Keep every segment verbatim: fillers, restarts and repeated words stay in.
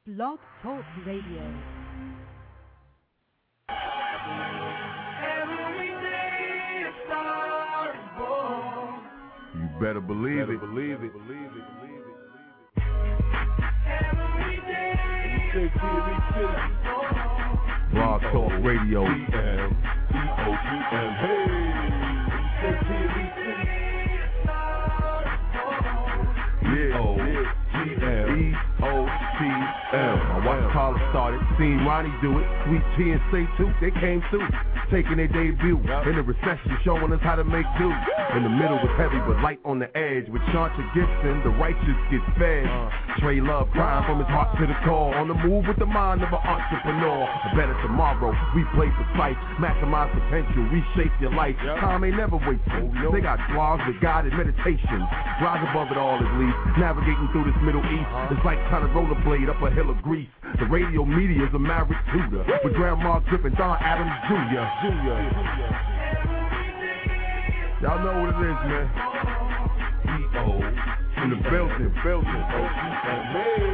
Blog Talk Radio. You better believe better it. Believe it. Believe it. Believe it. Every day. Blog Talk Radio. E M E O T M. Hey. Yeah. O T M. E O T M. My wife Carla started. Seen Ronnie do it. Sweet T and Say too. They came through. Taking their debut in the recession, showing us how to make do. In the middle was heavy, but light on the edge. With Chauncey Gibson, the righteous get fed. Trey Love crying from his heart to the core. On the move with the mind of an entrepreneur. A better tomorrow, we play for sight. Maximize potential, reshape your life. Time ain't never wasted. They got blogs with guided meditation. Rise above it all at least. Navigating through this Middle East. It's like trying to rollerblade up a hill of grease. The radio media is a maverick tutor. With Grandma Griffin, Don Adams Junior Junior. Y'all know what it is, man. E O in the building, building. O T M.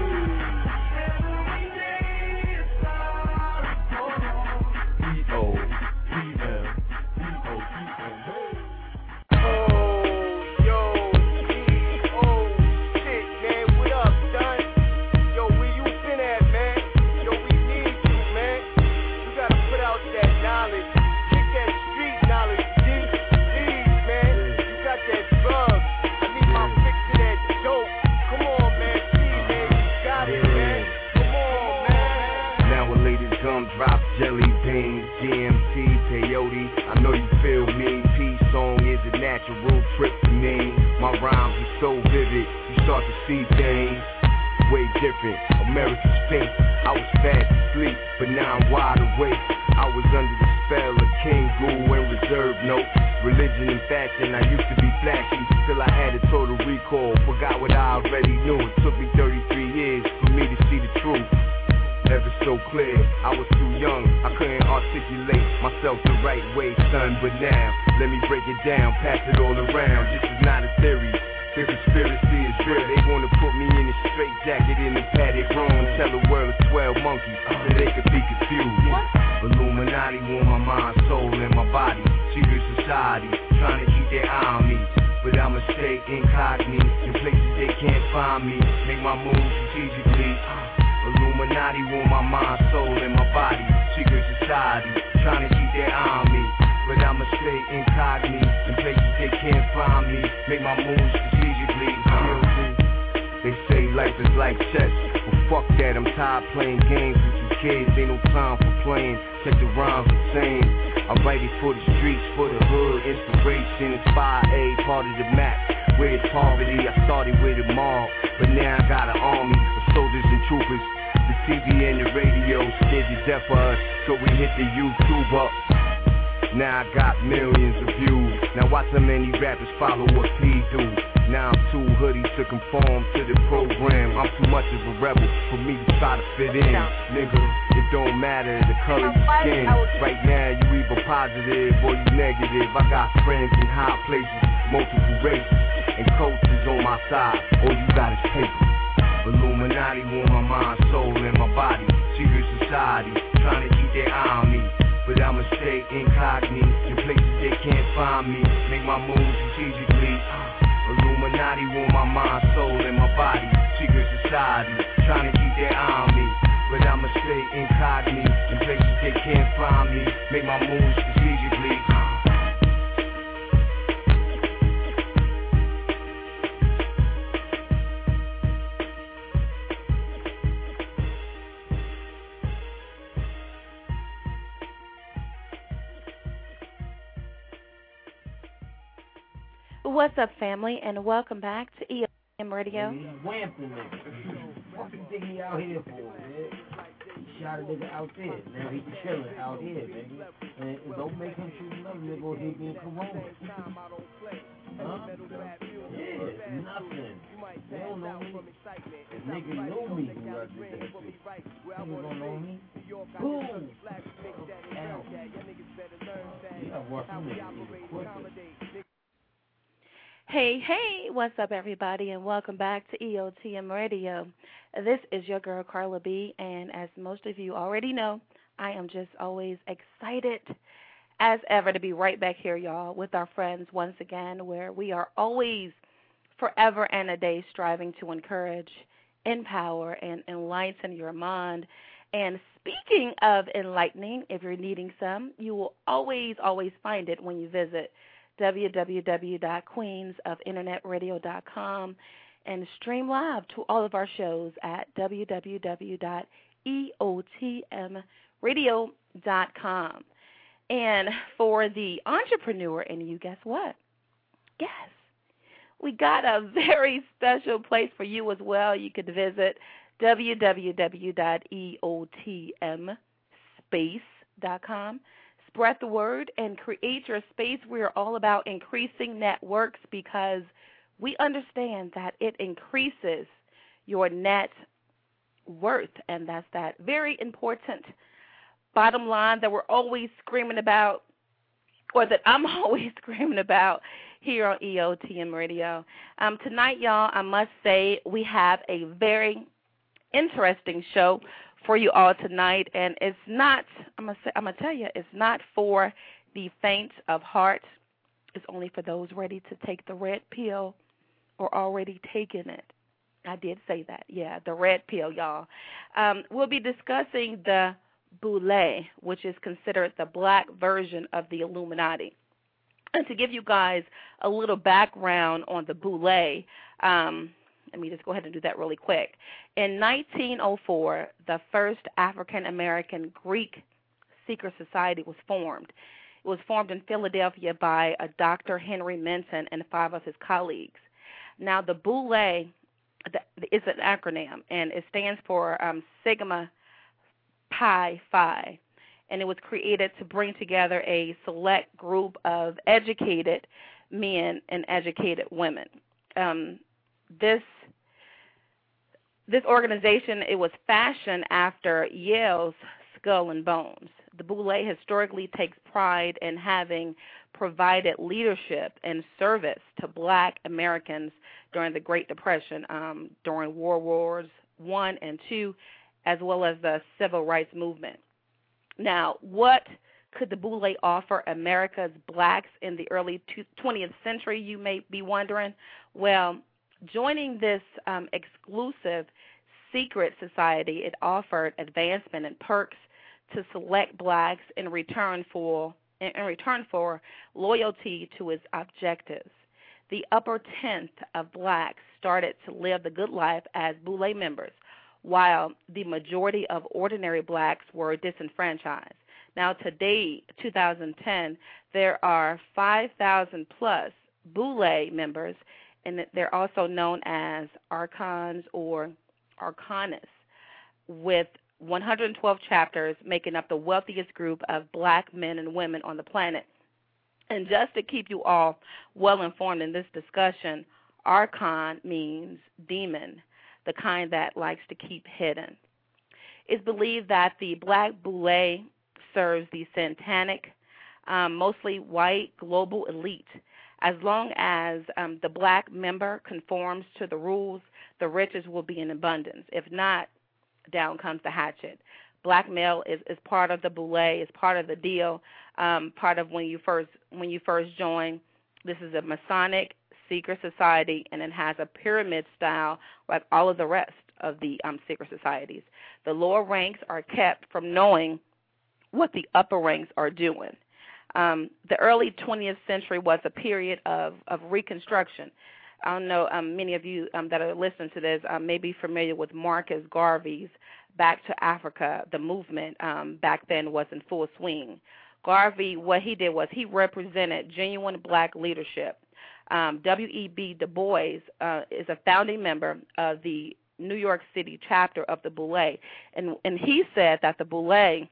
E O T M. E O T M. Oh, yo, G, oh, shit, man. What up, son? Yo, where you been at, man? Yo, we need you, man. You gotta put out that knowledge. Kick that street knowledge, G. Please, man. You got that drug. I need my fix of that dope. Come on, man. Please, man. You got it, man. Come on, man. Now a ladies gumdrop, jelly beans, G M T, peyote. I know you feel me. P-song is a natural trip to me. My rhymes are so vivid, you start to see things way different. America's fate. I was fast asleep, but now I'm wide awake. I was under the spell of King Guru and Reserve Note. Religion and fashion, I used to be flashy till I had a total recall. Forgot what I already knew. It took me thirty-three years for me to see the truth. Never so clear, I was too young, I couldn't articulate myself the right way, son. But now, let me break it down, pass it all around. This is not a theory, the conspiracy is real. They wanna put me in a straight jacket in the padded room. Tell the world it's twelve monkeys, so they could be confused. Illuminati want my mind, soul, and my body. Secret society, trying to keep their eye on me. But I'ma stay incognito, in places they can't find me. Make my moves strategically. Illuminati want my mind, soul, and my body. Secret society, trying to keep their eye on me. But I'ma stay incognito, in places they can't find me. Make my moves strategically. They say life is like chess, but fuck that, I'm tired playing games with you kids. Ain't no time for playing, check the rhymes the same. I write it for the streets, for the hood. Inspiration, inspire a part of the map. Where it's poverty, I started with a mob, but now I got an army of soldiers and troopers. The T V and the radio scared to death for us, so we hit the YouTube up. Now I got millions of views. Now watch how many rappers follow what P do. Now I'm too hoodie to conform to the program. I'm too much of a rebel for me to try to fit in. Nigga, it don't matter the color of your skin. Right now you either positive or you negative. I got friends in high places, multiple races, and cultures on my side. All you got is paper. Illuminati want my mind, soul, and my body. Secret society, trying to keep their eye on me. But I'ma stay incognito, in places they can't find me. Make my moves strategically. Illuminati want my mind, soul, and my body. Secret society, trying to keep their eye on me. But I'ma stay incognito, in places they can't find me. Make my moves strategically. What's up, family, and welcome back to E M Radio. He's wamping nigga. What you think he out here for, man? He shot a nigga out there. Now he's chilling out here, nigga. And it don't make him shoot another nigga or he'll be in Corona. Huh? Yeah, nothing. They don't know me. If niggas know me, who I did that shit. Niggas don't know me. Boom! Ow. You gotta watch them niggas even quicker. Hey, hey, what's up, everybody, and welcome back to E O T M Radio. This is your girl, Carla B., and as most of you already know, I am just always excited as ever to be right back here, y'all, with our friends once again, where we are always, forever and a day, striving to encourage, empower, and enlighten your mind. And speaking of enlightening, if you're needing some, you will always, always find it when you visit w w w dot queens of internet radio dot com and stream live to all of our shows at w w w dot e o t m radio dot com. And for the entrepreneur in you, guess what? Yes, we got a very special place for you as well. You could visit w w w dot e o t m space dot com. Spread the word and create your space. We are all about increasing networks because we understand that it increases your net worth, and that's that very important bottom line that we're always screaming about, or that I'm always screaming about here on E O T M Radio. Um, tonight, y'all, I must say we have a very interesting show for you all tonight, and it's not, I'm gonna say, I'm gonna tell you, it's not for the faint of heart. It's only for those ready to take the red pill or already taking it. I did say that, yeah, the red pill, y'all. Um, we'll be discussing the Boule, which is considered the black version of the Illuminati. And to give you guys a little background on the Boule, um, let me just go ahead and do that really quick. In nineteen oh four, the first African-American Greek secret society was formed. It was formed in Philadelphia by a Doctor Henry Menton and five of his colleagues. Now, the Boule is an acronym, and it stands for um, Sigma Pi Phi, and it was created to bring together a select group of educated men and educated women. Um, this This organization, it was fashioned after Yale's Skull and Bones. The Boule historically takes pride in having provided leadership and service to black Americans during the Great Depression, um, during World Wars One and Two, as well as the Civil Rights Movement. Now, what could the Boule offer America's blacks in the early twentieth century, you may be wondering? Well, joining this um, exclusive secret society, it offered advancement and perks to select blacks in return for in return for loyalty to its objectives. The upper tenth of blacks started to live the good life as Boule members, while the majority of ordinary blacks were disenfranchised. Now, today, two thousand ten, there are five thousand plus Boule members, and they're also known as archons or arcanists, with one hundred twelve chapters, making up the wealthiest group of black men and women on the planet. And just to keep you all well informed in this discussion, archon means demon, the kind that likes to keep hidden. It's believed that the black Boule serves the satanic, um, mostly white global elite. As long as um, the black member conforms to the rules, the riches will be in abundance. If not, down comes the hatchet. Blackmail is, is part of the Boule, is part of the deal, um, part of when you first when you first join. This is a Masonic secret society, and it has a pyramid style like all of the rest of the um, secret societies. The lower ranks are kept from knowing what the upper ranks are doing. Um, the early twentieth century was a period of, of reconstruction. I don't know, um, many of you um, that are listening to this um, may be familiar with Marcus Garvey's Back to Africa. The movement um, back then was in full swing. Garvey, what he did was he represented genuine black leadership. Um, W E B Du Bois uh, is a founding member of the New York City chapter of the Boule, and, and he said that the Boule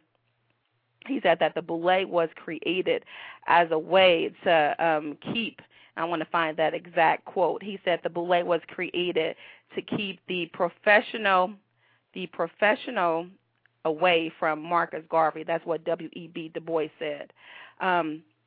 He said that the Boule was created as a way to um, keep, I want to find that exact quote. He said the Boule was created to keep the professional, the professional away from Marcus Garvey. That's what W E B Du Bois said. Um,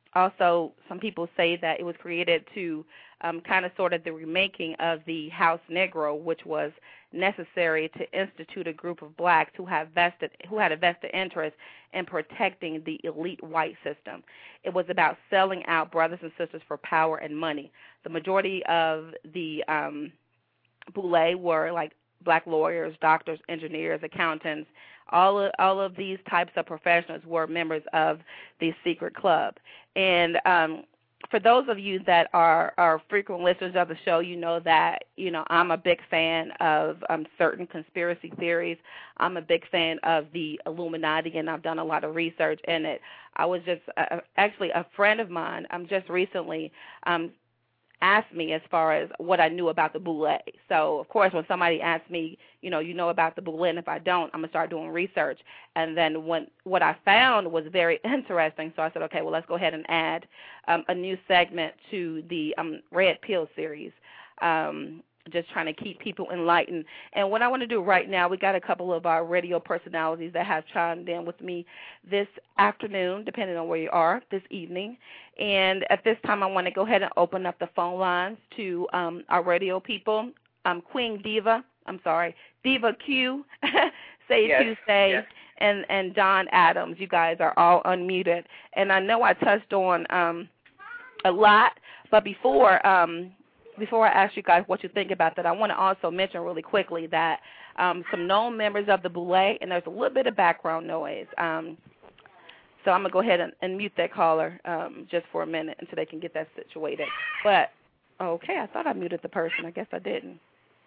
also, some people say that it was created to um, kind of sort of the remaking of the House Negro, which was necessary to institute a group of blacks who have vested, who had a vested interest in protecting the elite white system. It was about selling out brothers and sisters for power and money. The majority of the um, Boule were like black lawyers, doctors, engineers, accountants. All of, all of these types of professionals were members of the secret club. And um, for those of you that are, are frequent listeners of the show, you know that, you know, I'm a big fan of um, certain conspiracy theories. I'm a big fan of the Illuminati, and I've done a lot of research in it. I was just uh, actually a friend of mine um, just recently um, asked me as far as what I knew about the Boule. So, of course, when somebody asks me, you know, you know about the Boule, and if I don't, I'm going to start doing research. And then when what I found was very interesting, so I said, okay, well, let's go ahead and add um, a new segment to the um, Red Pill series, um, just trying to keep people enlightened. And what I want to do right now, we got a couple of our radio personalities that have chimed in with me this afternoon, depending on where you are, this evening. And at this time, I want to go ahead and open up the phone lines to um, our radio people. Um, Queen Diva, I'm sorry, Diva Q, Say yes. Tuesday, yes. and, and Don Adams. You guys are all unmuted. And I know I touched on um, a lot, but before um, before I ask you guys what you think about that, I want to also mention really quickly that um, some known members of the Boule, and there's a little bit of background noise. Um, So I'm going to go ahead and, and mute that caller um, just for a minute until they can get that situated. But, okay, I thought I muted the person. I guess I didn't.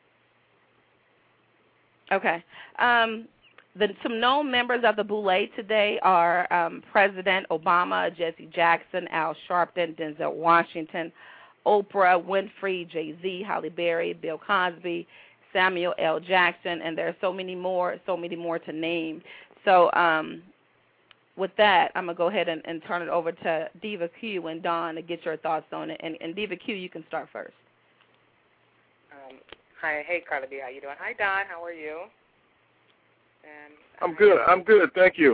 Okay. Um, the, some known members of the Boule today are um, President Obama, Jesse Jackson, Al Sharpton, Denzel Washington, Oprah Winfrey, Jay-Z, Halle Berry, Bill Cosby, Samuel L. Jackson, and there are so many more, so many more to name. So, um, with that, I'm going to go ahead and, and turn it over to Diva Q and Don to get your thoughts on it. And, and Diva Q, you can start first. Um, hi, hey, Carla B, how you doing? Hi, Don, how are you? And I'm good. I'm good. Thank you.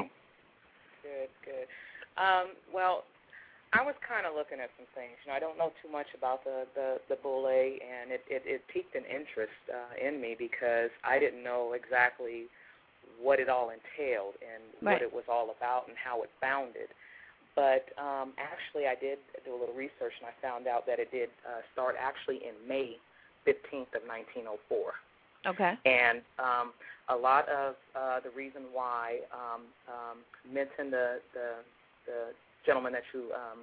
Good, good. Um, well, I was kind of looking at some things. You know, I don't know too much about the, the, the Boule, and it, it, it piqued an interest uh, in me because I didn't know exactly what it all entailed and right. what it was all about and how it founded. But um, actually I did do a little research, and I found out that it did uh, start actually in May fifteenth of nineteen oh four. Okay. And um, a lot of uh, the reason why um, um, Minton, the, the, the gentleman that you um,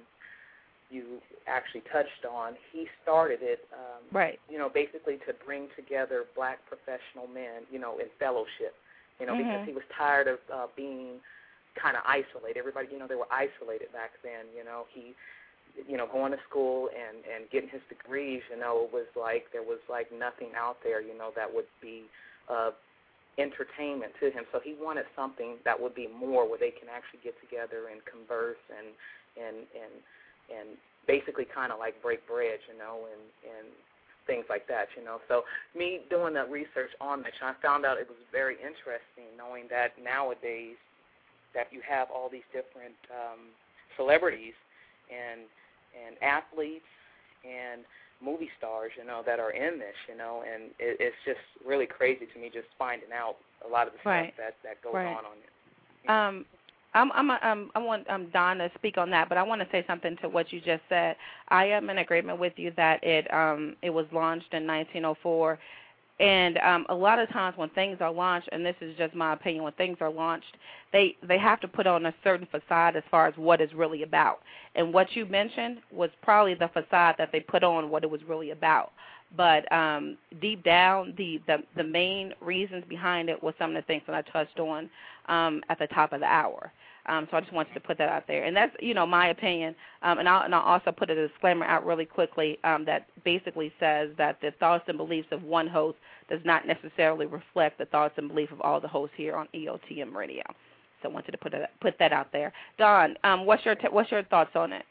you actually touched on, he started it, um, right. you know, basically to bring together black professional men, you know, in fellowship. You know, mm-hmm. because he was tired of uh, being kind of isolated. Everybody, you know, they were isolated back then. You know, he, you know, going to school and, and getting his degrees, you know, it was like there was like nothing out there, you know, that would be uh, entertainment to him. So he wanted something that would be more, where they can actually get together and converse and and and and basically kind of like break bread, you know, and and. things like that, you know. So me doing the research on that, I found out it was very interesting knowing that nowadays that you have all these different um, celebrities and and athletes and movie stars, you know, that are in this, you know, and it, it's just really crazy to me just finding out a lot of the right. stuff that, that goes right. on on it. You know? Um, I'm, I'm, um, I want um, Don to speak on that, but I want to say something to what you just said. I am in agreement with you that it um, it was launched in nineteen oh four, and um, a lot of times when things are launched, and this is just my opinion, when things are launched, they, they have to put on a certain facade as far as what it's really about. And what you mentioned was probably the facade that they put on what it was really about. But um, deep down, the, the, the main reasons behind it was some of the things that I touched on um, at the top of the hour. Um, so I just wanted to put that out there. And that's, you know, my opinion. Um, and, I'll, and I'll also put a disclaimer out really quickly um, that basically says that the thoughts and beliefs of one host does not necessarily reflect the thoughts and beliefs of all the hosts here on E O T M Radio. So I wanted to put, it, put that out there. Don, um, what's your t- what's your thoughts on it?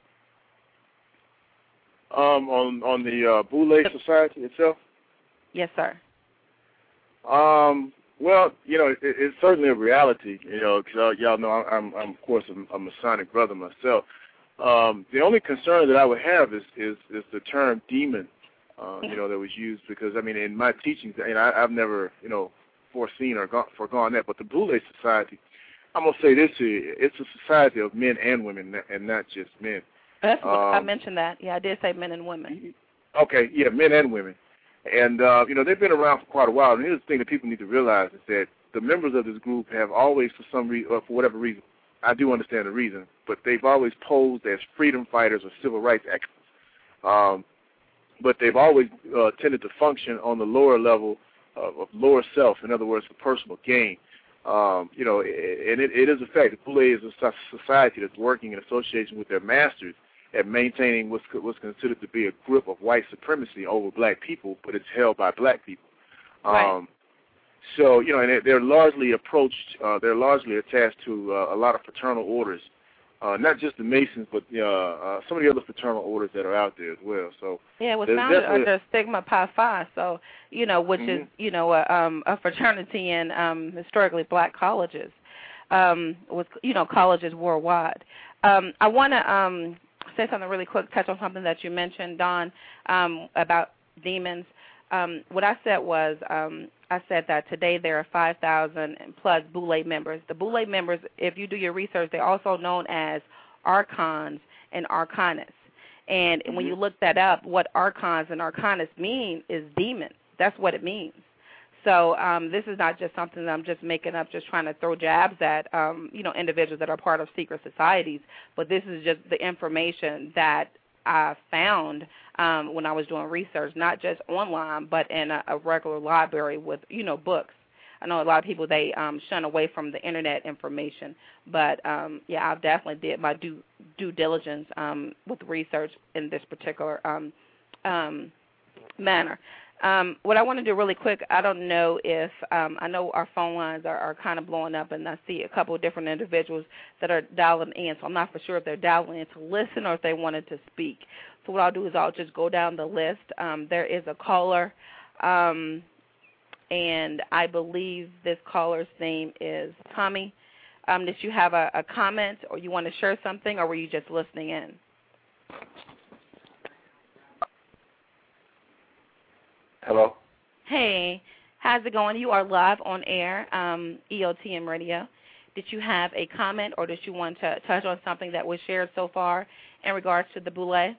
Um, on on the uh, Boule Society itself? Yes, sir. Um, well, you know, it, it's certainly a reality, you know, because uh, y'all know I'm, I'm, of course, I'm a Masonic brother myself. Um, the only concern that I would have is is, is the term demon, uh, you know, that was used because I mean, in my teachings, you know, I, I've never, you know, foreseen or gone, foregone that. But the Boule Society, I'm gonna say this to you: it's a society of men and women, and not just men. That's what um, I mentioned that. Yeah, I did say men and women. Okay, yeah, men and women, and uh, you know, they've been around for quite a while. And here's the thing that people need to realize is that the members of this group have always, for some reason, or for whatever reason, I do understand the reason, but they've always posed as freedom fighters or civil rights activists. Um, but they've always uh, tended to function on the lower level of, of lower self, in other words, for personal gain. Um, you know, and it, it is a fact. The Boule is a society that's working in association with their masters at maintaining what's, what's considered to be a grip of white supremacy over black people, but it's held by black people. Um, right. So, you know, and they're largely approached, uh, they're largely attached to uh, a lot of fraternal orders, uh, not just the Masons, but uh, uh, some of the other fraternal orders that are out there as well. So yeah, it was founded under Sigma Pi Phi, so, you know, which mm-hmm. is, you know, a, um, a fraternity in um, historically black colleges, um, with, you know, colleges worldwide. Um, I want to um, say something really quick, touch on something that you mentioned, Don, um, about demons. Um, what I said was, um, I said that today there are five thousand plus Boule members. The Boule members, if you do your research, they're also known as archons and arcanists. And mm-hmm. when you look that up, what archons and arcanists mean is demons. That's what it means. So um, this is not just something that I'm just making up, just trying to throw jabs at, um, you know, individuals that are part of secret societies. But this is just the information that I found um, when I was doing research, not just online, but in a, a regular library with, you know, books. I know a lot of people, they um, shun away from the Internet information. But, um, yeah, I definitely did my due, due diligence um, with research in this particular um, um, manner. Um, what I want to do really quick, I don't know if, um, I know our phone lines are, are kind of blowing up, and I see a couple of different individuals that are dialing in, so I'm not for sure if they're dialing in to listen or if they wanted to speak. So what I'll do is I'll just go down the list. Um, there is a caller, um, and I believe this caller's name is Tommy. Um, did you have a, a comment or you want to share something, or were you just listening in? Hello. Hey, how's it going? You are live on air, um, E O T M Radio. Did you have a comment or did you want to touch on something that was shared so far in regards to the Boule?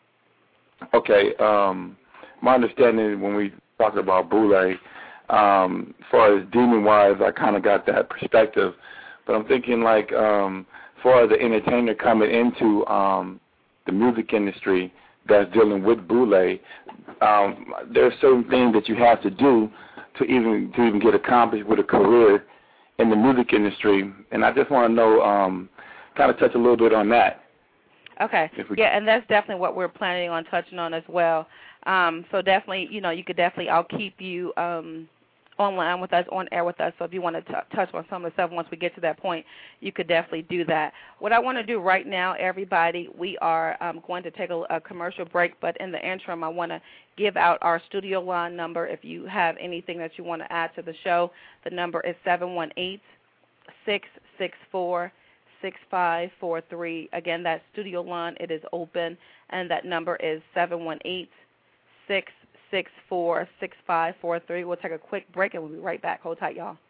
Okay. Um, my understanding when we talked about Boule, um, as far as demon-wise, I kind of got that perspective. But I'm thinking like um, as far as the entertainer coming into um, the music industry that's dealing with Boule, um, there are certain things that you have to do to even to even get accomplished with a career in the music industry, and I just want to know, um, kind of touch a little bit on that. Okay. Yeah, and that's definitely what we're planning on touching on as well. Um, so definitely, you know, you could definitely, I'll keep you um, online with us, on air with us. So if you want to t- touch on some of the stuff once we get to that point, you could definitely do that. What I want to do right now, everybody, we are um, going to take a, a commercial break, but in the interim, I want to give out our studio line number. If you have anything that you want to add to the show, the number is seven one eight, six six four, six five four three. Again, that studio line, it is open, and that number is seven one eight, six six four, six five four three. We'll take a quick break, and we'll be right back. Hold tight, y'all.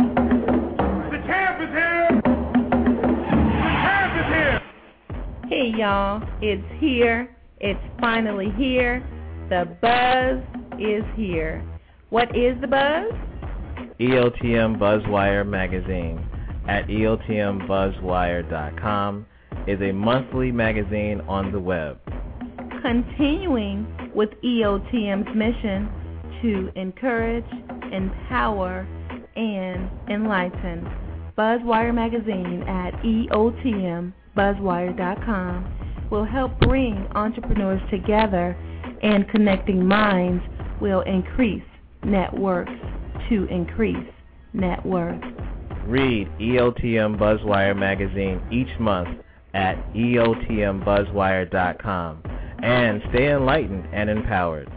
The champ is here! The champ is here! Hey, y'all. It's here. It's finally here. The buzz is here. What is the buzz? E O T M Buzzwire magazine at E O T M buzzwire dot com is a monthly magazine on the web. Continuing with E O T M's mission to encourage, empower, and enlighten. Buzzwire magazine at E O T M buzzwire dot com will help bring entrepreneurs together, and connecting minds will increase networks to increase net worth. Read E O T M Buzzwire magazine each month at E O T M buzzwire dot com and stay enlightened and empowered.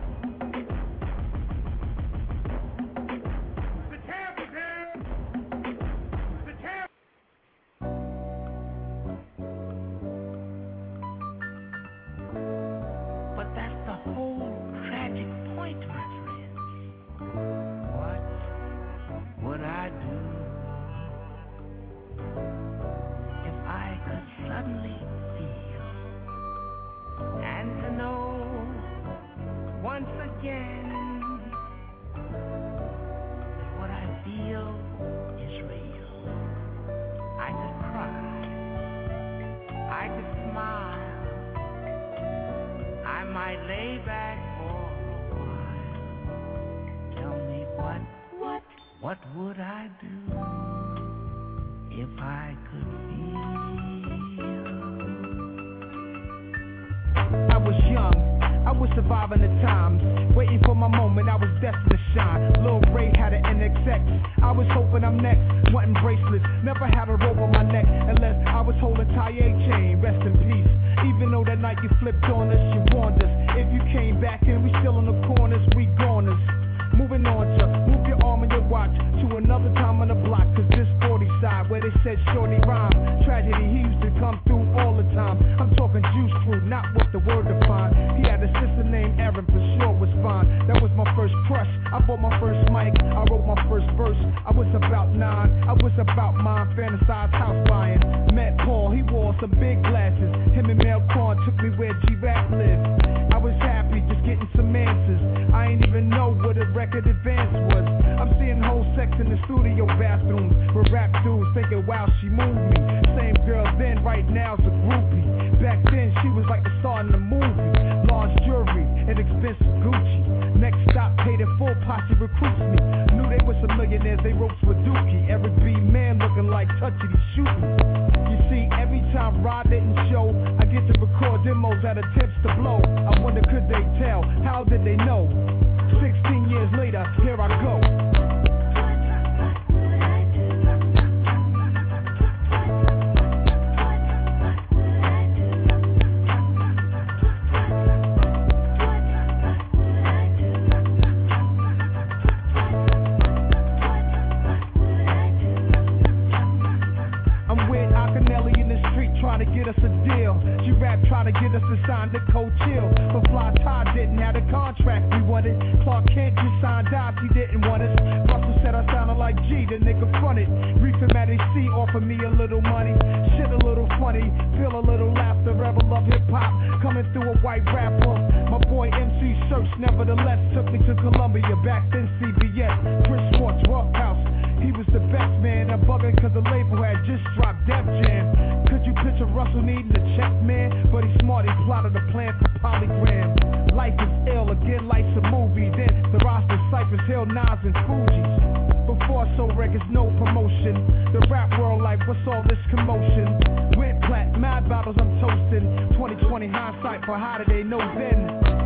again. That what I feel is real. I could cry. I could smile. I might lay back for a while. Tell me what, what, what would I do if I could feel? I was young, I was surviving the times, waiting for my moment, I was destined to shine. Lil Ray had an N X X, I was hoping I'm next, wanting bracelets, never had a rope on my neck, unless I was holding Ty A chain, rest in peace. Even though that night you flipped on us, you warned us, if you came back and we still in the corners, we goners. Moving on to move your arm and your watch to another time on the block, cause this forty side where they said shorty rhyme, tragedy, he used to come through all the time. I'm talking juice fruit, not what the word defined. He had a sister named Erin, for sure was fine. That was my first crush, I bought my first mic, I wrote my first verse. I was about nine, I was about mine, fantasized house buying. Met Paul, he wore some big glasses. Him and Mel Korn took me where G-Rap lived. I was happy just getting some answers. I ain't even know what a record advance was. I'm seeing whole sex in the studio bathrooms with rap dudes thinking, wow, she moved me. Same girl then, right now's a groupie. Back then, she was like the star in the movie. Large jewelry and expensive Gucci. Next stop, paid in full, posse recruits me. Knew they were some millionaires, they ropes with Dookie. Every B-man looking like touchy, he shooting. You see, every time Rod didn't show, I get to record demos at attempts to blow. I wonder, could they tell? How did they know? Sixteen years later, here I go. Trying to get us a deal. G-Rap tried to get us to sign the Cold Chill, but Fly Todd didn't have the contract we wanted. Clark Kent just signed Dobbs, he didn't want us. Russell said I sounded like G, the nigga fronted. Reefer Matty C offered me a little money. Shit a little funny, feel a little laughter. Ever love hip-hop, coming through a white rapper. My boy M C Search nevertheless took me to Columbia, back then C B S. Chris Schwartz, Rough House, he was the best man. I'm bugging cause the label had just dropped Def Jam. Could you picture Russell needing a check, man? But he's smart, he plotted a plan for Polygram. Life is ill, again life's a movie. Then the roster Cypress Hill, Nas and Fugees. Before I sold records, no promotion. The rap world like, what's all this commotion? Went plat, mad battles I'm toasting. twenty twenty hindsight, for how did they know then?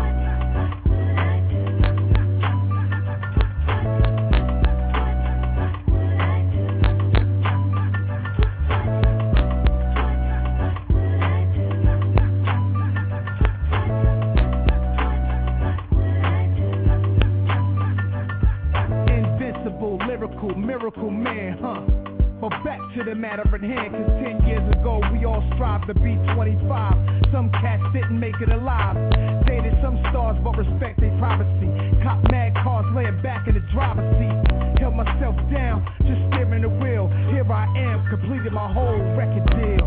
Lyrical, miracle man, huh? But back to the matter at hand, cause ten years ago we all strived to be twenty-five. Some cats didn't make it alive. Dated some stars but respect their privacy. Cop mad cars laying back in the driver's seat. Held myself down, just steering the wheel. Here I am, completed my whole record deal.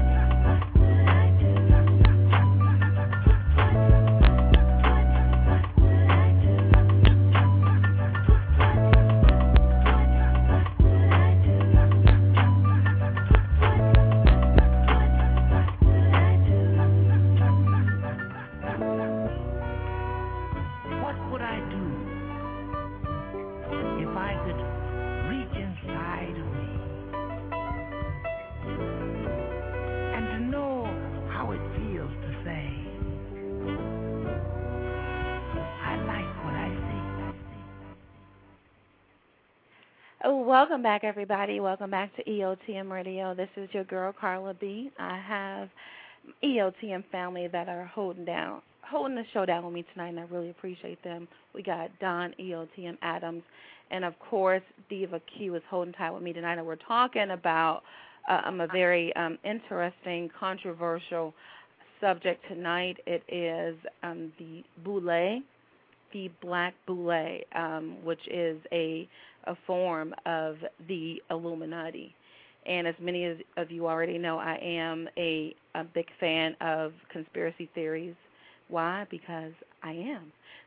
Welcome back, everybody. Welcome back to E O T M Radio. This is your girl, Carla B. I have E O T M family that are holding down, holding the show down with me tonight, and I really appreciate them. We got Don E O T M Adams, and, of course, Diva Q is holding tight with me tonight, and we're talking about uh, um, a very um, interesting, controversial subject tonight. It is um, the boule, the Black Boule, um, which is a a form of the Illuminati. And as many of, of you already know, I am a, a big fan of conspiracy theories. Why? Because I am.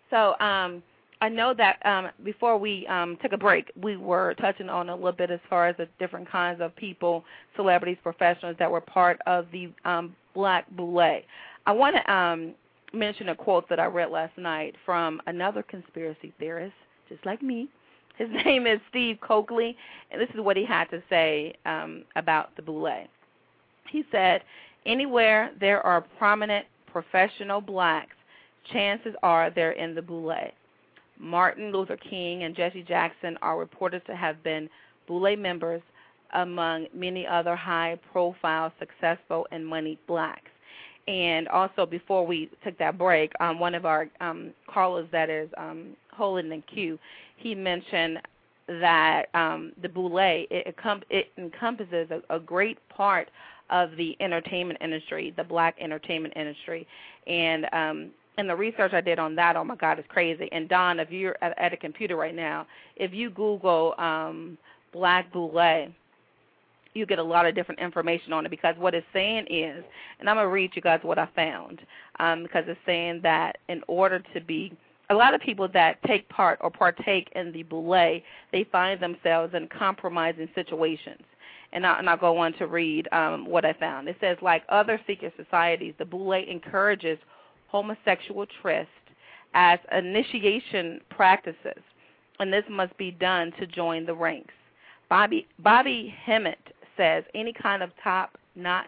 So um, I know that um, before we um, took a break, we were touching on a little bit as far as the different kinds of people, celebrities, professionals that were part of the um, Black Boule. I want to um, mention a quote that I read last night from another conspiracy theorist, just like me. His name is Steve Coakley, and this is what he had to say um, about the Boule. He said, anywhere there are prominent professional blacks, chances are they're in the Boule. Martin Luther King and Jesse Jackson are reported to have been Boule members among many other high-profile, successful, and moneyed blacks. And also, before we took that break, um, one of our um, callers that is um, holding the queue, he mentioned that um, the Boule, it, it encompasses a, a great part of the entertainment industry, the black entertainment industry. And um, and the research I did on that, oh, my God, is crazy. And, Don, if you're at, at a computer right now, if you Google um, Black Boule, you get a lot of different information on it, because what it's saying is, and I'm going to read you guys what I found, um, because it's saying that in order to be, a lot of people that take part or partake in the Boule, they find themselves in compromising situations. And, I, and I'll go on to read um, what I found. It says, like other secret societies, the Boule encourages homosexual tryst as initiation practices, and this must be done to join the ranks. Bobby, Bobby Hemmett says any kind of top-notch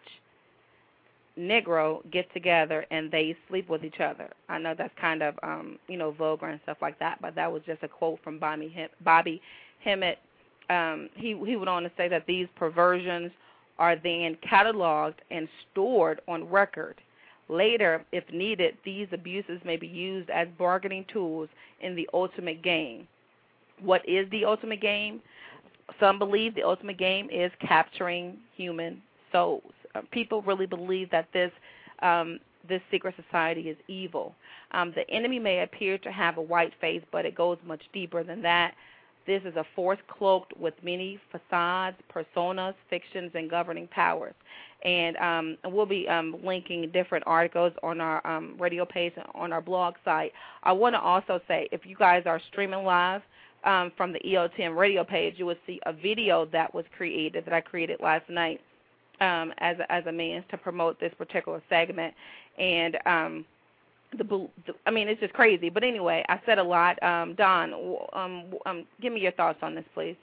Negro get together and they sleep with each other. I know that's kind of, um, you know, vulgar and stuff like that, but that was just a quote from Bobby, Hem- Bobby Hemmett. Um, he, he went on to say that these perversions are then cataloged and stored on record. Later, if needed, these abuses may be used as bargaining tools in the ultimate game. What is the ultimate game? Some believe the ultimate game is capturing human souls. Uh, people really believe that this um, this secret society is evil. Um, the enemy may appear to have a white face, but it goes much deeper than that. This is a force cloaked with many facades, personas, fictions, and governing powers. And um, we'll be um, linking different articles on our um, radio page and on our blog site. I want to also say, if you guys are streaming live um, from the E O T M radio page, you will see a video that was created, that I created last night um, as, a, as a means to promote this particular segment. And um, the, the, I mean, it's just crazy. But anyway, I said a lot. Um, Don, um, um, give me your thoughts on this, please.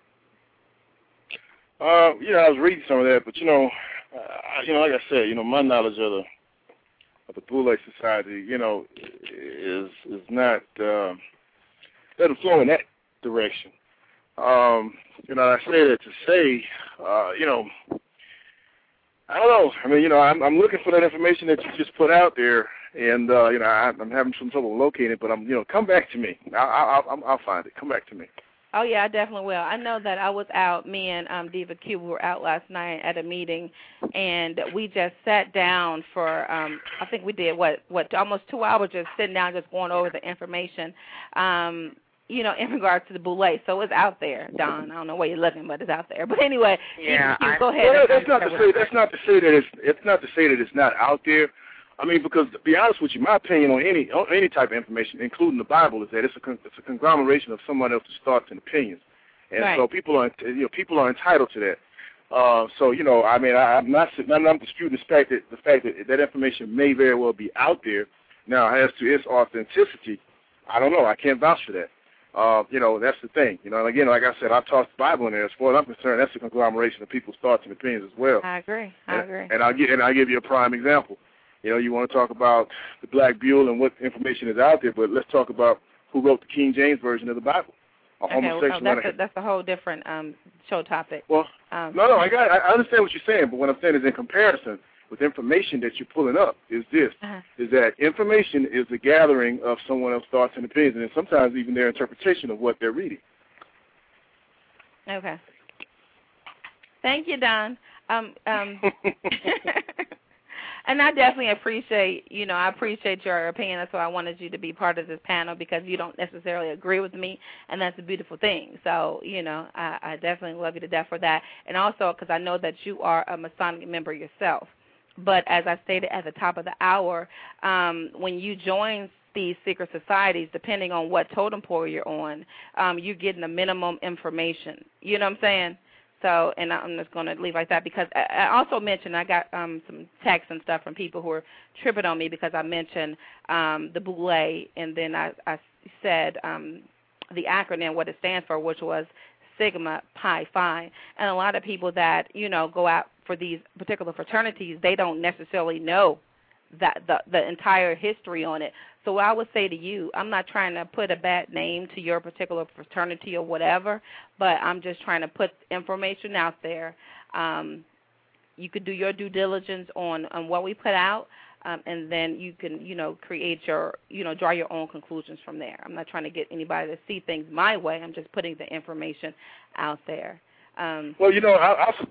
Uh, yeah, I was reading some of that, but you know, uh, you know, like I said, you know, my knowledge of the of the Boule Society, you know, is is not uh, doesn't flow in that direction. Um, you know, I say that to say, uh, you know, I don't know. I mean, you know, I'm, I'm looking for that information that you just put out there, and uh, you know, I, I'm having some trouble locating it. But I'm, you know, come back to me. I'll, I'll, I'll find it. Come back to me. Oh, yeah, I definitely will. I know that I was out, me and um, Diva Q were out last night at a meeting, and we just sat down for, um, I think we did, what, what, almost two hours just sitting down, just going over the information, um, you know, in regards to the Boule. So it's out there, Don. I don't know where you're looking, but it's out there. But anyway, yeah, Diva Q, go ahead. Well, that's not to say that's not to say that it's it's not to say that it's not out there. I mean, because to be honest with you, my opinion on any on any type of information, including the Bible, is that it's a con- it's a conglomeration of someone else's thoughts and opinions, and right. so people are you know people are entitled to that. Uh, so you know, I mean, I, I'm not I'm not disputing the fact that the fact that that information may very well be out there. Now, as to its authenticity, I don't know. I can't vouch for that. Uh, you know, that's the thing. You know, and again, like I said, I've tossed the Bible in there. As far as I'm concerned, that's a conglomeration of people's thoughts and opinions as well. I agree. I and, agree. And I'll give and I'll give you a prime example. You know, you want to talk about the Black Buell and what information is out there, but let's talk about who wrote the King James Version of the Bible. A okay, homosexual. well, that's, a, that's a whole different um, show topic. Well, um, no, no, I got, I understand what you're saying, but what I'm saying is in comparison with information that you're pulling up is this, uh-huh. is that information is the gathering of someone else's thoughts and opinions, and sometimes even their interpretation of what they're reading. Okay. Thank you, Don. Um, um, and I definitely appreciate, you know, I appreciate your opinion. That's why I wanted you to be part of this panel, because you don't necessarily agree with me, and that's a beautiful thing. So, you know, I, I definitely love you to death for that. And also because I know that you are a Masonic member yourself. But as I stated at the top of the hour, um, when you join these secret societies, depending on what totem pole you're on, um, you're getting the minimum information. You know what I'm saying? So, and I'm just going to leave like that because I also mentioned I got um, some texts and stuff from people who are tripping on me because I mentioned um, the Boule, and then I, I said um, the acronym, what it stands for, which was Sigma Pi Phi. And a lot of people that, you know, go out for these particular fraternities, they don't necessarily know that the, the entire history on it. So I would say to you, I'm not trying to put a bad name to your particular fraternity or whatever, but I'm just trying to put information out there. Um, you could do your due diligence on, on what we put out, um, and then you can, you know, create your, you know, draw your own conclusions from there. I'm not trying to get anybody to see things my way. I'm just putting the information out there. Um, well, you know, I'll, I'll,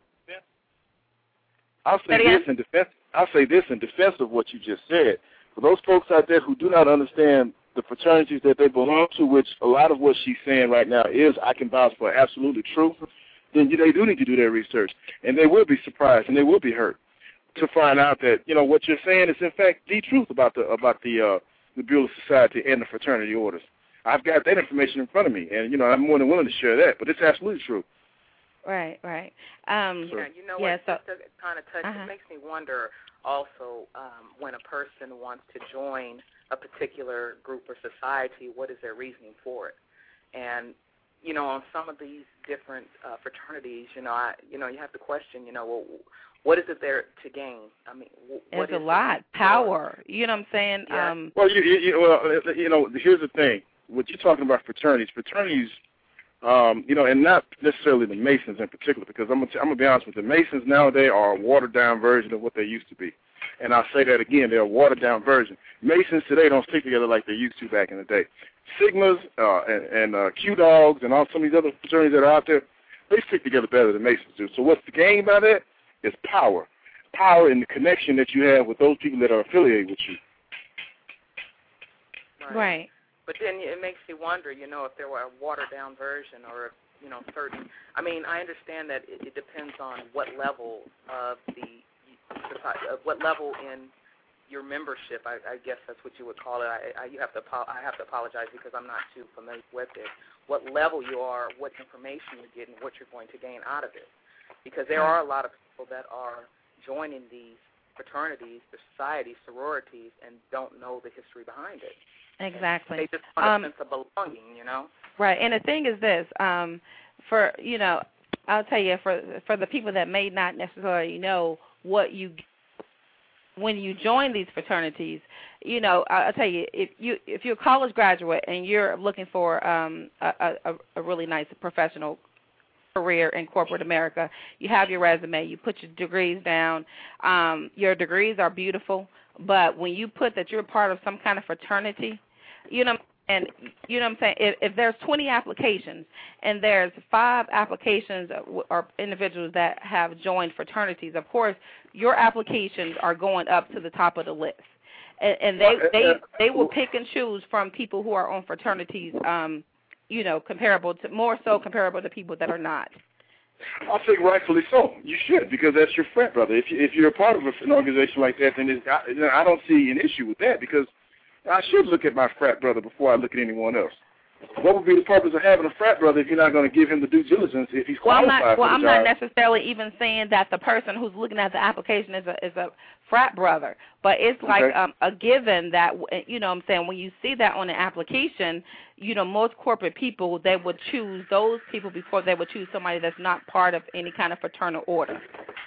I'll say this in defense. I'll say this in defense of what you just said. For those folks out there who do not understand the fraternities that they belong to, which a lot of what she's saying right now is, I can vouch for absolutely true, then they do need to do their research. And they will be surprised and they will be hurt to find out that, you know, what you're saying is, in fact, the truth about the about the, uh, the Beulah Society and the fraternity orders. I've got that information in front of me, and, you know, I'm more than willing to share that, but it's absolutely true. Right, right. Um, yeah, you know yeah, what, so, just to kind of touch, uh-huh. it makes me wonder also um, when a person wants to join a particular group or society, what is their reasoning for it? And, you know, on some of these different uh, fraternities, you know, I, you know, you have to question, you know, well, what is it there to gain? I mean, what it's is a lot. Power. You know what I'm saying? Yeah. Um, well, you, you, well, you know, here's the thing. What you're talking about fraternities, fraternities, Um, you know, and not necessarily the Masons in particular, because I'm gonna, t- I'm gonna be honest with you, the Masons nowadays are a watered-down version of what they used to be. And I'll say that again, they're a watered-down version. Masons today don't stick together like they used to back in the day. Sigmas uh, and, and uh, Q-Dogs and all some of these other fraternities that are out there, they stick together better than Masons do. So what's the gain by that? Is power. Power in the connection that you have with those people that are affiliated with you. right. right. But then it makes you wonder, you know, if there were a watered-down version or, if, you know, certain. I mean, I understand that it, it depends on what level of the, of what level in your membership. I, I guess that's what you would call it. I, I you have to I have to apologize because I'm not too familiar with it. What level you are, what information you get, and what you're going to gain out of it. Because there are a lot of people that are joining these fraternities, the societies, sororities, and don't know the history behind it. Exactly. They just want a um, sense of belonging, you know? Right. And the thing is this, um, for, you know, I'll tell you, for for the people that may not necessarily know what you, when you join these fraternities, you know, I'll tell you, if, you, if you're a college graduate and you're looking for um, a, a, a really nice professional career in corporate America, you have your resume, you put your degrees down, um, your degrees are beautiful, but when you put that you're part of some kind of fraternity, you know, and you know what I'm saying, if, if there's twenty applications and there's five applications or individuals that have joined fraternities, of course, your applications are going up to the top of the list. And, and they, they, they will pick and choose from people who are on fraternities, um, you know, comparable to, more so comparable to people that are not. I think rightfully so. You should, because that's your frat brother. If, you, if you're a part of an organization like that, then it's, I, I don't see an issue with that, because I should look at my frat brother before I look at anyone else. What would be the purpose of having a frat brother if you're not going to give him the due diligence if he's well, qualified I'm not, for well, the I'm job? not necessarily even saying that the person who's looking at the application is a is a frat brother, but it's like okay. um, a given that, you know what I'm saying, when you see that on an application, you know, most corporate people, they would choose those people before they would choose somebody that's not part of any kind of fraternal order.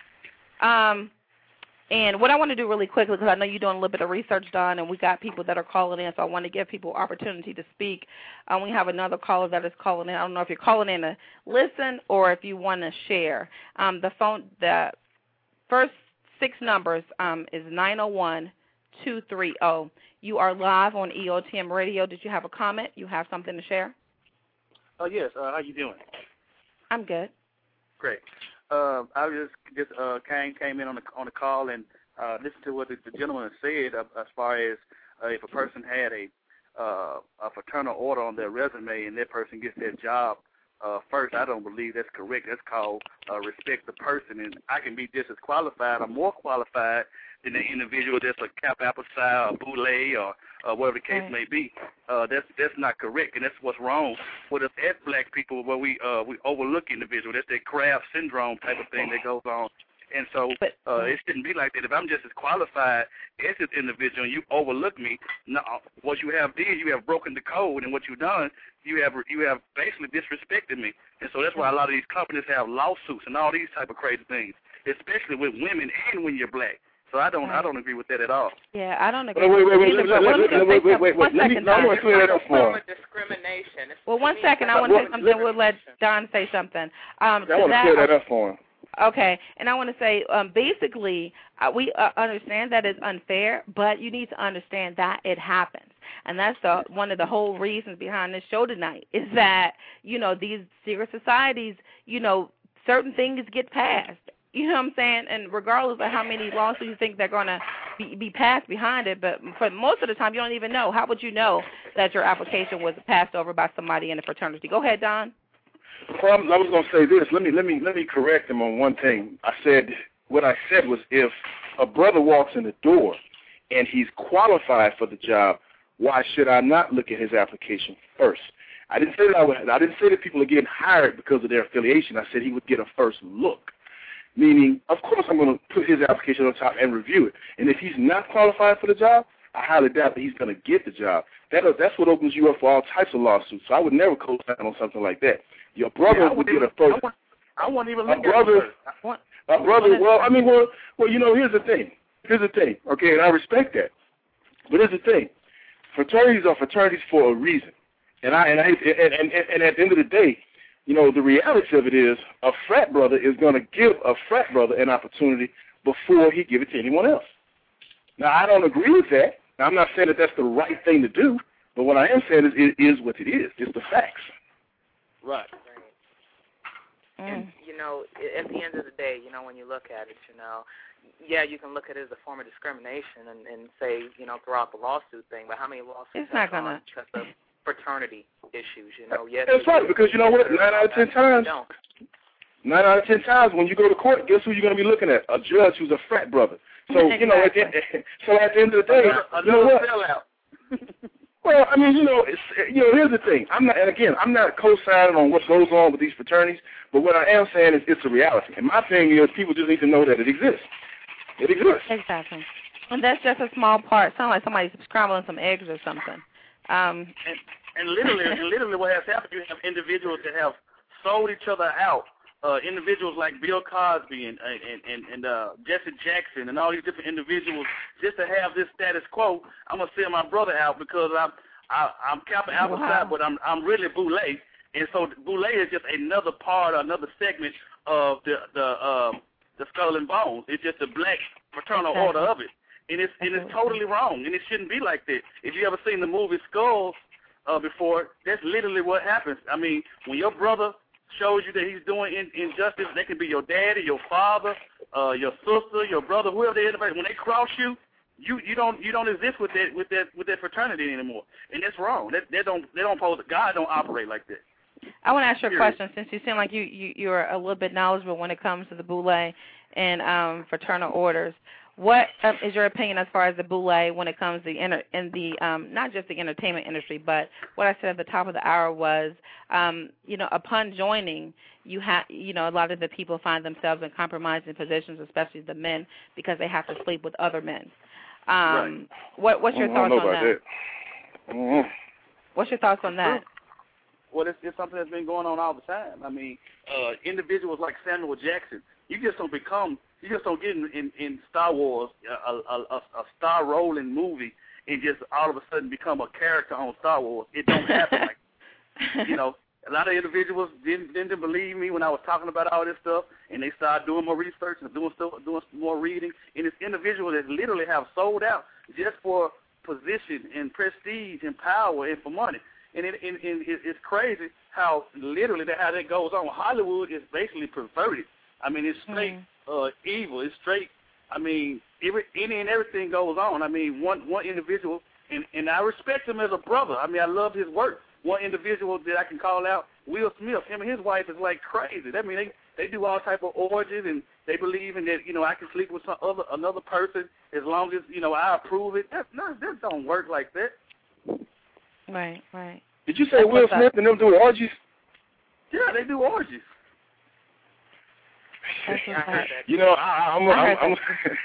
Um. And what I want to do really quickly, because I know you're doing a little bit of research, Don, and we got people that are calling in, so I want to give people opportunity to speak. Um, we have another caller that is calling in. I don't know if you're calling in to listen or if you want to share. Um, the phone, the first six numbers um, is nine oh one, two three oh. You are live on E O T M Radio. Did you have a comment? You have something to share? Oh, yes. Uh, how you doing? I'm good. Great. Uh, I just just uh, came came in on the on the call and uh, listened to what the, the gentleman said uh, as far as uh, if a person had a uh, a fraternal order on their resume and that person gets their job uh, first, I don't believe that's correct. That's called uh, respect the person, and I can be just as qualified or more qualified than the individual that's a Kappa Alpha Psi or Boule or uh, whatever the case right. may be. Uh, that's that's not correct, and that's what's wrong with us as black people, where we uh, we overlook individuals. That's that Kraft syndrome type of thing that goes on. And so but, uh, it shouldn't be like that. If I'm just as qualified as this individual and you overlook me, no, what you have did, you have broken the code, and what you've done, you have you have basically disrespected me. And so that's why a lot of these companies have lawsuits and all these type of crazy things, especially with women and when you're black. So I don't, I don't agree with that at all. Yeah, I don't agree. Wait, wait, wait, with wait, wait, wait, wait, wait, wait. Let me, I want to clear that up for him. Discrimination. Well, one second, I want to say something. We'll let Don say something. Um, I want to clear that up for him. Okay, and I want to say, um, basically, uh, we uh, understand that it's unfair, but you need to understand that it happens. And that's the, one of the whole reasons behind this show tonight is that, you know, these secret societies, you know, certain things get passed. You know what I'm saying? And regardless of how many lawsuits you think they're going to be, be passed behind it, but for most of the time you don't even know. How would you know that your application was passed over by somebody in a fraternity? Go ahead, Don. Well, I was going to say this. Let me let me let me correct him on one thing. I said what I said was if a brother walks in the door and he's qualified for the job, why should I not look at his application first? I didn't say that I would. I didn't say that people are getting hired because of their affiliation. I said he would get a first look. Meaning, of course, I'm going to put his application on top and review it. And if he's not qualified for the job, I highly doubt that he's going to get the job. That that's what opens you up for all types of lawsuits. So I would never co-sign on something like that. Your brother yeah, would even, get a first. I, want, I won't even a look brother, at it. A brother. Well, I mean, well, well, you know, here's the thing. Here's the thing. Okay, and I respect that. But here's the thing. Fraternities are fraternities for a reason. And I and I and, and, and at the end of the day, you know, the reality of it is a frat brother is going to give a frat brother an opportunity before he give it to anyone else. Now, I don't agree with that. Now, I'm not saying that that's the right thing to do, but what I am saying is it is what it is. It's the facts. Right. And, you know, at the end of the day, you know, when you look at it, you know, yeah, you can look at it as a form of discrimination and, and say, you know, throw out the lawsuit thing, but how many lawsuits it's not gonna because of fraternity issues, you know? Yes, that's right, because you know what? Nine out of ten times, nine out of ten times when you go to court, guess who you're going to be looking at? A judge who's a frat brother. So, exactly. you know, at the, so at the end of the day, another, you know what? Sellout. Well, I mean, you know, it's, you know, here's the thing. I'm not, and again, I'm not co-signing on what goes on with these fraternities, but what I am saying is it's a reality. And my thing is people just need to know that it exists. It exists. Exactly. And that's just a small part. Sounds like somebody's scrambling some eggs or something. Um, and, and literally, and literally what has happened, you have individuals that have sold each other out. Uh, individuals like Bill Cosby and and and, and uh, Jesse Jackson and all these different individuals, just to have this status quo. I'm gonna sell my brother out because I'm I, I'm Kappa Alpha Psi, but I'm I'm really Boule, and so Boule is just another part, another segment of the the uh, the Skull and Bones. It's just a black fraternal exactly. order of it, and it's and it's totally wrong, and it shouldn't be like that. If you ever seen the movie Skulls uh, before, that's literally what happens. I mean, when your brother shows you that he's doing in, injustice, they can be your daddy, your father, uh, your sister, your brother, whoever they are. When they cross you, you you don't you don't exist with that with that with that fraternity anymore, and that's wrong. That they don't they don't pose. God don't operate like that. I want to ask you a Period. question, since you seem like you, you you're a little bit knowledgeable when it comes to the Boule and um, fraternal orders. What um, is your opinion as far as the Boule when it comes to the inter- in the um, not just the entertainment industry, but what I said at the top of the hour was, um, you know, upon joining, you have, you know, a lot of the people find themselves in compromising positions, especially the men, because they have to sleep with other men. Um, right. What what's your thoughts on that? that. Mm-hmm. What's your thoughts on that? Well, it's, it's something that's been going on all the time. I mean, uh, individuals like Samuel Jackson, you just don't become. You just don't get in, in, in Star Wars a, a, a, a star role in movie and just all of a sudden become a character on Star Wars. It don't happen like that. You know, a lot of individuals didn't didn't believe me when I was talking about all this stuff, and they started doing more research and doing stuff, doing more reading. And it's individuals that literally have sold out just for position and prestige and power and for money. And it, and, and it's crazy how literally that, how that goes on. Hollywood is basically perverted. I mean, it's straight. Mm. Uh, evil. It's straight. I mean, every, any and everything goes on. I mean, one one individual, and, and I respect him as a brother. I mean, I love his work. One individual that I can call out Will Smith, him and his wife is like crazy. That mean they they do all type of orgies, and they believe in that, you know, I can sleep with some other another person as long as, you know, I approve it. That no, that don't work like that. Right, right. Did you say That's Will Smith and them do orgies? Yeah, they do orgies. You know, I, I'm, I'm, I'm,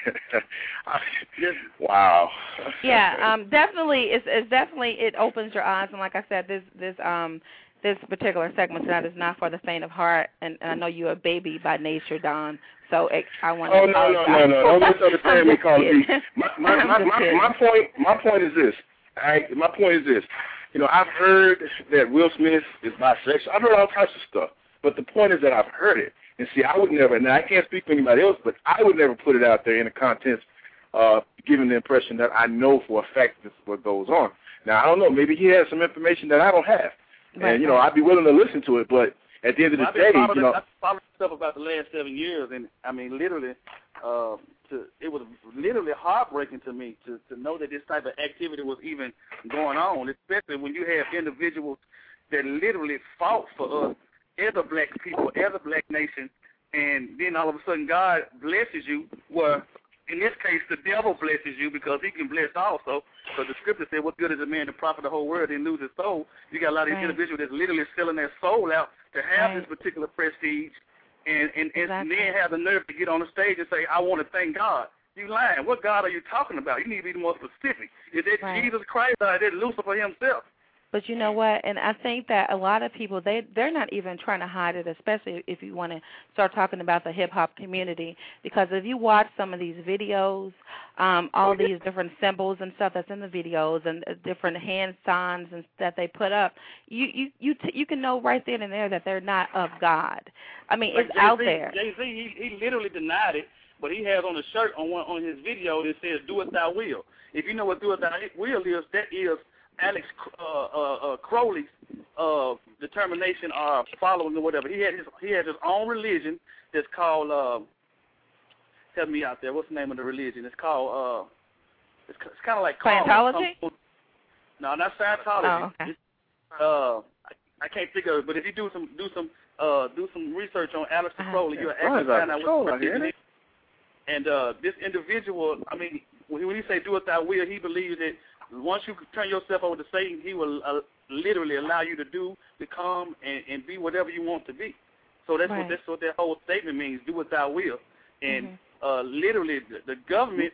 I'm wow. Yeah, um, definitely, it's, it's definitely it opens your eyes, and like I said, this this um this particular segment tonight is not for the faint of heart, and, and I know you're a baby by nature, Don. So it, I want to. Oh no, no, no, no! Don't misunderstand me, calling me. My my my, my, my point my point is this. I, my point is this. You know, I've heard that Will Smith is bisexual. I've heard all types of stuff, but the point is that I've heard it. And see, I would never, and I can't speak for anybody else, but I would never put it out there in the contents, uh, giving the impression that I know for a fact this is what goes on. Now, I don't know. Maybe he has some information that I don't have. Right. And, you know, I'd be willing to listen to it, but at the end of the well, day, you know. I've been following stuff about the last seven years, and, I mean, literally, uh, to, it was literally heartbreaking to me to, to know that this type of activity was even going on, especially when you have individuals that literally fought for us as a black people, as a black nation, and then all of a sudden God blesses you. Well, in this case, the devil blesses you because he can bless also. So the scripture said, what good is a man to profit the whole world and lose his soul? You got a lot of right. individuals that's literally selling their soul out to have right. this particular prestige, and, and, exactly. and then have the nerve to get on the stage and say, I want to thank God. You lying. What God are you talking about? You need to be more specific. Is it right. Jesus Christ or is it Lucifer himself? But you know what? And I think that a lot of people, they, they're not even trying to hide it, especially if you want to start talking about the hip-hop community. Because if you watch some of these videos, um, all these different symbols and stuff that's in the videos and uh, different hand signs and that they put up, you you you, t- you can know right then and there that they're not of God. I mean, like it's Jay-Z, out there. Jay-Z, he, he literally denied it, but he has on a shirt on one on his video that says, do it thou will. If you know what do it thou will is, that is Alex uh, uh, uh, Crowley's uh, determination or following or whatever. He had his he had his own religion that's called. Uh, help me out there. What's the name of the religion? It's called. Uh, it's, it's kind of like Scientology. No, not Scientology. Oh, okay. Uh, I, I can't think of it, but if you do some do some uh, do some research on Alex uh-huh. Crowley, you'll actually find out what religion is. And uh, this individual, I mean, when he say do it thy will, he believes that once you turn yourself over to Satan, he will uh, literally allow you to do, become, and, and be whatever you want to be. So that's right. what that's what that whole statement means: do what thou will. And mm-hmm. uh, literally, the, the government,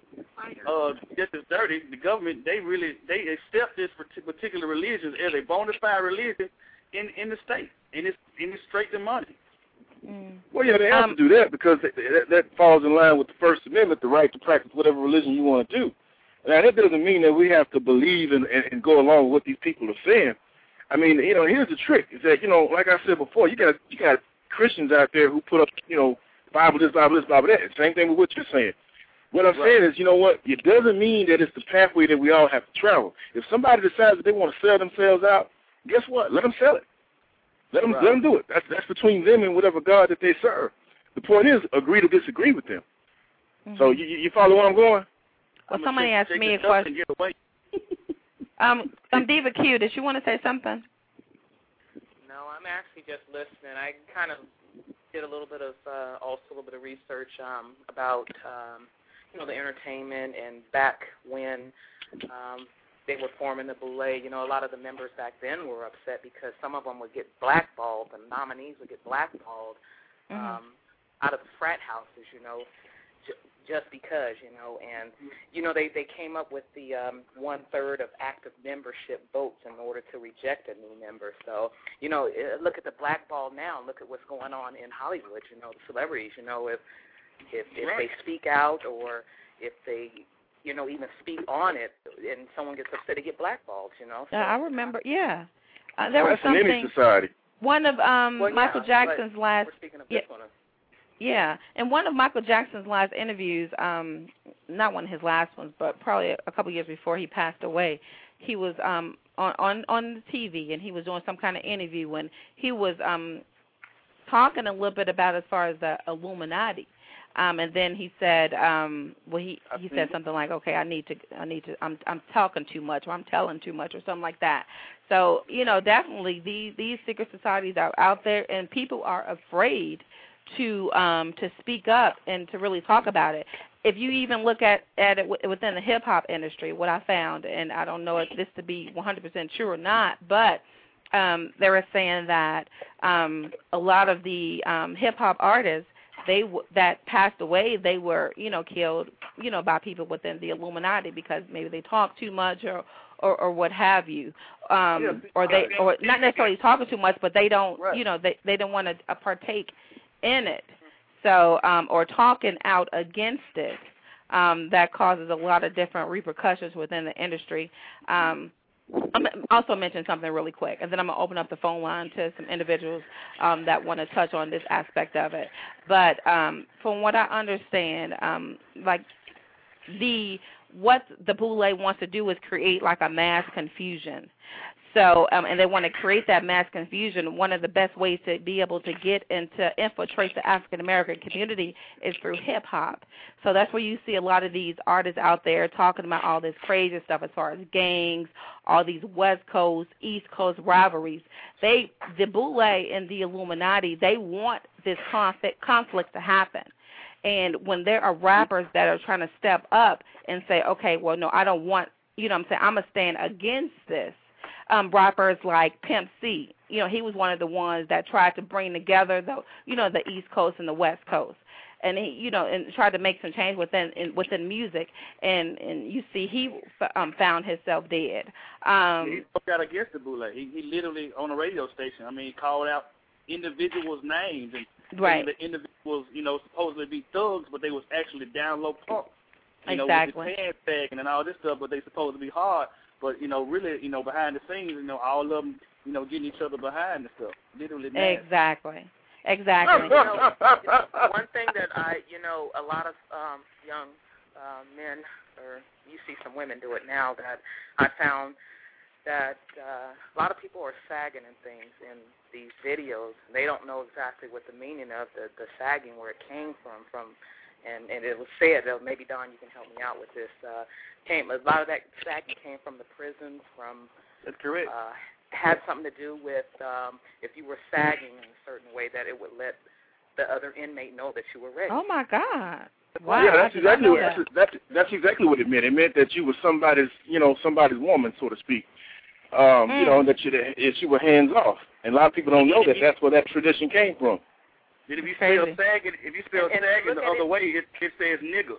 uh, this is dirty. The government, they really they accept this particular religion as a bona fide religion in in the state, and it's and it's straight to money. Mm. Well, yeah, they have um, to do that because that, that, that falls in line with the First Amendment, the right to practice whatever religion you want to do. Now, that doesn't mean that we have to believe and, and, and go along with what these people are saying. I mean, you know, here's the trick: is that, you know, like I said before, you got you got Christians out there who put up, you know, Bible this, Bible this, Bible that. Same thing with what you're saying. What I'm right. saying is, you know what? It doesn't mean that it's the pathway that we all have to travel. If somebody decides that they want to sell themselves out, guess what? Let them sell it. Let them, right. let them do it. That's that's between them and whatever God that they serve. The point is, agree to disagree with them. Mm-hmm. So you you follow where I'm going? Well, somebody asked me a question. um, um, Diva Q, did you want to say something? No, I'm actually just listening. I kind of did a little bit of, uh, also a little bit of research um, about, um, you know, the entertainment and back when um, they were forming the Boule. You know, a lot of the members back then were upset because some of them would get blackballed, the nominees would get blackballed um, mm-hmm. out of the frat houses, you know, just because, you know, and, you know, they, they came up with the um, one-third of active membership votes in order to reject a new member. So, you know, look at the blackball now. Look at what's going on in Hollywood, you know, the celebrities, you know, if if, if right. they speak out or if they, you know, even speak on it and someone gets upset, they get blackballed, you know. So, uh, I remember, yeah. Uh, there well, was something. An image society. One of um, well, Michael yeah, Jackson's last. We're speaking of yeah, this one. Yeah, in one of Michael Jackson's last interviews, um, not one of his last ones, but probably a, a couple years before he passed away, he was um, on, on on the T V and he was doing some kind of interview and he was um, talking a little bit about as far as the Illuminati. Um, and then he said, um, well, he he said something like, okay, I need to, I need to, I'm I'm talking too much, or I'm telling too much, or something like that. So, you know, definitely these these secret societies are out there, and people are afraid to um, to speak up and to really talk about it. If you even look at, at it within the hip-hop industry, what I found, and I don't know if this to be one hundred percent true or not, but um, they were saying that um, a lot of the um, hip-hop artists, they w- that passed away, they were, you know, killed, you know, by people within the Illuminati because maybe they talk too much or, or, or what have you, um, yeah, or they, or not necessarily talking too much, but they don't, right. you know, they they don't want to uh, partake in it, so um, or talking out against it, um, that causes a lot of different repercussions within the industry. Um, I'm also mention something really quick, and then I'm going to open up the phone line to some individuals um, that want to touch on this aspect of it. But um, from what I understand, um, like the what the Boule wants to do is create like a mass confusion. So, um, and they want to create that mass confusion. One of the best ways to be able to get and to infiltrate the African-American community is through hip-hop. So that's where you see a lot of these artists out there talking about all this crazy stuff as far as gangs, all these West Coast, East Coast rivalries. They, the Boule and the Illuminati, they want this conflict, conflict to happen. And when there are rappers that are trying to step up and say, okay, well, no, I don't want, you know what I'm saying, I'm going to stand against this. Um, rappers like Pimp C, you know, he was one of the ones that tried to bring together the, you know, the East Coast and the West Coast, and he, you know, and tried to make some change within in, within music, and and you see he um, found himself dead. Um, he spoke out against the Boule. He he literally on a radio station. I mean, he called out individuals' names and right. the individuals, you know, supposedly be thugs, but they was actually down low punk. You exactly. know, with the pants sagging and all this stuff, but they supposed to be hard. But, you know, really, you know, behind the scenes, you know, all of them, you know, getting each other behind and stuff. Literally mad. Exactly. Exactly. You know, one thing that I, you know, a lot of um, young uh, men, or you see some women do it now, that I found that uh, a lot of people are sagging and things in these videos. They don't know exactly what the meaning of the, the sagging, where it came from, from And, and it was said, uh, maybe, Don, you can help me out with this, uh, came, a lot of that sagging came from the prisons, from, That's correct. Uh, had something to do with um, if you were sagging in a certain way, that it would let the other inmate know that you were ready. Oh, my God. Wow. Yeah, that's exactly what, that's, that's, that's exactly what it meant. It meant that you were somebody's, you know, somebody's woman, so to speak. Um, mm. You know, that you, that you were hands off. And a lot of people don't know that that's where that tradition came from. If you spell sagging, if you spell and, and sagging the other it, way, it, it says niggas.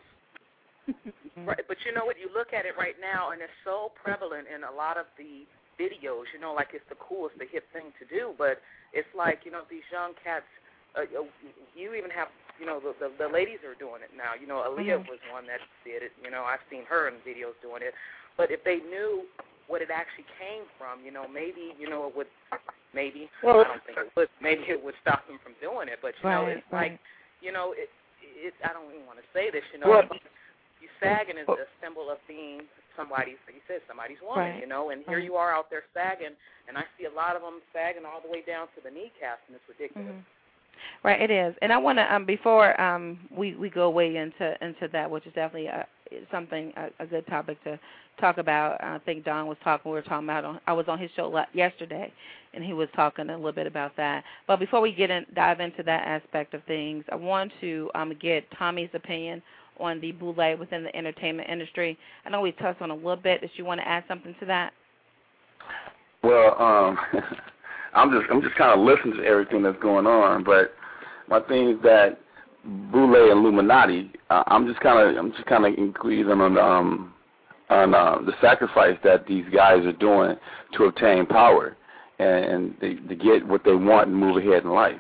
Right, but you know what? You look at it right now, and it's so prevalent in a lot of the videos. You know, like it's the coolest, the hip thing to do. But it's like, you know, these young cats. Uh, you even have, you know, the, the the ladies are doing it now. You know, Aaliyah mm-hmm. was one that did it. You know, I've seen her in videos doing it. But if they knew what it actually came from, you know, maybe, you know, it would. Maybe well, I don't think it would. Maybe it would stop them from doing it. But you right, know, it's right. like, you know, it. It. I don't even want to say this. You know, well, you sagging is a symbol of being somebody's. Like you said, somebody's woman. Right, you know, and here right. you are out there sagging, and I see a lot of them sagging all the way down to the kneecaps, and it's ridiculous. Mm-hmm. Right, it is. And I want to um, before um, we we go way into into that, which is definitely a, something a, a good topic to talk about. I think Don was talking. We were talking about. On, I was on his show yesterday, and he was talking a little bit about that. But before we get in, dive into that aspect of things, I want to um, get Tommy's opinion on the Boule within the entertainment industry. I know we touched on a little bit. Does you want to add something to that? Well, um, I'm just I'm just kind of listening to everything that's going on, but my thing is that Boule and Illuminati. Uh, I'm just kind of I'm just kind of including on the, um on uh, the sacrifice that these guys are doing to obtain power and, and they, to get what they want and move ahead in life.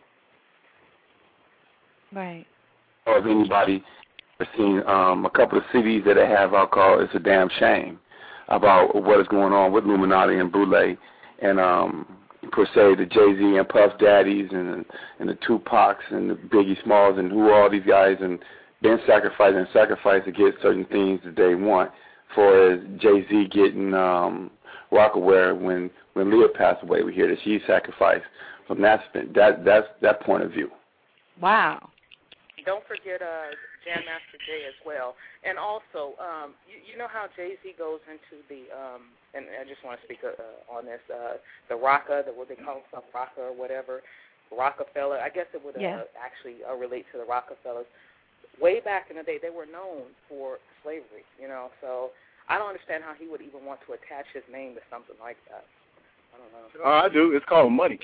Right. Or if anybody has seen um, a couple of C Ds that they have out called "It's a Damn Shame" about what is going on with Illuminati and Boule and um, per se the Jay-Z and Puff Daddies and and the Tupacs and the Biggie Smalls and who all these guys and been sacrificing and sacrificed to get certain things that they want. For as Jay-Z getting um, Rockaware when when Leah passed away, we hear that she sacrificed from that that that's that point of view. Wow. don't forget uh, Jam Master Jay as well. And also, um, you, you know how Jay-Z goes into the, um, and I just want to speak uh, on this, uh, the Rocka, the, what they call some Rocka or whatever, Rockefeller. I guess it would uh, yeah. actually uh, relate to the Rockefellers. Way back in the day, they were known for slavery, you know, so I don't understand how he would even want to attach his name to something like that. I don't know. Oh, I do. It's called money.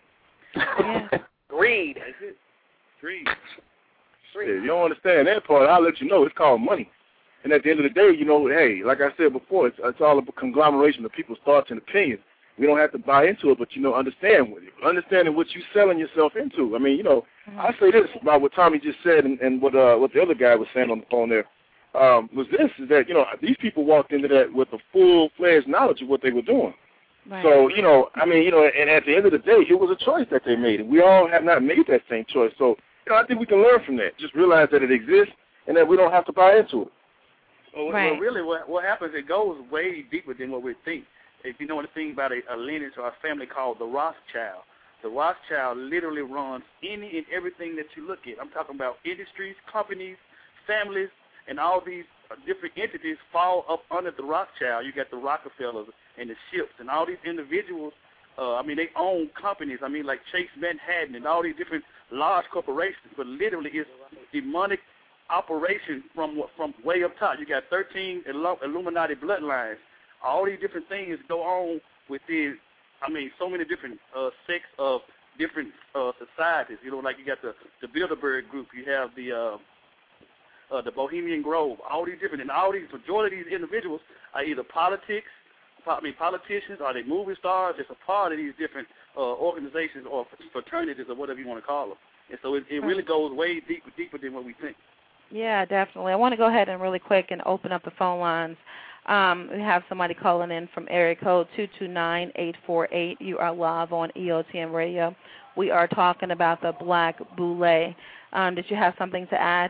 Yeah. Greed. Greed. Yeah, you don't understand that part. I'll let you know. It's called money. And at the end of the day, you know, hey, like I said before, it's, it's all a conglomeration of people's thoughts and opinions. We don't have to buy into it, but, you know, understand with it. Understanding what you're selling yourself into. I mean, you know, mm-hmm. I say this about what Tommy just said and, and what uh, what the other guy was saying on the phone there, um, was this, is that, you know, these people walked into that with a full-fledged knowledge of what they were doing. Right. So, you know, I mean, you know, and at the end of the day, it was a choice that they made. And we all have not made that same choice. So, you know, I think we can learn from that. Just realize that it exists and that we don't have to buy into it. Well, right. well really, what, what happens, it goes way deeper than what we think. If you know anything about a, a lineage or a family called the Rothschild, the Rothschild literally runs any and everything that you look at. I'm talking about industries, companies, families, and all these uh, different entities fall up under the Rothschild. You got the Rockefellers and the Ships and all these individuals. Uh, I mean, they own companies. I mean, like Chase Manhattan and all these different large corporations, but literally it's demonic operation from from way up top. You got thirteen Illuminati bloodlines. All these different things go on within, I mean, so many different uh, sects of different uh, societies. You know, like you got the, the Bilderberg group. You have the uh, uh, the Bohemian Grove. All these different, and all these, majority of these individuals are either politics, I mean, politicians, or they movie stars. It's a part of these different uh, organizations or fraternities or whatever you want to call them. And so it, it really goes way deeper, deeper than what we think. Yeah, definitely. I want to go ahead and really quick and open up the phone lines. Um, we have somebody calling in from area code two two nine, eight four eight. You are live on E O T M Radio. We are talking about the Black Boule. Um, did you have something to add?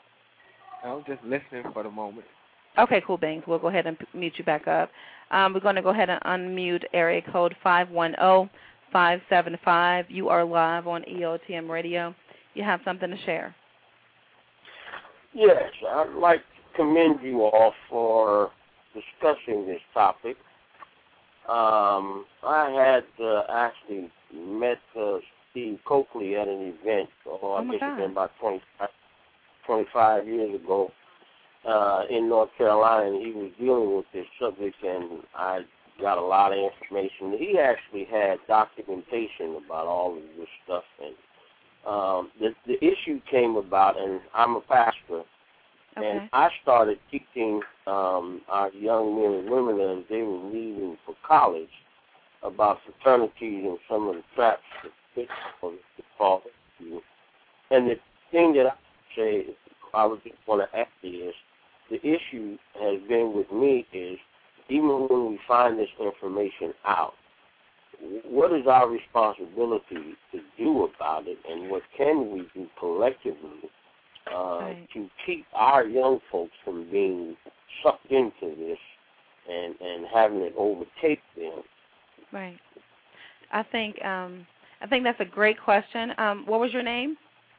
I was just listening for the moment. Okay, cool, Banks. We'll go ahead and mute you back up. Um, we're going to go ahead and unmute area code five one zero, five seven five. You are live on E O T M Radio. You have something to share? Yes, I'd like to commend you all for discussing this topic. Um, I had uh, actually met uh, Steve Coakley at an event, oh, I oh guess God. it's been about twenty, twenty-five years ago uh, in North Carolina, and he was dealing with this subject, and I got a lot of information. He actually had documentation about all of this stuff, and um, the, the issue came about, and I'm a pastor, okay. and I started teaching um, our young men and women as they were leaving for college about fraternities and some of the traps that fit on the fall. And the thing that I say, I would just want to add is, the issue has been with me is, even when we find this information out, what is our responsibility to do about it, and what can we do collectively uh, right. to keep our young folks from being sucked into this and, and having it overtake them? Right. I think um, I think that's a great question. Um, what was your name?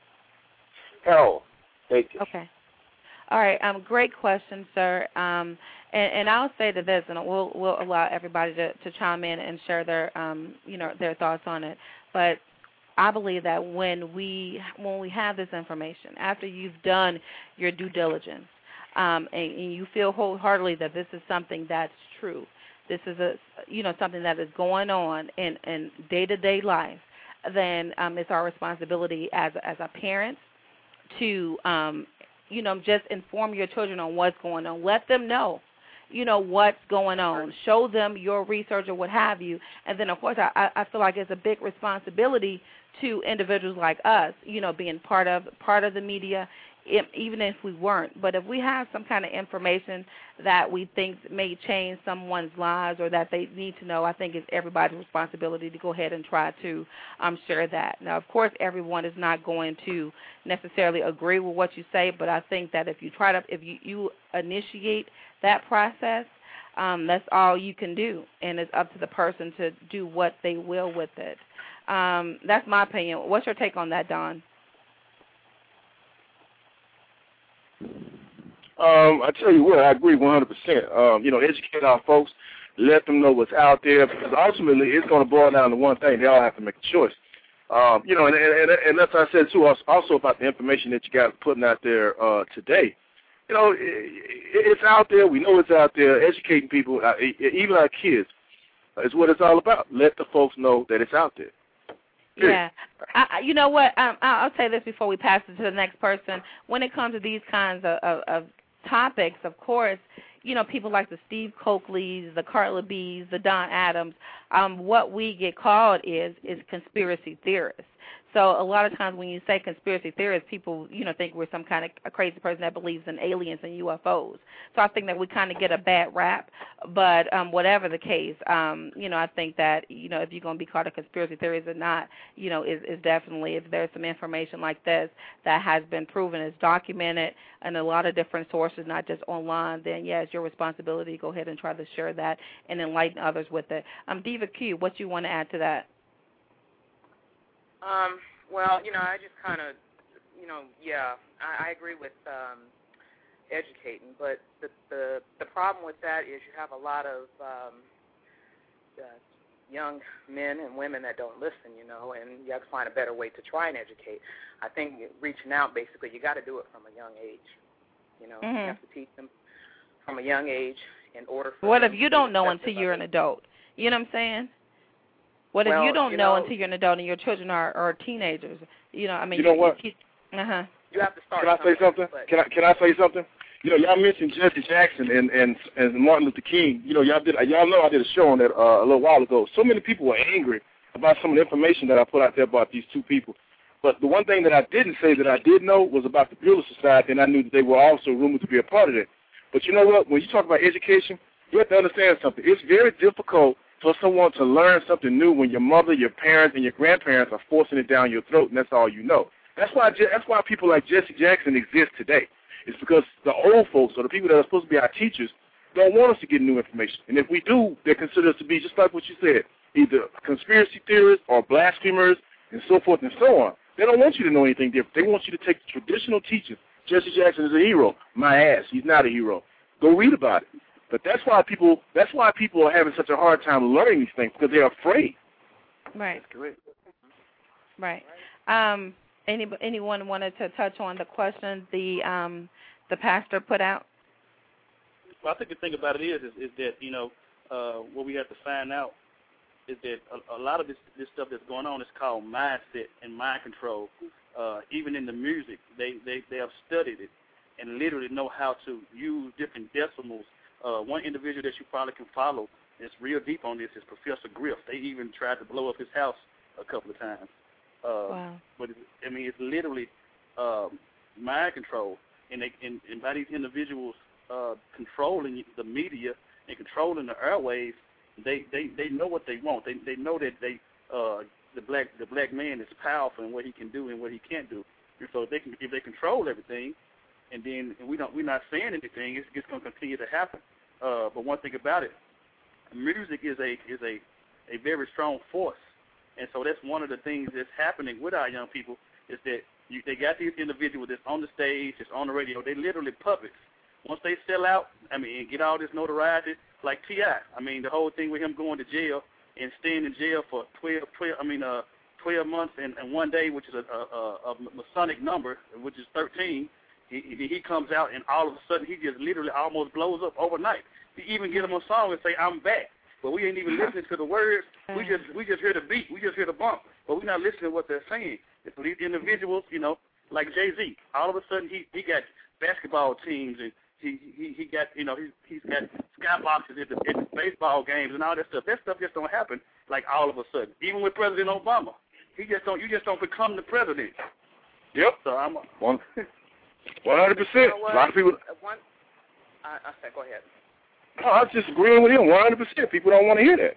Harold. Thank you. Okay. All right. Um, great question, sir. Um, and, and I'll say to this, and we'll we'll allow everybody to, to chime in and share their um, you know, their thoughts on it. But I believe that when we when we have this information, after you've done your due diligence, um, and, and you feel wholeheartedly that this is something that's true, this is a you know something that is going on in in day-to-day life, then um, it's our responsibility as as a parent to um, you know just inform your children on what's going on. Let them know, you know, what's going on. Show them your research or what have you. And then, of course, I, I feel like it's a big responsibility to individuals like us, you know, being part of part of the media, even if we weren't. But if we have some kind of information that we think may change someone's lives or that they need to know, I think it's everybody's responsibility to go ahead and try to um, share that. Now, of course, everyone is not going to necessarily agree with what you say, but I think that if you try to, if you, you initiate that process, um, that's all you can do, and it's up to the person to do what they will with it. Um, that's my opinion. What's your take on that, Don? Um, I tell you what, I agree one hundred percent. Um, you know, educate our folks, let them know what's out there, because ultimately it's going to boil down to one thing. They all have to make a choice. Um, you know, and, and, and that's what I said, too, also about the information that you guys are putting out there uh, today. You know, it, it's out there. We know it's out there. Educating people, uh, even our kids, is what it's all about. Let the folks know that it's out there. Yeah. I, you know what? Um, I'll say this before we pass it to the next person. When it comes to these kinds of, of, of topics, of course, you know, people like the Steve Coakleys, the Carla B's, the Don Adams, um, what we get called is is conspiracy theorists. So a lot of times when you say conspiracy theorists, people, you know, think we're some kind of a crazy person that believes in aliens and U F Os. So I think that we kind of get a bad rap. But um, whatever the case, um, you know, I think that, you know, if you're going to be called a conspiracy theorist or not, you know, is, is definitely, if there's some information like this that has been proven, is documented in a lot of different sources, not just online, then, yeah, it's your responsibility to go ahead and try to share that and enlighten others with it. Um, Diva Q, what you want to add to that? Um, well, you know, I just kind of, you know, yeah, I, I agree with um, educating, but the, the the problem with that is you have a lot of um, uh, young men and women that don't listen, you know, and you have to find a better way to try and educate. I think reaching out, basically, you got to do it from a young age, you know. Mm-hmm. You have to teach them from a young age in order for What if you don't know until you're an adult? You know what I'm saying? What if well, you don't you know, know until you're an adult and your children are, are teenagers? You know, I mean, you know what? Uh huh. You have to start. Can I say something? Can I can I say something? You know, y'all mentioned Jesse Jackson and, and and Martin Luther King. You know, y'all did y'all know I did a show on that uh, a little while ago. So many people were angry about some of the information that I put out there about these two people. But the one thing that I didn't say that I did know was about the Bueller Society, and I knew that they were also rumored to be a part of it. But you know what? When you talk about education, you have to understand something. It's very difficult for someone to learn something new when your mother, your parents, and your grandparents are forcing it down your throat, and that's all you know. That's why that's why people like Jesse Jackson exist today. It's because the old folks, or the people that are supposed to be our teachers, don't want us to get new information. And if we do, they consider us to be, just like what you said, either conspiracy theorists or blasphemers and so forth and so on. They don't want you to know anything different. They want you to take the traditional teaching. Jesse Jackson is a hero. My ass, he's not a hero. Go read about it. But that's why people that's why people are having such a hard time learning these things, because they're afraid. Right. That's correct. Right. Um, any anyone wanted to touch on the question the um, the pastor put out? Well, I think the thing about it is is, is that, you know, uh, what we have to find out is that a, a lot of this this stuff that's going on is called mindset and mind control. Uh, even in the music, they, they, they have studied it and literally know how to use different decimals. Uh, one individual that you probably can follow that's real deep on this is Professor Griff. They even tried to blow up his house a couple of times. Uh, wow. But, it, I mean, it's literally um, mind control. And, they, and, and by these individuals uh, controlling the media and controlling the airwaves, they, they, they know what they want. They they know that they uh, the black the black man is powerful in what he can do and what he can't do. And so if they can if they control everything, and then we don't we're not saying anything, it's just going to continue to happen. Uh, but one thing about it, music is a is a a very strong force, and so that's one of the things that's happening with our young people is that you, they got these individuals that's on the stage, that's on the radio. They literally puppets. Once they sell out, I mean, and get all this notoriety, like T I I mean, the whole thing with him going to jail and staying in jail for twelve, twelve I mean, uh, twelve months and, and one day, which is a, a, a Masonic number, which is thirteen. He, he comes out and all of a sudden he just literally almost blows up overnight. He even get him a song and say, "I'm back," but we ain't even listening to the words. We just we just hear the beat. We just hear the bump, but we're not listening to what they're saying. And so these individuals, you know, like Jay-Z, all of a sudden he he got basketball teams and He, he he got you know he he's got skyboxes at the, at the baseball games and all that stuff. That stuff just don't happen like all of a sudden. Even with President Obama, he just don't you just don't become the president. Yep. So I'm one one hundred percent. A lot of people. One, I, I said, go ahead. No, I was just agreeing with him. One hundred percent. People don't want to hear that.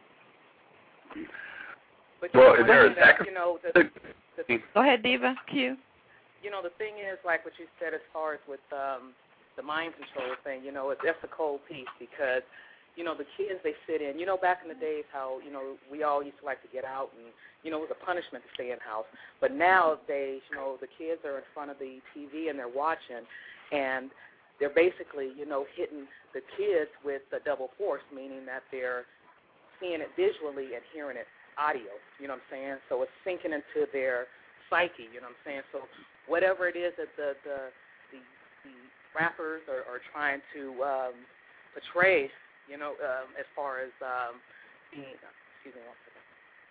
But well, you know, is there a that, you know, the, the, Go ahead, Diva Q. You know, the thing is, like what you said, as far as with um. the mind control thing, you know, it's, that's a cold piece because, you know, the kids, they sit in. You know, back in the days how, you know, we all used to like to get out and, you know, it was a punishment to stay in house. But nowadays, you know, the kids are in front of the T V and they're watching, and they're basically, you know, hitting the kids with the double force, meaning that they're seeing it visually and hearing it audio, you know what I'm saying? So it's sinking into their psyche, you know what I'm saying? So whatever it is that the, the, the, the rappers are, are trying to um, portray, you know, um, as far as um, being, excuse me one second.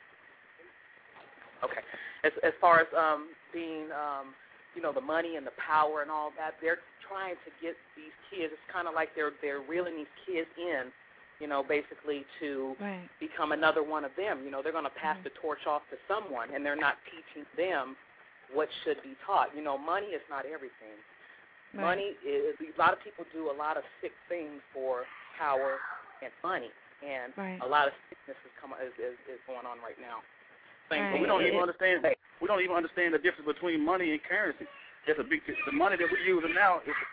Okay. As, as far as um, being, um, you know, the money and the power and all that, they're trying to get these kids. It's kind of like they're they're reeling these kids in, you know, basically to right. become another one of them. You know, they're going to pass right. the torch off to someone, and they're not teaching them what should be taught. You know, money is not everything. Right. Money is, a lot of people do a lot of sick things for power and money, and right. a lot of sickness is, come, is, is, is going on right now. Right. But we don't even understand. We don't even understand the difference between money and currency. There's a big. The money that we're using now, is,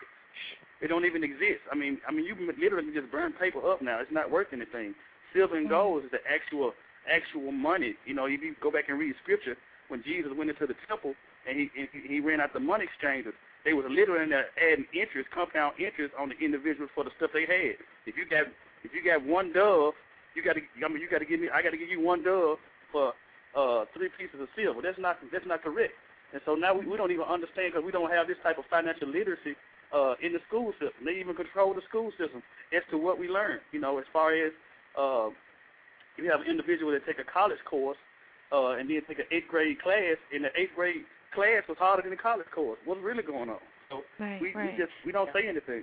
it don't even exist. I mean, I mean, you literally just burn paper up now. It's not worth anything. Silver and gold is the actual actual money. You know, if you go back and read Scripture, when Jesus went into the temple and he and he ran out the money exchangers, they was literally in there adding interest, compound interest on the individuals for the stuff they had. If you got if you got one dove, you got to. I mean, you got to give me. I got to give you one dove for uh, three pieces of silver. That's not that's not correct. And so now we, we don't even understand because we don't have this type of financial literacy uh, in the school system. They even control the school system as to what we learn. You know, as far as uh, you have an individual that take a college course uh, and then take an eighth grade class, and the eighth grade class was harder than the college course. What's really going on? So right, we, right. we just we don't say anything.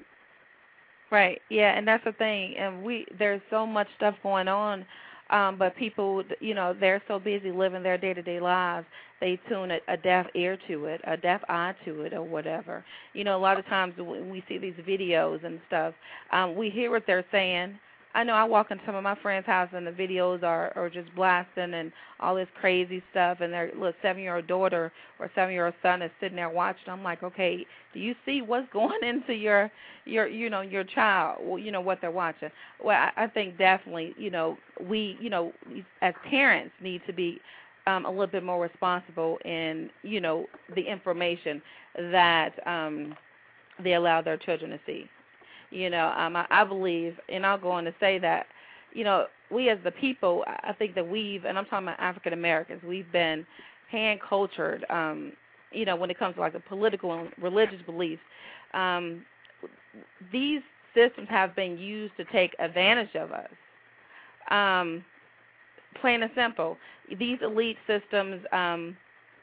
Right. Yeah, and that's the thing. And we there's so much stuff going on. Um, but people, you know, they're so busy living their day-to-day lives, they tune a, a deaf ear to it, a deaf eye to it, or whatever. You know, a lot of times when we see these videos and stuff, um, we hear what they're saying. I know I walk into some of my friends' houses and the videos are, are just blasting and all this crazy stuff, and their little seven-year-old daughter or seven-year-old son is sitting there watching. I'm like, okay, do you see what's going into your, your, you know, your child? Well, you know what they're watching. Well, I, I think definitely, you know, we, you know, as parents need to be um, a little bit more responsible in, you know, the information that um, they allow their children to see. You know, um, I, I believe, and I'll go on to say that, you know, we as the people, I think that we've, and I'm talking about African Americans, we've been hand cultured, um, you know, when it comes to like the political and religious beliefs. Um, these systems have been used to take advantage of us. Um, plain and simple. These elite systems, um,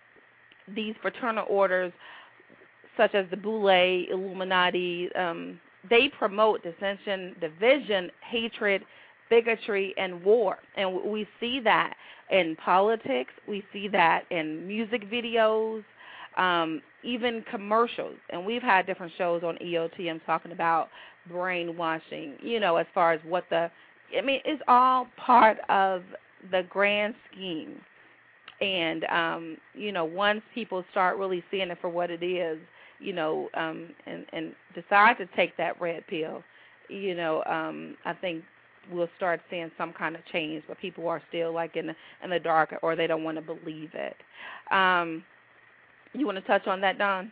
these fraternal orders, such as the Boule, Illuminati, um, they promote dissension, division, hatred, bigotry, and war. And we see that in politics. We see that in music videos, um, even commercials. And we've had different shows on E O T M talking about brainwashing, you know, as far as what the, I mean, it's all part of the grand scheme. And, um, you know, once people start really seeing it for what it is, you know, um, and, and decide to take that red pill, you know, um, I think we'll start seeing some kind of change, but people are still like in the, in the dark, or they don't want to believe it. Um, you want to touch on that, Don?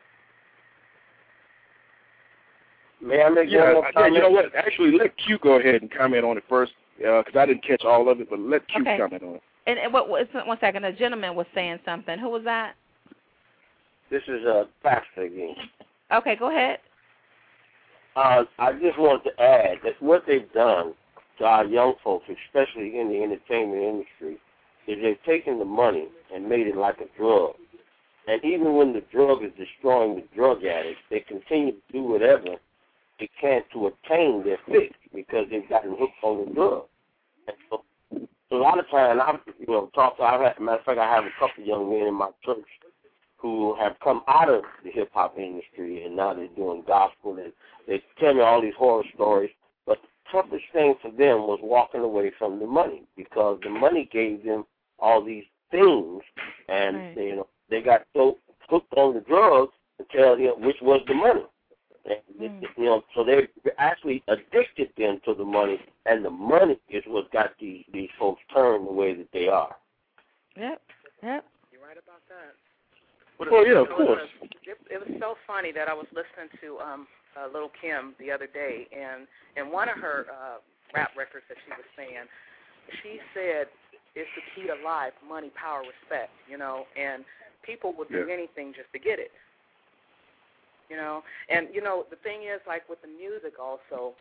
May I make yeah, one more yeah, comment? you know what? Actually, let Q go ahead and comment on it first, because uh, I didn't catch all of it, but let Q okay. comment on it. And, and what, what, one second, a gentleman was saying something. Who was that? This is a uh, pastor again. Okay, go ahead. Uh, I just want to add that what they've done to our young folks, especially in the entertainment industry, is they've taken the money and made it like a drug. And even when the drug is destroying the drug addicts, they continue to do whatever they can to obtain their fix because they've gotten hooked on the drug. And so, so a lot of times, I've you know talked to. I've had, matter of fact, I have a couple of young men in my church who have come out of the hip-hop industry, and now they're doing gospel, and they tell me all these horror stories. But the toughest thing for them was walking away from the money, because the money gave them all these things, and right. they, you know they got so hooked on the drugs until you know, which was the money. And, mm. You know, so they're actually addicted then to the money, and the money is what got these these folks turned the way that they are. Yep, yep. You're right about that. Well, yeah, of course. It, it was so funny that I was listening to um, uh, Little Kim the other day, and in one of her uh, rap records that she was saying, she said, it's the key to life, money, power, respect, you know, and people will do yeah. anything just to get it, you know. And, you know, the thing is, like with the music also,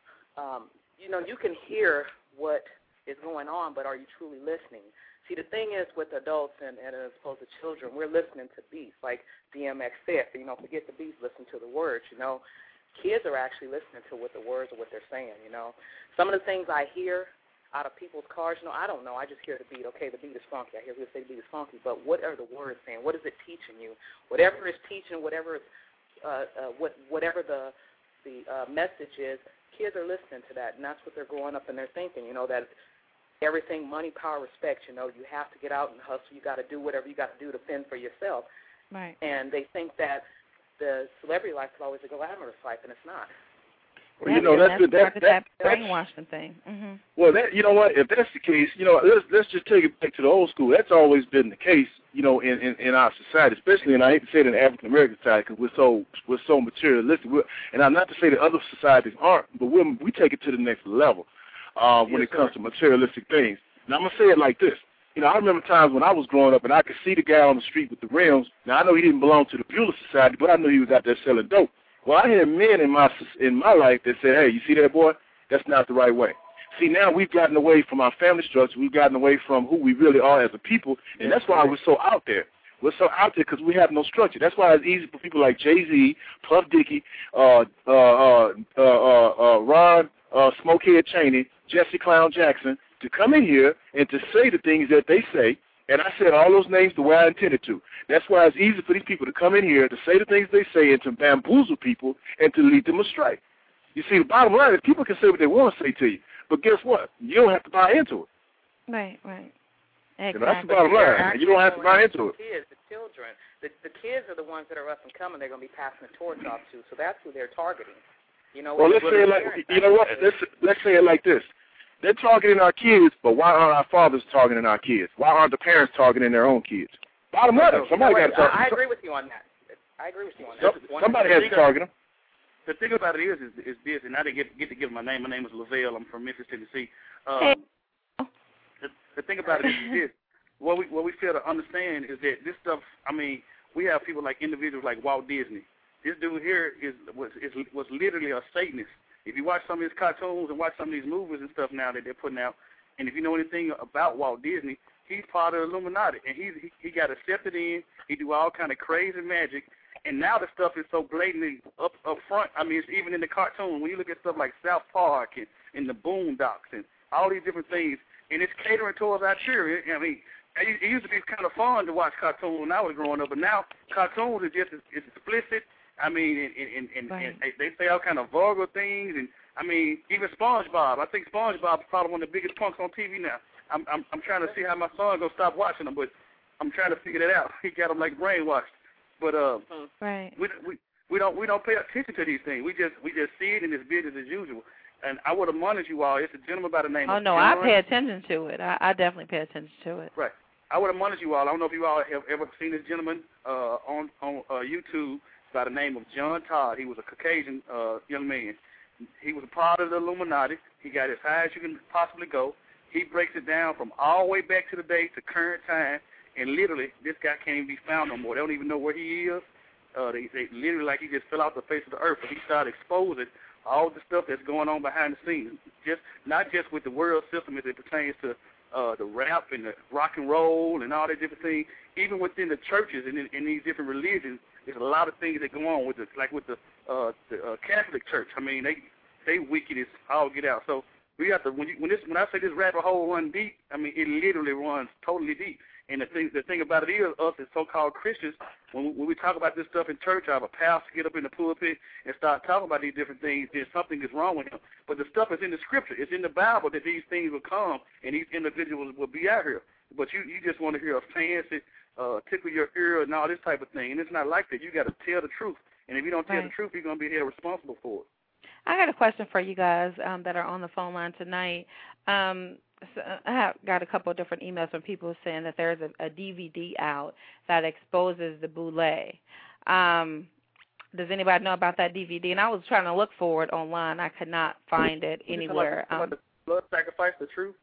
um, you know, you can hear what is going on, but are you truly listening? See, the thing is with adults and, and as opposed to children, we're listening to beats, like D M X said. You know, forget the beats, listen to the words, you know. Kids are actually listening to what the words or what they're saying, you know. Some of the things I hear out of people's cars, you know, I don't know. I just hear the beat. Okay, the beat is funky. I hear people say the beat is funky. But what are the words saying? What is it teaching you? Whatever it's teaching, whatever it's, uh, uh, what, whatever the, the uh, message is, kids are listening to that, and that's what they're growing up and they're thinking, you know, that everything, money, power, respect, you know, you have to get out and hustle. You got to do whatever you got to do to fend for yourself. Right. And they think that the celebrity life is always a glamorous life, and it's not. Well, you know, that's that's that, that, that that brainwashing thing. Mm-hmm. Well, that you know what? If that's the case, you know, let's let's just take it back to the old school. That's always been the case, you know, in, in, in our society, especially, and I hate to say it in the African American society because we're so we're so materialistic. We're, and I'm not to say that other societies aren't, but we we take it to the next level uh, when yes, it comes sir. to materialistic things. Now I'm gonna say it like this. You know, I remember times when I was growing up and I could see the guy on the street with the rims. Now I know he didn't belong to the Bueller Society, but I knew he was out there selling dope. Well, I had men in my in my life that said, hey, you see that, boy? That's not the right way. See, now we've gotten away from our family structure. We've gotten away from who we really are as a people, and that's why we're so out there. We're so out there because we have no structure. That's why it's easy for people like Jay-Z, Puff Diddy, uh, uh, uh, uh, uh, uh, Ron uh, Smokehead Chaney, Jesse Clown Jackson to come in here and to say the things that they say. And I said all those names the way I intended to. That's why it's easy for these people to come in here to say the things they say and to bamboozle people and to lead them astray. You see, the bottom line is people can say what they want to say to you, but guess what? You don't have to buy into it. Right, right. Exactly. You know, that's the bottom line. You don't have to buy into it. The kids, the children, the, the kids are the ones that are up and coming. They're going to be passing the torch off to, so that's who they're targeting. You know, well, let's say it like, you know what? Let's, let's say it like this. They're targeting our kids, but why aren't our fathers targeting our kids? Why aren't the parents targeting their own kids? Bottom line, somebody got to target them. I agree with you on that. I agree with you on that. Somebody has to target them. The thing about it is, is, is this, and I didn't get, get to give my name. My name is Lavelle. I'm from Memphis, Tennessee. Um, hey. the, the thing about it is this. What we, what we fail to understand is that this stuff, I mean, we have people like individuals like Walt Disney. This dude here is was, is, was literally a Satanist. If you watch some of his cartoons and watch some of these movies and stuff now that they're putting out, and if you know anything about Walt Disney, he's part of the Illuminati, and he's, he he got accepted in. He do all kind of crazy magic, and now the stuff is so blatantly up up front. I mean, it's even in the cartoon. When you look at stuff like South Park and, and the Boondocks and all these different things, and it's catering towards our children. I mean, it, it used to be kind of fun to watch cartoons when I was growing up, but now cartoons are just it's explicit. I mean, and, and, and, right. and they say all kind of vulgar things, and I mean, even SpongeBob. I think SpongeBob is probably one of the biggest punks on T V now. I'm I'm, I'm trying to see how my son gonna stop watching them, but I'm trying to figure that out. He got them like brainwashed, but uh, right. we we we don't we don't pay attention to these things. We just we just see it in this business as usual. And I would admonish you all. It's a gentleman by the name oh, of no, John. I pay attention to it. I, I definitely pay attention to it. Right. I would admonish you all. I don't know if you all have ever seen this gentleman uh, on on uh, YouTube. By the name of John Todd. He was a Caucasian uh, young man. He was a part of the Illuminati. He got as high as you can possibly go. He breaks it down from all the way back to the day to current time, and literally, this guy can't even be found no more. They don't even know where he is. Uh, they, they literally like he just fell off the face of the earth. But he started exposing all the stuff that's going on behind the scenes, just not just with the world system as it pertains to uh, the rap and the rock and roll and all that different things, even within the churches and in, in these different religions. There's a lot of things that go on with the, like with the, uh, the uh, Catholic Church. I mean, they they wicked as all get out. So we have to when you when this when I say this rabbit hole run deep, I mean it literally runs totally deep. And the thing the thing about it is, us as so-called Christians, when we, when we talk about this stuff in church, I have a pastor get up in the pulpit and start talking about these different things. Then something is wrong with him. But the stuff is in the Scripture. It's in the Bible that these things will come and these individuals will be out here. But you you just want to hear a fancy. Uh, tickle your ear and all this type of thing. And it's not like that. You got to tell the truth. And if you don't tell right. the truth, you're going to be held responsible for it. I got a question for you guys um, that are on the phone line tonight. Um, so I have got a couple of different emails from people saying that there's a, a D V D out that exposes the boule. Um, does anybody know about that D V D? And I was trying to look for it online. I could not find it anywhere. About the, about the blood sacrifice, the truth?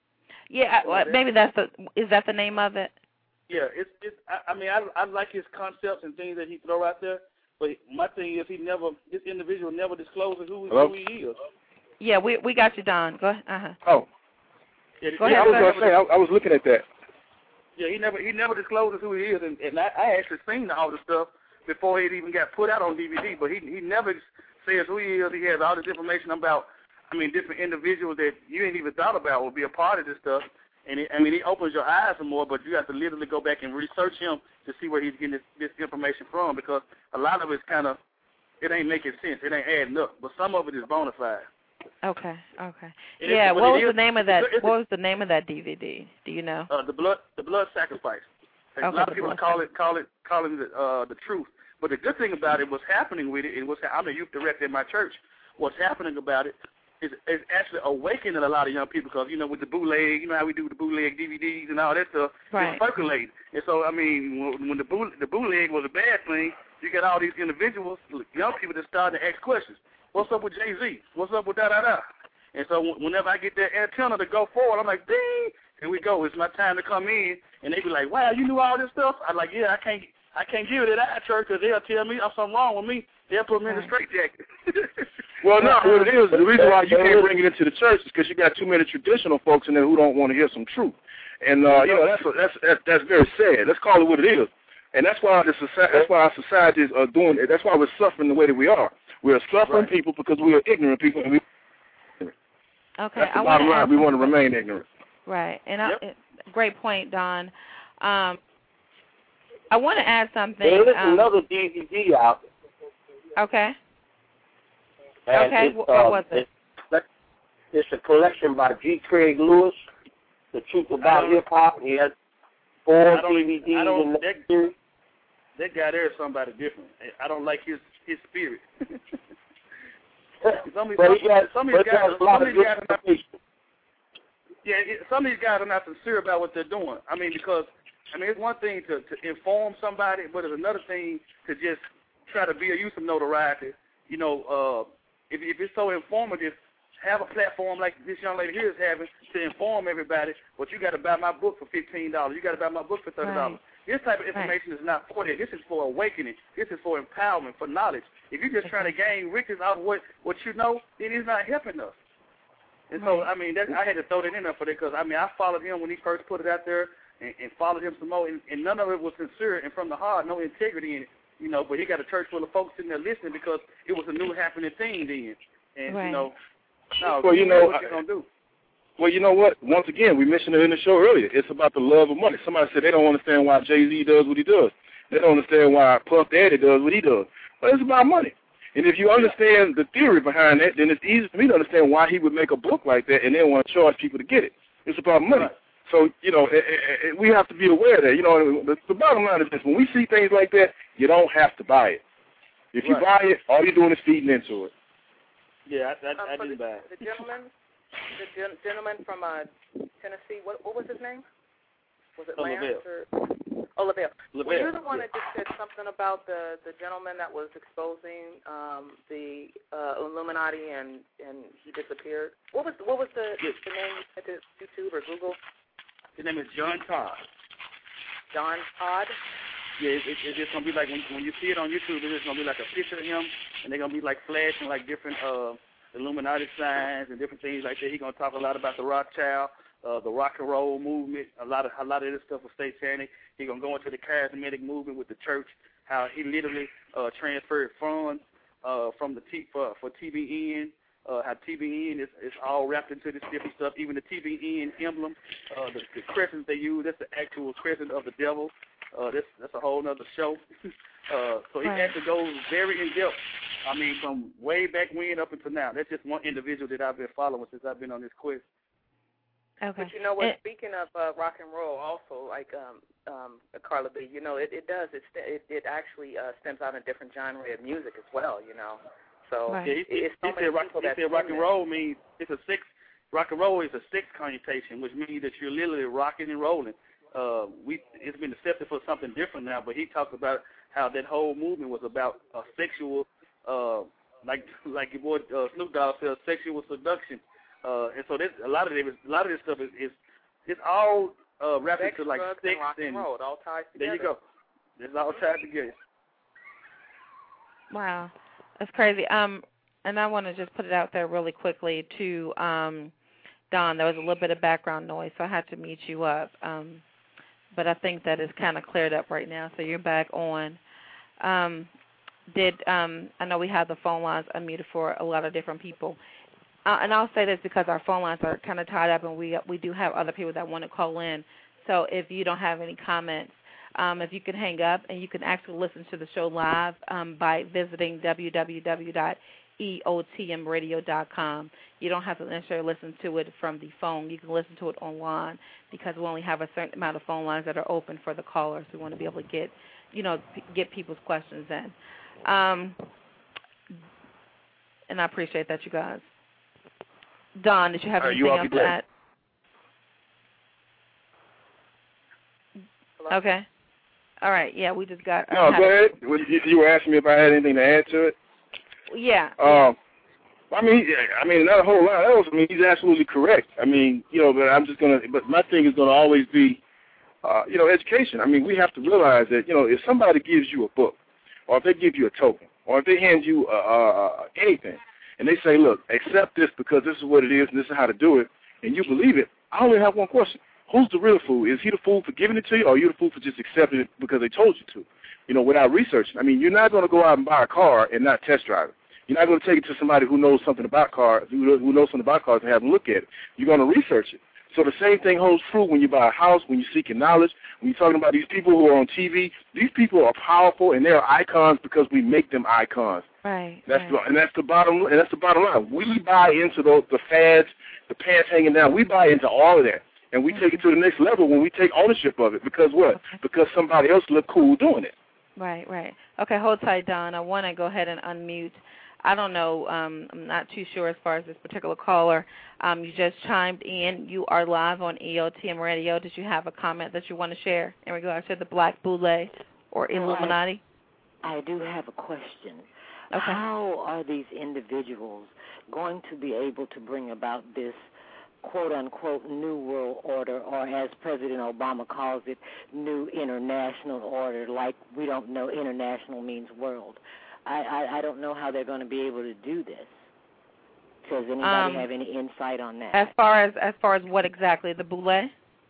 Yeah, well, maybe that's the. Is that the name of it? Yeah, it's it's. I, I mean, I I like his concepts and things that he throw out there. But my thing is, he never. This individual never discloses who, who he is. Yeah, we we got you, Don. Go ahead. Uh-huh. Oh. Yeah, Go yeah, ahead, I was going to say, I, I was looking at that. Yeah, he never he never discloses who he is, and, and I, I actually seen all the stuff before it even got put out on D V D. But he he never says who he is. He has all this information about, I mean, different individuals that you ain't even thought about will be a part of this stuff. And it, I mean, he opens your eyes some more, but you have to literally go back and research him to see where he's getting this, this information from, because a lot of it's kind of, it ain't making sense. It ain't adding up. But some of it is bona fide. Okay, okay. And yeah, what was is, the name of that? It's, it's, what was the name of that D V D? Do you know? Uh, the blood, the blood sacrifice. Okay, a lot of people call it, call it, calling it uh, the truth. But the good thing about it, what's happening with it, it was, I'm a youth director in my church. What's happening about it is, is actually awakening a lot of young people, because, you know, with the bootleg, you know how we do the bootleg D V Ds and all that stuff, right. It's circulating. And so, I mean, when, when the, boot, the bootleg was a bad thing, you got all these individuals, young people that started to ask questions. What's up with Jay-Z? What's up with da-da-da? And so whenever I get that antenna to go forward, I'm like, ding, here we go. It's my time to come in. And they be like, wow, you knew all this stuff? I'm like, yeah, I can't I can't give it to that church, because they'll tell me I'm something wrong with me. They'll put me in a straitjacket. Well, no, what it is, the reason why you can't bring it into the church is because you got too many traditional folks in there who don't want to hear some truth. And, uh, you know, that's, a, that's that's that's very sad. Let's call it what it is. And that's why the society, that's why our societies are doing it. That's why we're suffering the way that we are. We're suffering right. people because we are ignorant people. And we Okay, That's the I bottom line. We want to something. remain ignorant. Right, and yep. I, great point, Don. Um, I want to add something. There is um, another D V D out. Okay. And okay, it's, what uh, was it? It's, it's a collection by G. Craig Lewis, The Truth About Hip Hop. He has four I don't, D V Ds I don't, in that, that. that guy there is somebody different. I don't like his his spirit. some of but some, he has, some of these guys, a lot some of of these guys are not, information. yeah, it, some of these guys are not sincere about what they're doing. I mean, because I mean, it's one thing to, to inform somebody, but it's another thing to just try to be a use of notoriety. You know, uh, if if it's so informative, have a platform like this young lady here is having to inform everybody. But you got to buy my book for fifteen dollars. You got to buy my book for thirty dollars. Right. This type of information right. is not for that. This is for awakening. This is for empowerment, for knowledge. If you're just trying to gain riches out of what, what you know, then it's not helping us. And so, I mean, that, I had to throw that in there for that, because, I mean, I followed him when he first put it out there and, and followed him some more, and, and none of it was sincere and from the heart, no integrity in it, you know, but he got a church full of folks sitting there listening because it was a new happening thing then. And, right. you know, no, well, you know, what you going to do? Well, you know what? Once again, we mentioned it in the show earlier. It's about the love of money. Somebody said they don't understand why Jay-Z does what he does. They don't understand why Puff Daddy does what he does. But it's about money. And if you understand the theory behind that, then it's easy for me to understand why he would make a book like that and then want to charge people to get it. It's about money. Right. So, you know, it, it, it, we have to be aware of that. You know, the, the bottom line is this. When we see things like that, you don't have to buy it. If you right. buy it, all you're doing is feeding into it. Yeah, I, I, um, I didn't the, buy it. The gentleman, the gen- gentleman from uh, Tennessee, what, what was his name? Was it Oh, Lance? LaVelle. Or, oh, LaVelle. LaVelle. Were you the one yeah. that just said something about the, the gentleman that was exposing um, the uh, Illuminati and, and he disappeared? What was what was the, yes. the name you said to YouTube or Google? His name is John Todd. John Todd? Yeah, it, it, it's just going to be like, when, when you see it on YouTube, it's just going to be like a picture of him, and they're going to be like flashing like different uh, Illuminati signs and different things like that. He's going to talk a lot about the Rothschild, uh, the rock and roll movement. A lot of a lot of this stuff was satanic. He's going to go into the charismatic movement with the church, how he literally uh, transferred funds uh, from the T, for, for T B N, uh, how T B N is, is all wrapped into this different stuff. Even the T B N emblem, uh, the, the crescent they use, that's the actual crescent of the devil. Uh, that's, that's a whole other show. uh, so he right. actually goes very in-depth. I mean, from way back when up until now. That's just one individual that I've been following since I've been on this quest. Okay. But you know what? And, speaking of uh, rock and roll, also like um, um, Carla B, you know, it, it does. It, it it actually uh, stems out in a different genre of music as well. You know, so right. yeah, he, it's so he many said rock, people he that said rock and roll means it's a six. Rock and roll is a six connotation, which means that you're literally rocking and rolling. Uh, we it's been accepted for something different now, but he talked about how that whole movement was about a sexual, uh, like like your boy uh, Snoop Dogg says, sexual seduction. Uh, and so this, a lot of it, a lot of this stuff is, is it's all uh, reference to like drugs, sex and rock and, and roll. It all ties together. there you go. It's all tied together. Wow, that's crazy. Um, and I want to just put it out there really quickly to um, Don. There was a little bit of background noise, so I had to mute you up. Um, but I think that is kind of cleared up right now, so you're back on. Um, did um, I know we have the phone lines unmuted for a lot of different people. Uh, and I'll say this because our phone lines are kind of tied up, and we we do have other people that want to call in. So if you don't have any comments, um, if you can hang up, and you can actually listen to the show live um, by visiting w w w dot e o t m radio dot com. You don't have to necessarily listen to it from the phone. You can listen to it online because we only have a certain amount of phone lines that are open for the callers. We want to be able to get, you know, p- get people's questions in. Um, and I appreciate that, you guys. Don, did you have All right, anything you else to add? Hello? Okay. All right. Yeah, we just got. No, go ahead. You were asking me if I had anything to add to it. Yeah. Um, I mean, I mean, not a whole lot else. I mean, he's absolutely correct. I mean, you know, but I'm just gonna. But my thing is gonna always be, uh, you know, education. I mean, we have to realize that, you know, if somebody gives you a book, or if they give you a token, or if they hand you uh, uh, anything, and they say, look, accept this because this is what it is and this is how to do it, and you believe it, I only have one question. Who's the real fool? Is he the fool for giving it to you, or are you the fool for just accepting it because they told you to? You know, without researching. I mean, you're not going to go out and buy a car and not test drive it. You're not going to take it to somebody who knows something about cars, who who knows something about cars and have them look at it. You're going to research it. So the same thing holds true when you buy a house, when you're seeking knowledge, when you're talking about these people who are on T V. These people are powerful and they're icons because we make them icons. Right. That's right. the, and that's the bottom and that's the bottom line. We buy into those the fads, the pants hanging down. We buy into all of that, and we mm-hmm. take it to the next level when we take ownership of it. Because what? Okay. Because somebody else look cool doing it. Right. Right. Okay. Hold tight, Don. I want to go ahead and unmute. I don't know. Um, I'm not too sure as far as this particular caller. Um, you just chimed in. You are live on E O T M Radio. Did you have a comment that you want to share in regards to the Black Boule or Illuminati? I, I do have a question. Okay. How are these individuals going to be able to bring about this quote-unquote new world order, or as President Obama calls it, new international order, like we don't know international means world? I, I, I don't know how they're going to be able to do this. Does anybody um, have any insight on that? As far as as far as what exactly, the Boule?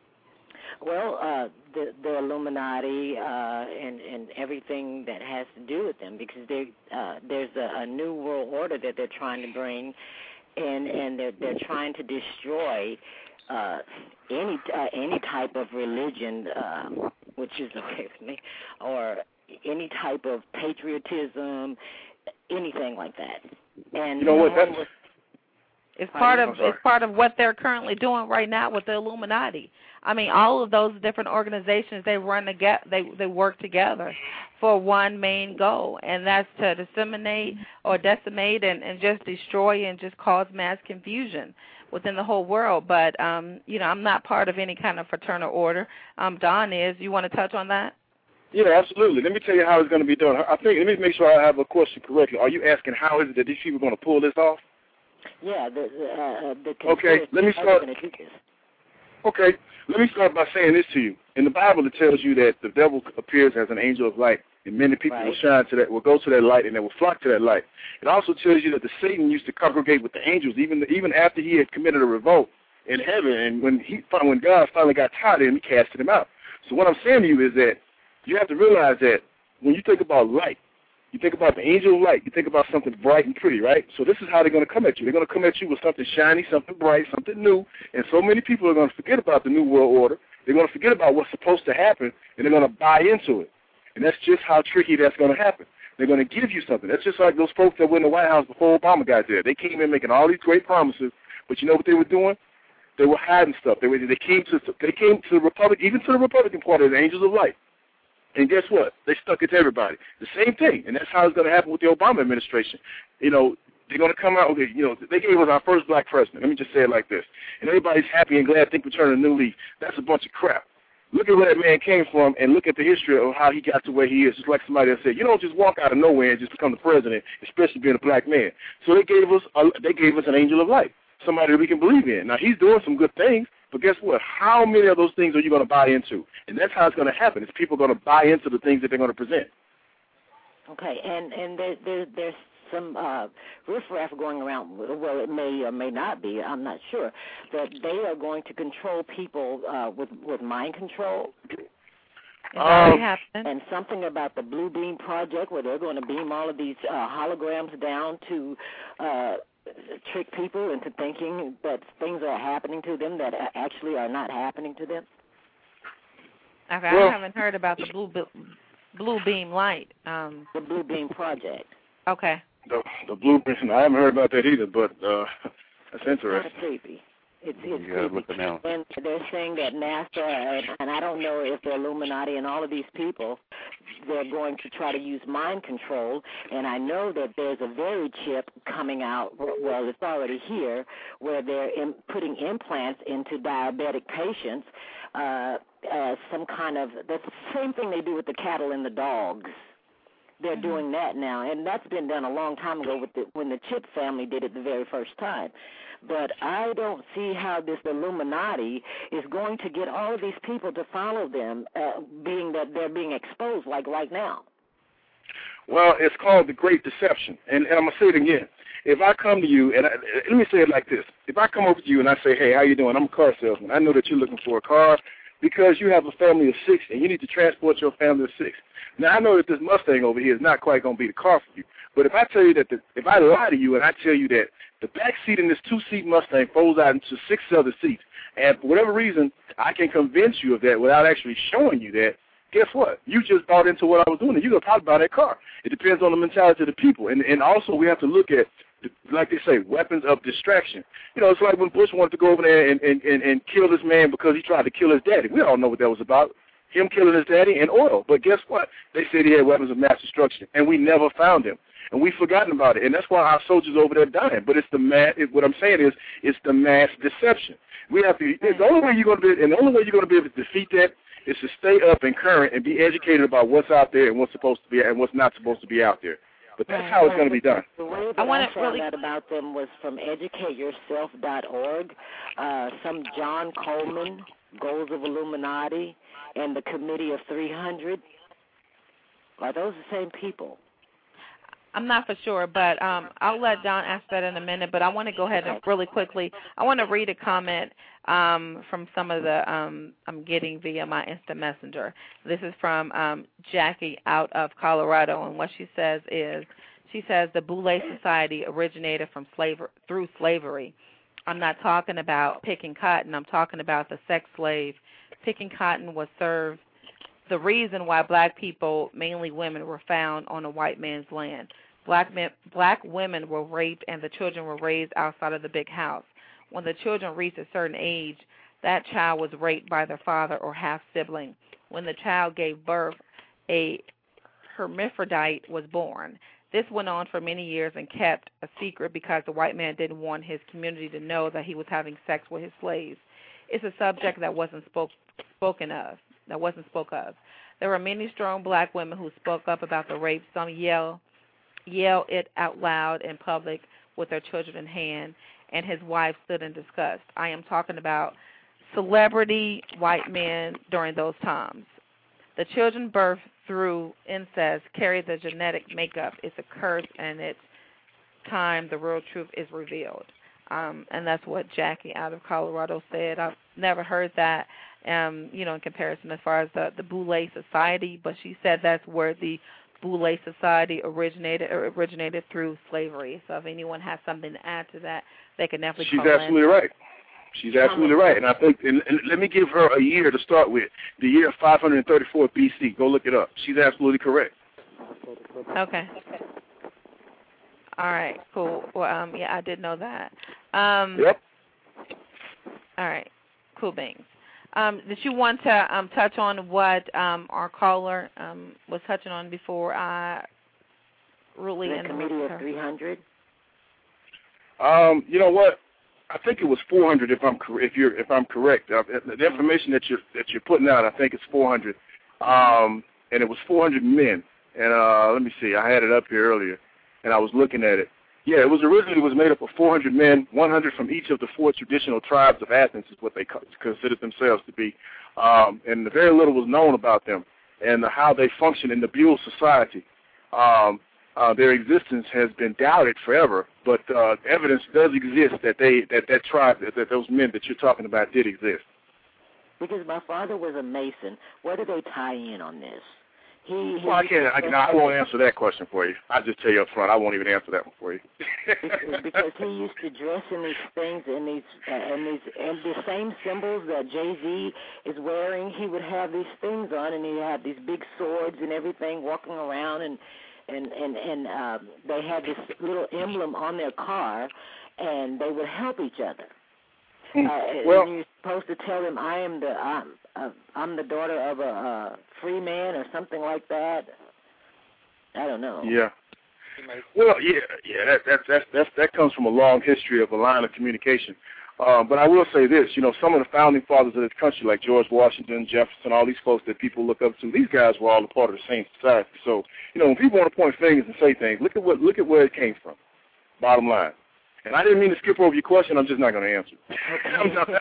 Well, uh, the the Illuminati uh, and and everything that has to do with them, because they uh, there's a, a new world order that they're trying to bring, and and they're they're trying to destroy uh, any uh, any type of religion, uh, which is okay with me, or any type of patriotism, anything like that. And you know what? That's, it's part of it's part of what they're currently doing right now with the Illuminati. I mean, all of those different organizations, they run together, they they work together for one main goal, and that's to disseminate or decimate and, and just destroy and just cause mass confusion within the whole world. But um, you know, I'm not part of any kind of fraternal order. Um, Don is. You want to touch on that? Yeah, absolutely. Let me tell you how it's going to be done. I think, let me make sure I have a question correctly. Are you asking how is it that these people are going to pull this off? Yeah, the, uh, the okay, let me start. Okay, let me start by saying this to you. In the Bible, it tells you that the devil appears as an angel of light, and many people right. will shine to that, will go to that light, and they will flock to that light. It also tells you that the Satan used to congregate with the angels, even even after he had committed a revolt in heaven, and when he when God finally got tired of him, he casted him out. So what I'm saying to you is that you have to realize that when you think about light, you think about the angel of light, you think about something bright and pretty, right? So this is how they're going to come at you. They're going to come at you with something shiny, something bright, something new, and so many people are going to forget about the New World Order. They're going to forget about what's supposed to happen, and they're going to buy into it. And that's just how tricky that's going to happen. They're going to give you something. That's just like those folks that were in the White House before Obama got there. They came in making all these great promises, but you know what they were doing? They were hiding stuff. They were, they came to they came to the Republic, even to the Republican Party, the Angels of Light. And guess what? They stuck it to everybody. The same thing, and that's how it's going to happen with the Obama administration. You know, they're going to come out. Okay, you know, they gave us our first black president. Let me just say it like this. And everybody's happy and glad, think we're turning a new leaf. That's a bunch of crap. Look at where that man came from, and look at the history of how he got to where he is. Just like somebody else said, you don't just walk out of nowhere and just become the president, especially being a black man. So they gave us, a, they gave us an angel of light, somebody that we can believe in. Now he's doing some good things, but guess what? How many of those things are you going to buy into? And that's how it's going to happen. Is people going to buy into the things that they're going to present. Okay, and and there, there, there's some uh, riffraff going around. Well, it may or may not be. I'm not sure that they are going to control people uh, with with mind control. Um, and something about the Blue Beam Project, where they're going to beam all of these uh, holograms down to uh, trick people into thinking that things are happening to them that actually are not happening to them. Okay, well, I haven't heard about the Blue Blue Beam Light. Um, the Blue Beam Project. Okay. The, the Blue Beam, I haven't heard about that either, but uh, that's interesting. It's creepy. It's, it's yeah, creepy. Out. And they're saying that NASA, and, and I don't know if the Illuminati and all of these people, they're going to try to use mind control. And I know that there's a very chip coming out, well, it's already here, where they're in, putting implants into diabetic patients, uh, uh, some kind of, that's the same thing they do with the cattle and the dogs. They're mm-hmm. doing that now, and that's been done a long time ago with the, when the Chip family did it the very first time. But I don't see how this Illuminati is going to get all of these people to follow them, uh, being that they're being exposed like right now. Well, it's called the Great Deception, and, and I'm going to say it again. If I come to you, and I, let me say it like this. If I come over to you and I say, hey, how you doing? I'm a car salesman. I know that you're looking for a car because you have a family of six and you need to transport your family of six. Now, I know that this Mustang over here is not quite going to be the car for you, but if I tell you that, the, if I lie to you and I tell you that the back seat in this two-seat Mustang folds out into six other seats, and for whatever reason, I can convince you of that without actually showing you that, guess what? You just bought into what I was doing, and you're going to probably buy that car. It depends on the mentality of the people. And, and also we have to look at, like they say, weapons of distraction. You know, it's like when Bush wanted to go over there and, and, and, and kill this man because he tried to kill his daddy. We all know what that was about, him killing his daddy and oil. But guess what? They said he had weapons of mass destruction, and we never found him. And we've forgotten about it, and that's why our soldiers over there dying. But it's the mass. It, what I'm saying is, it's the mass deception. We have to. The only way you're going to be, and the only way you're going to be able to defeat that is to stay up and current and be educated about what's out there and what's supposed to be and what's not supposed to be out there. But that's how it's going to be done. The way that I, I found really... out about them was from educate yourself dot org. Uh, some John Coleman, Goals of Illuminati, and the Committee of three hundred. Are those the same people? I'm not for sure, but um, I'll let John ask that in a minute. But I want to go ahead and really quickly, I want to read a comment um, from some of the um, I'm getting via my instant messenger. This is from um, Jackie out of Colorado, and what she says is, she says the Boule Society originated from slavery through slavery. I'm not talking about picking cotton. I'm talking about the sex slave. Picking cotton was served. The reason why black people, mainly women, were found on a white man's land. Black men, black women were raped and the children were raised outside of the big house. When the children reached a certain age, that child was raped by their father or half-sibling. When the child gave birth, a hermaphrodite was born. This went on for many years and kept a secret because the white man didn't want his community to know that he was having sex with his slaves. It's a subject that wasn't spoke, spoken of. That wasn't spoke of. There were many strong black women who spoke up about the rape. Some yell, yell it out loud in public with their children in hand, and his wife stood in disgust. I am talking about celebrity white men during those times. The children birthed through incest carry the genetic makeup. It's a curse, and it's time the real truth is revealed. Um, and that's what Jackie out of Colorado said. I've never heard that. Um, you know, in comparison as far as the, the Boule Society, but she said that's where the Boule Society originated or originated through slavery. So if anyone has something to add to that, they can definitely She's call absolutely in. right. She's absolutely right. And I think, and, and let me give her a year to start with, the year five hundred thirty-four B C. Go look it up. She's absolutely correct. Okay. All right, cool. Well, um, yeah, I did know that. Um, yep. All right. Cool beans. Um, did you want to um, touch on what um, our caller um, was touching on before I really the committee of three hundred? Um, you know what? I think it was four hundred. If I'm cor- if you're if I'm correct, uh, the information that you're that you're putting out, I think it's four hundred, um, and it was four hundred men. And uh, let me see, I had it up here earlier, and I was looking at it. Yeah, it was originally was made up of four hundred men, one hundred from each of the four traditional tribes of Athens, is what they co- considered themselves to be. Um, and very little was known about them and how they function in the Buell society. Um, uh, their existence has been doubted forever, but uh, evidence does exist that they that that tribe, that, that those men that you're talking about did exist. Because my father was a Mason. Where do they tie in on this? He, he well, I can't. I, can, I won't answer that question for you. I'll just tell you up front. I won't even answer that one for you. Because he used to dress in these things and these uh, and these and the same symbols that Jay-Z is wearing. He would have these things on, and he had these big swords and everything, walking around, and and and and uh, they had this little emblem on their car, and they would help each other. Uh, well, and you're supposed to tell them, "I am the I'm, uh, I'm the daughter of a uh, free man," or something like that. I don't know. Yeah. Well, yeah, yeah. That that that that that comes from a long history of a line of communication. Um, but I will say this: you know, some of the founding fathers of this country, like George Washington, Jefferson, all these folks that people look up to, these guys were all a part of the same society. So, you know, when people want to point fingers and say things, look at what look at where it came from. Bottom line. And I didn't mean to skip over your question. I'm just not going to answer. I'm not.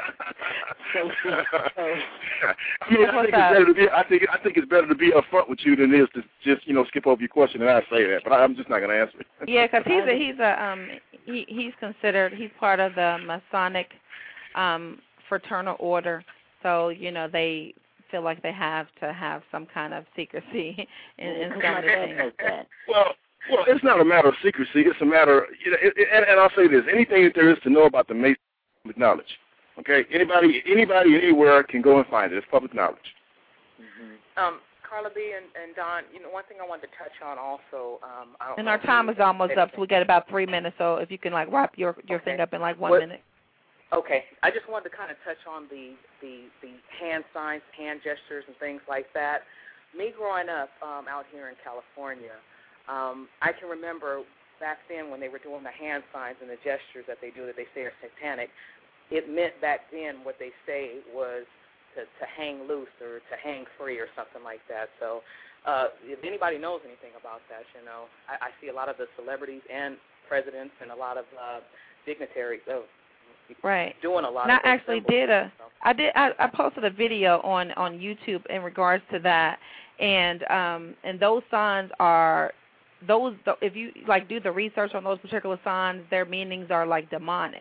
I mean, I think it's better to be. I think I think it's better to be upfront with you than it is to just you know skip over your question and I say that. But I'm just not going to answer it. Yeah, because he's a he's a um he he's considered he's part of the Masonic um fraternal order. So you know they feel like they have to have some kind of secrecy in, in some of the things like that. Well. Well, it's not a matter of secrecy. It's a matter, you know, it, it, and, and I'll say this: anything that there is to know about the Masons is public knowledge. Okay, anybody, anybody, anywhere can go and find it. It's public knowledge. Mm-hmm. Um, Carla B. and, and Don, you know, one thing I wanted to touch on also. Um, I don't and know our time is almost up, so we got about three minutes. So if you can like wrap your your okay. thing up in like one what, minute. Okay, I just wanted to kind of touch on the the the hand signs, hand gestures, and things like that. Me growing up um, out here in California. Um, I can remember back then when they were doing the hand signs and the gestures that they do that they say are satanic, it meant back then what they say was to, to hang loose or to hang free or something like that. So uh, if anybody knows anything about that, you know, I, I see a lot of the celebrities and presidents and a lot of uh, dignitaries uh, right. doing a lot and of I actually symbols, did a, so. I did, I, I posted a video on, on YouTube in regards to that, and um, and those signs are, those, if you like do the research on those particular signs, their meanings are like demonic.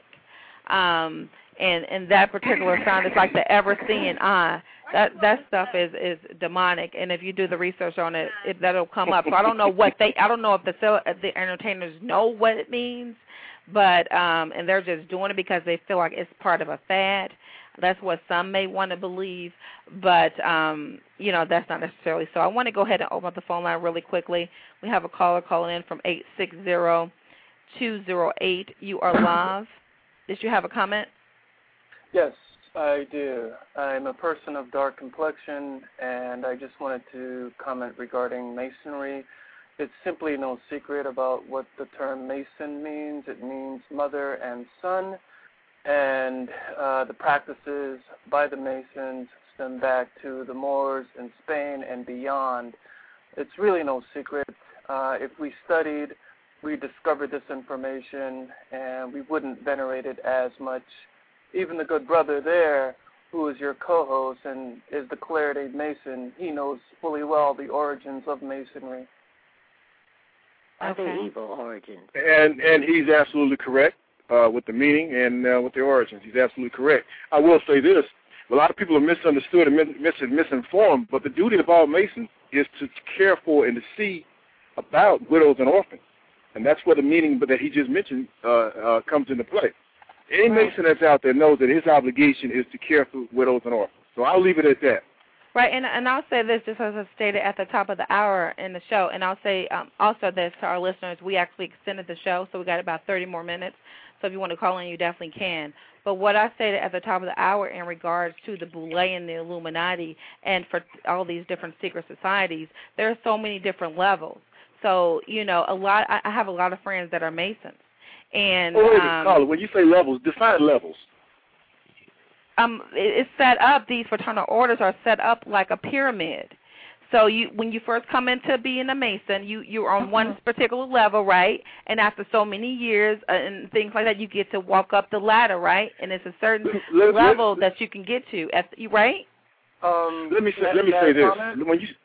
Um, and, and that particular sign is like the ever-seeing eye. That that stuff is, is demonic. And if you do the research on it, it that'll come up. So I don't know what they, I don't know if the if the entertainers know what it means, but um, and they're just doing it because they feel like it's part of a fad. That's what some may want to believe, but, um, you know, that's not necessarily so. I want to go ahead and open up the phone line really quickly. We have a caller calling in from eight six zero, two zero eight. You are live. Did you have a comment? Yes, I do. I'm a person of dark complexion, and I just wanted to comment regarding Masonry. It's simply no secret about what the term Mason means. It means mother and son. And uh, the practices by the Masons stem back to the Moors in Spain and beyond. It's really no secret. Uh, if we studied, we discovered this information, and we wouldn't venerate it as much. Even the good brother there, who is your co-host and is declared a Mason, he knows fully well the origins of Masonry. Are they evil origins? And and he's absolutely correct. Uh, with the meaning and uh, with the origins. He's absolutely correct. I will say this. A lot of people are misunderstood and mis- misinformed, but the duty of all Masons is to care for and to see about widows and orphans. And that's where the meaning that he just mentioned uh, uh, comes into play. Any Mason that's out there knows that his obligation is to care for widows and orphans. So I'll leave it at that. Right, and and I'll say this just as I stated at the top of the hour in the show, and I'll say um, also this to our listeners, we actually extended the show, so we got about thirty more minutes, so if you want to call in, you definitely can. But what I stated at the top of the hour in regards to the Boule and the Illuminati and for all these different secret societies, there are so many different levels. So, you know, a lot. I have a lot of friends that are Masons. And oh, wait, um, Carla, when you say levels, define levels. Um, it's set up, these fraternal orders are set up like a pyramid. So you, when you first come into being a Mason, you, you're on one particular level, right? And after so many years uh, and things like that, you get to walk up the ladder, right? And it's a certain let, level let, that you can get to, at, right? Um, let me say, let me say this. When you,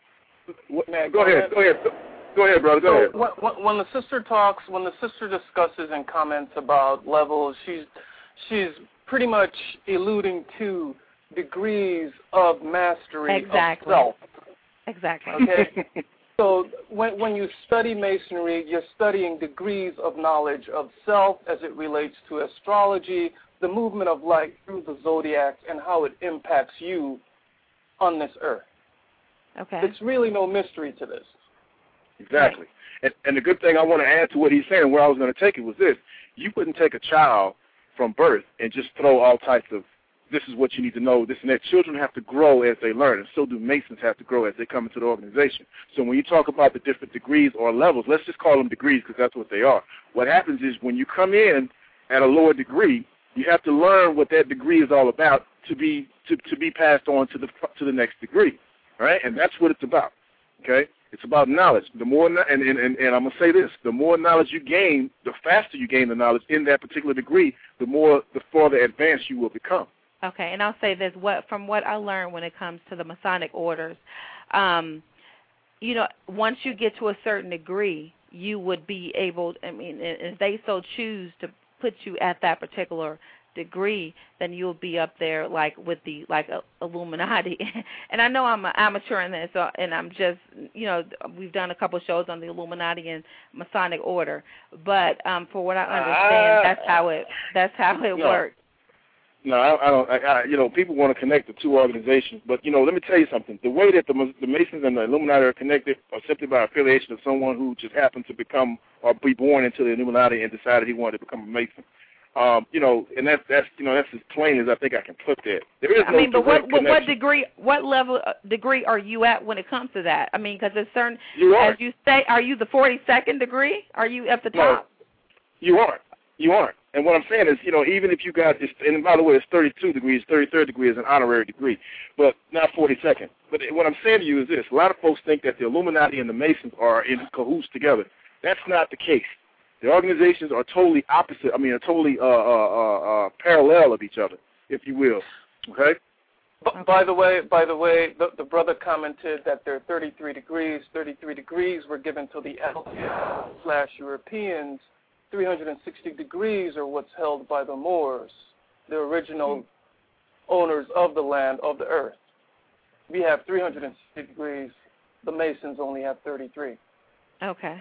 what, go ahead, go ahead. Go ahead, brother, go so ahead. When, when the sister talks, when the sister discusses and comments about levels, she's she's pretty much alluding to degrees of mastery exactly. of self. Exactly. Okay. So when when you study Masonry, you're studying degrees of knowledge of self as it relates to astrology, the movement of light through the zodiac, and how it impacts you on this earth. Okay. It's really no mystery to this. Exactly. And, and the good thing I want to add to what he's saying, where I was going to take it, was this. You wouldn't take a child from birth and just throw all types of, this is what you need to know, this and that. Children have to grow as they learn, and so do Masons have to grow as they come into the organization. So when you talk about the different degrees or levels, let's just call them degrees because that's what they are. What happens is when you come in at a lower degree, you have to learn what that degree is all about to be to, to be passed on to the to the next degree, all right? And that's what it's about, okay? It's about knowledge. The more, and, and, and, and I'm going to say this, the more knowledge you gain, the faster you gain the knowledge in that particular degree, the more, the farther advanced you will become. Okay, and I'll say this, what from what I learned when it comes to the Masonic orders, um, you know, once you get to a certain degree, you would be able, I mean, if they so choose to put you at that particular degree, then you'll be up there like with the like uh, Illuminati. And I know I'm an amateur in this, so, and I'm just, you know, we've done a couple of shows on the Illuminati and Masonic order, but um, for what I understand, uh, that's how it that's how it no. works. No, I, I don't. I, I, you know, people want to connect the two organizations, but you know, let me tell you something. The way that the, the Masons and the Illuminati are connected are simply by affiliation of someone who just happened to become or be born into the Illuminati and decided he wanted to become a Mason. Um, you know, and that's that's you know that's as plain as I think I can put that. There is I no mean, but what connection. what degree, what level uh, degree are you at when it comes to that? I mean, because there's certain, you as you say, are you the forty-second degree? Are you at the top? No, you aren't. You aren't. And what I'm saying is, you know, even if you got this, and by the way, it's thirty-two degrees, thirty-third degree is an honorary degree, but not forty-second. But what I'm saying to you is this: a lot of folks think that the Illuminati and the Masons are in cahoots together. That's not the case. The organizations are totally opposite. I mean, are totally uh, uh, uh, parallel of each other, if you will. Okay. B- by the way, by the way, the, the brother commented that there are thirty-three degrees. thirty-three degrees were given to the Eldians slash Europeans. three hundred sixty degrees are what's held by the Moors, the original mm. owners of the land, of the earth. We have three hundred sixty degrees. The Masons only have thirty-three. Okay.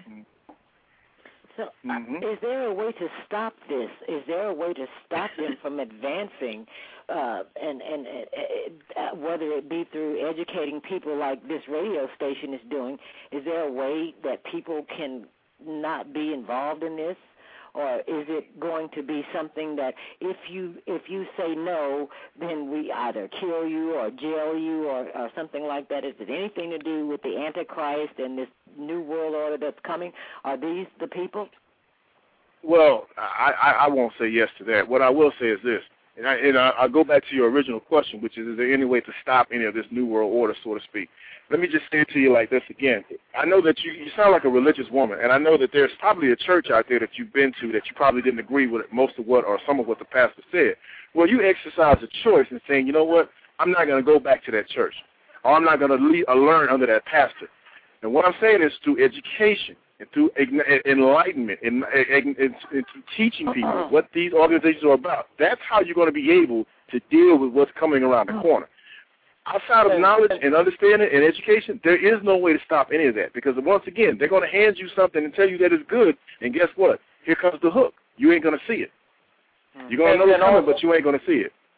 So mm-hmm. uh, is there a way to stop this? Is there a way to stop them from advancing, uh, and, and uh, uh, whether it be through educating people like this radio station is doing, is there a way that people can not be involved in this? Or is it going to be something that if you if you say no, then we either kill you or jail you or, or something like that? Is it anything to do with the Antichrist and this new world order that's coming? Are these the people? Well, I, I, I won't say yes to that. What I will say is this, and, I, and I, I'll go back to your original question, which is, is there any way to stop any of this new world order, so to speak? Let me just say it to you like this again. I know that you, you sound like a religious woman, and I know that there's probably a church out there that you've been to that you probably didn't agree with most of what or some of what the pastor said. Well, you exercise a choice in saying, you know what, I'm not going to go back to that church, or I'm not going to uh, learn under that pastor. And what I'm saying is through education and through enlightenment and, and, and, and through teaching people what these organizations are about, that's how you're going to be able to deal with what's coming around the corner. Outside of knowledge and understanding and education, there is no way to stop any of that because, once again, they're going to hand you something and tell you that it's good, and guess what? Here comes the hook. You ain't going to see it. You're going to know it's coming, but you ain't going to see it.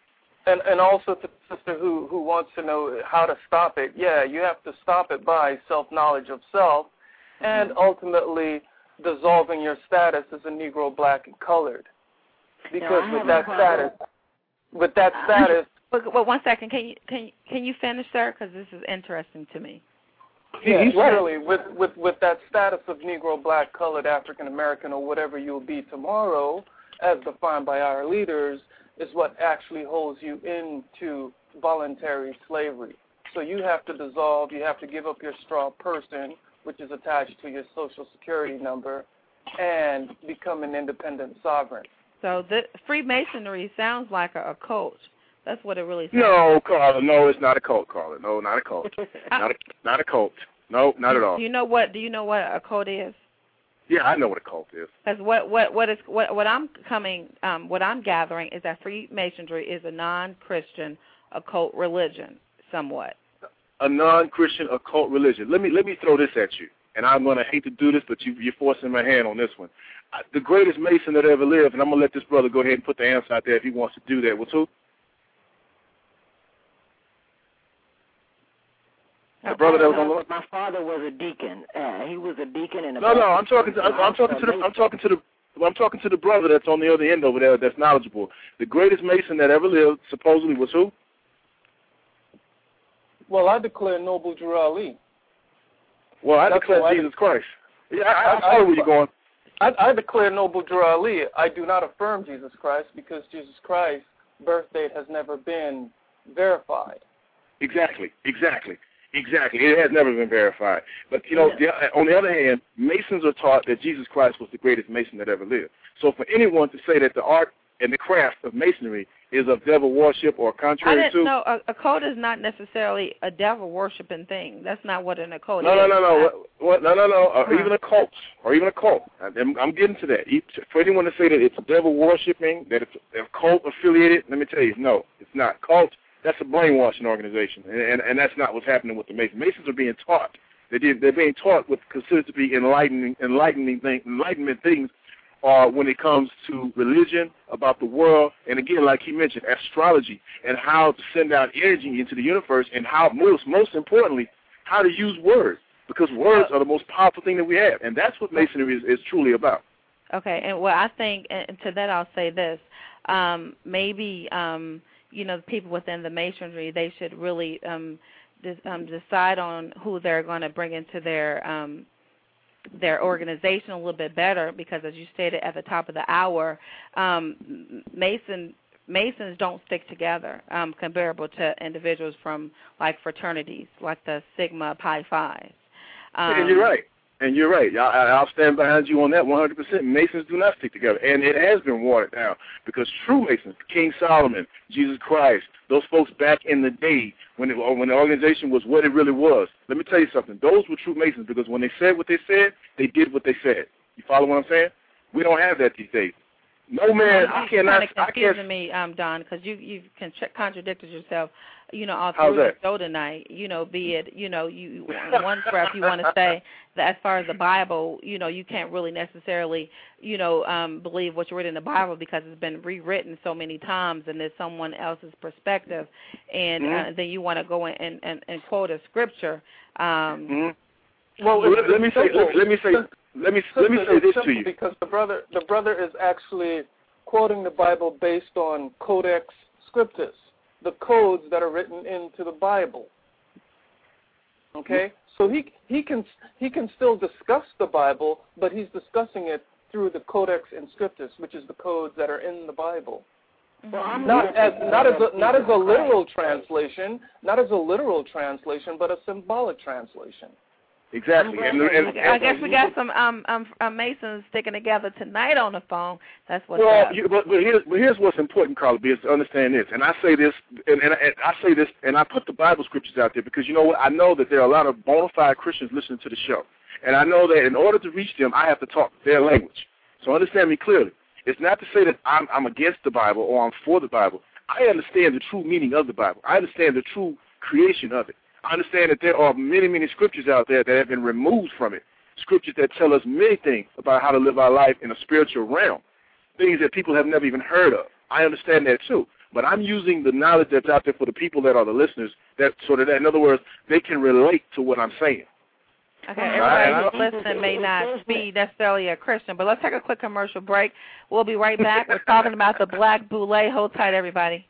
And and also to the sister who, who wants to know how to stop it, yeah, you have to stop it by self-knowledge of self and mm-hmm. ultimately dissolving your status as a Negro, black, and colored. Because no, with that status, with that status... But, but one second, can you can you, can you finish, sir? Because this is interesting to me. Yeah, literally, with, with, with that status of Negro, black, colored, African American, or whatever you'll be tomorrow, as defined by our leaders, is what actually holds you into voluntary slavery. So you have to dissolve, you have to give up your straw person, which is attached to your social security number, and become an independent sovereign. So the Freemasonry sounds like a, a cult. That's what it really sounds No, like. Carla, no, it's not a cult, Carla. No, not a cult. not, a, not a cult. No, not at all. Do you know what? Do you know what a cult is? Yeah, I know what a cult is. Because what what what is what what I'm coming um, what I'm gathering is that Freemasonry is a non-Christian occult religion, somewhat. A non-Christian occult religion. Let me let me throw this at you, and I'm gonna hate to do this, but you, you're forcing my hand on this one. Uh, the greatest Mason that ever lived, and I'm gonna let this brother go ahead and put the answer out there if he wants to do that. What's who? The brother that was on the My father was a deacon. Uh, he was a deacon in a. No, no, I'm talking to I'm, I'm talking to the I'm talking to the I'm talking to the brother that's on the other end over there that's knowledgeable. The greatest Mason that ever lived supposedly was who? Well, I declare Noble Drew Ali. Well, I That's declare I Jesus de- Christ. Yeah, I, I, I, I know where you're going. I, I declare Noble Drew Ali. I do not affirm Jesus Christ because Jesus Christ's birth date has never been verified. Exactly, exactly. Exactly. It has never been verified. But, you know, yeah. the, on the other hand, Masons are taught that Jesus Christ was the greatest Mason that ever lived. So for anyone to say that the art and the craft of Masonry is of devil worship or contrary I didn't to... know a, a cult is not necessarily a devil worshiping thing. That's not what an occult no, is. No, no, no, no. What, no, no, no. Or huh. even a cult. Or even a cult. I'm, I'm getting to that. For anyone to say that it's devil worshiping, that it's a cult affiliated, let me tell you, no, it's not. Cult, that's a brainwashing organization, and, and, and that's not what's happening with the Masons. Masons are being taught. They did, they're being taught what considered to be enlightening, enlightening thing, enlightenment things uh, when it comes to religion, about the world, and again, like he mentioned, astrology, and how to send out energy into the universe, and how, most, most importantly, how to use words, because words are the most powerful thing that we have, and that's what Masonry is, is truly about. Okay, and well, I think, and to that I'll say this, um, maybe... Um, you know, the people within the Masonry, they should really um, de- um, decide on who they're going to bring into their um, their organization a little bit better, because as you stated at the top of the hour, um, Mason Masons don't stick together, um, comparable to individuals from like fraternities, like the Sigma Pi Phi. Um, and you're right. And you're right. I, I'll stand behind you on that one hundred percent. Masons do not stick together. And it has been watered down because true Masons, King Solomon, Jesus Christ, those folks back in the day when, it, when the organization was what it really was, let me tell you something. Those were true Masons because when they said what they said, they did what they said. You follow what I'm saying? We don't have that these days. No man, I cannot. Kind of confusing I can't. me, um, Don, because you you've con- contradicted yourself. You know, all How's through the that? show tonight. You know, be it you know, you in one breath you want to say that as far as the Bible, you know, you can't really necessarily, you know, um, believe what's written in the Bible because it's been rewritten so many times and there's someone else's perspective, and mm-hmm. uh, then you want to go in and, and, and quote a scripture. Um, mm-hmm. Well, let, let me say. Let, let me say. Let me let me say this to you. Because the brother the brother is actually quoting the Bible based on Codex Scriptus, the codes that are written into the Bible. Okay, so he he can he can still discuss the Bible, but he's discussing it through the Codex Inscriptus, which is the codes that are in the Bible. Well, I'm not as not as a, not as a literal translation, not as a literal translation, but a symbolic translation. Exactly. And, and, and, I guess we got some um, um, um, Masons sticking together tonight on the phone. That's what's well, up. You, but, but, here's, but here's what's important, Carla B, is to understand this. And I say this, and, and, and I say this, and I put the Bible scriptures out there because you know what? I know that there are a lot of bona fide Christians listening to the show, and I know that in order to reach them, I have to talk their language. So understand me clearly. It's not to say that I'm, I'm against the Bible or I'm for the Bible. I understand the true meaning of the Bible. I understand the true creation of it. I understand that there are many, many scriptures out there that have been removed from it, scriptures that tell us many things about how to live our life in a spiritual realm, things that people have never even heard of. I understand that too. But I'm using the knowledge that's out there for the people that are the listeners, that so that, in other words, they can relate to what I'm saying. Okay, everybody who's listening may not be necessarily a Christian, but let's take a quick commercial break. We'll be right back. We're talking about the Black Boule. Hold tight, everybody.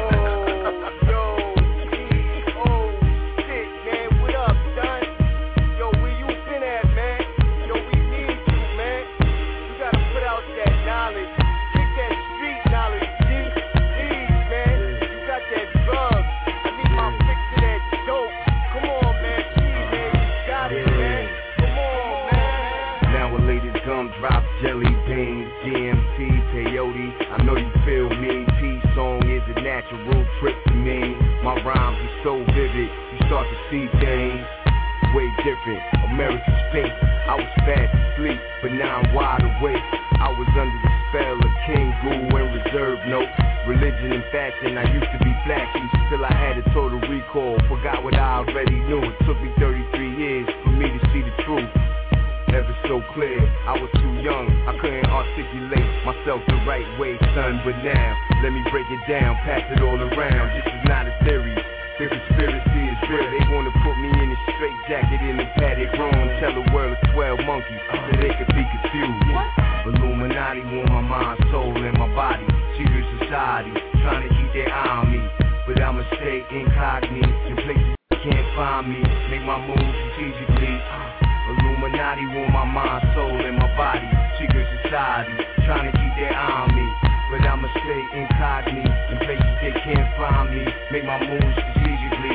Drop jelly beans, G M T, peyote. I know you feel me. P-song is a natural trip to me. My rhymes are so vivid, you start to see things way different. America's pink. I was fast asleep, but now I'm wide awake. I was under the spell of King Guru and Reserve Note. Religion and fashion, I used to be flashy till I had a total recall. Forgot what I already knew. It took me thirty-three years for me to see the truth. Ever so clear, I was too young, I couldn't articulate myself the right way, son. But now, let me break it down, pass it all around. This is not a theory, the conspiracy is real. They wanna put me in a straight jacket in a padded room, tell the world it's twelve monkeys, so they could be confused. Illuminati want my mind, soul, and my body. Secret society, trying to keep their eye on me. But I'ma stay incognito, in places you can't find me. Make my moves strategically. Illuminati want my mind, soul, and my body. Secret society, trying to keep their eye on me. But I'ma stay incognito, in places they can't find me. Make my moves strategically.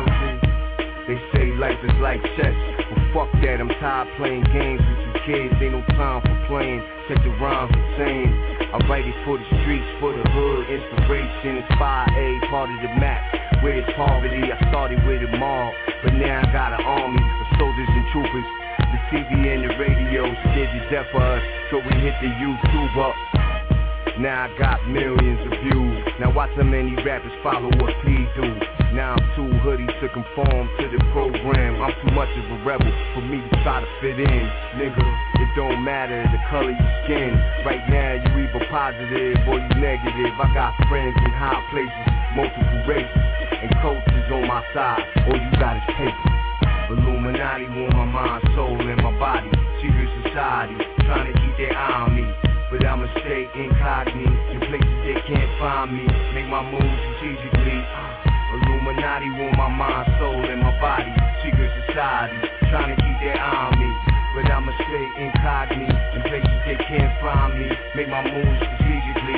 They say life is like chess, but fuck that, I'm tired playing games with you kids. Ain't no time for playing, check the rhymes the same. I write it for the streets, for the hood. Inspiration, inspire a part of the map. Where it's poverty, I started with a mob, but now I got an army of soldiers and troopers. The T V and the radio scared to death for us, so we hit the YouTube up. Now I got millions of views. Now watch how many rappers follow what P do. Now I'm too hoodie to conform to the program. I'm too much of a rebel for me to try to fit in. Nigga, it don't matter the color of your skin. Right now you either positive or you negative. I got friends in high places, multiple races, and cultures on my side. All you got is paper. Illuminati want my mind, soul, and my body. Secret society, trying to keep their eye on me. But I'ma stay incognito, in places they can't find me. Make my moves strategically. Illuminati want my mind, soul, and my body. Secret society, trying to keep their eye on me. But I'ma stay incognito, in places they can't find me. Make my moves strategically.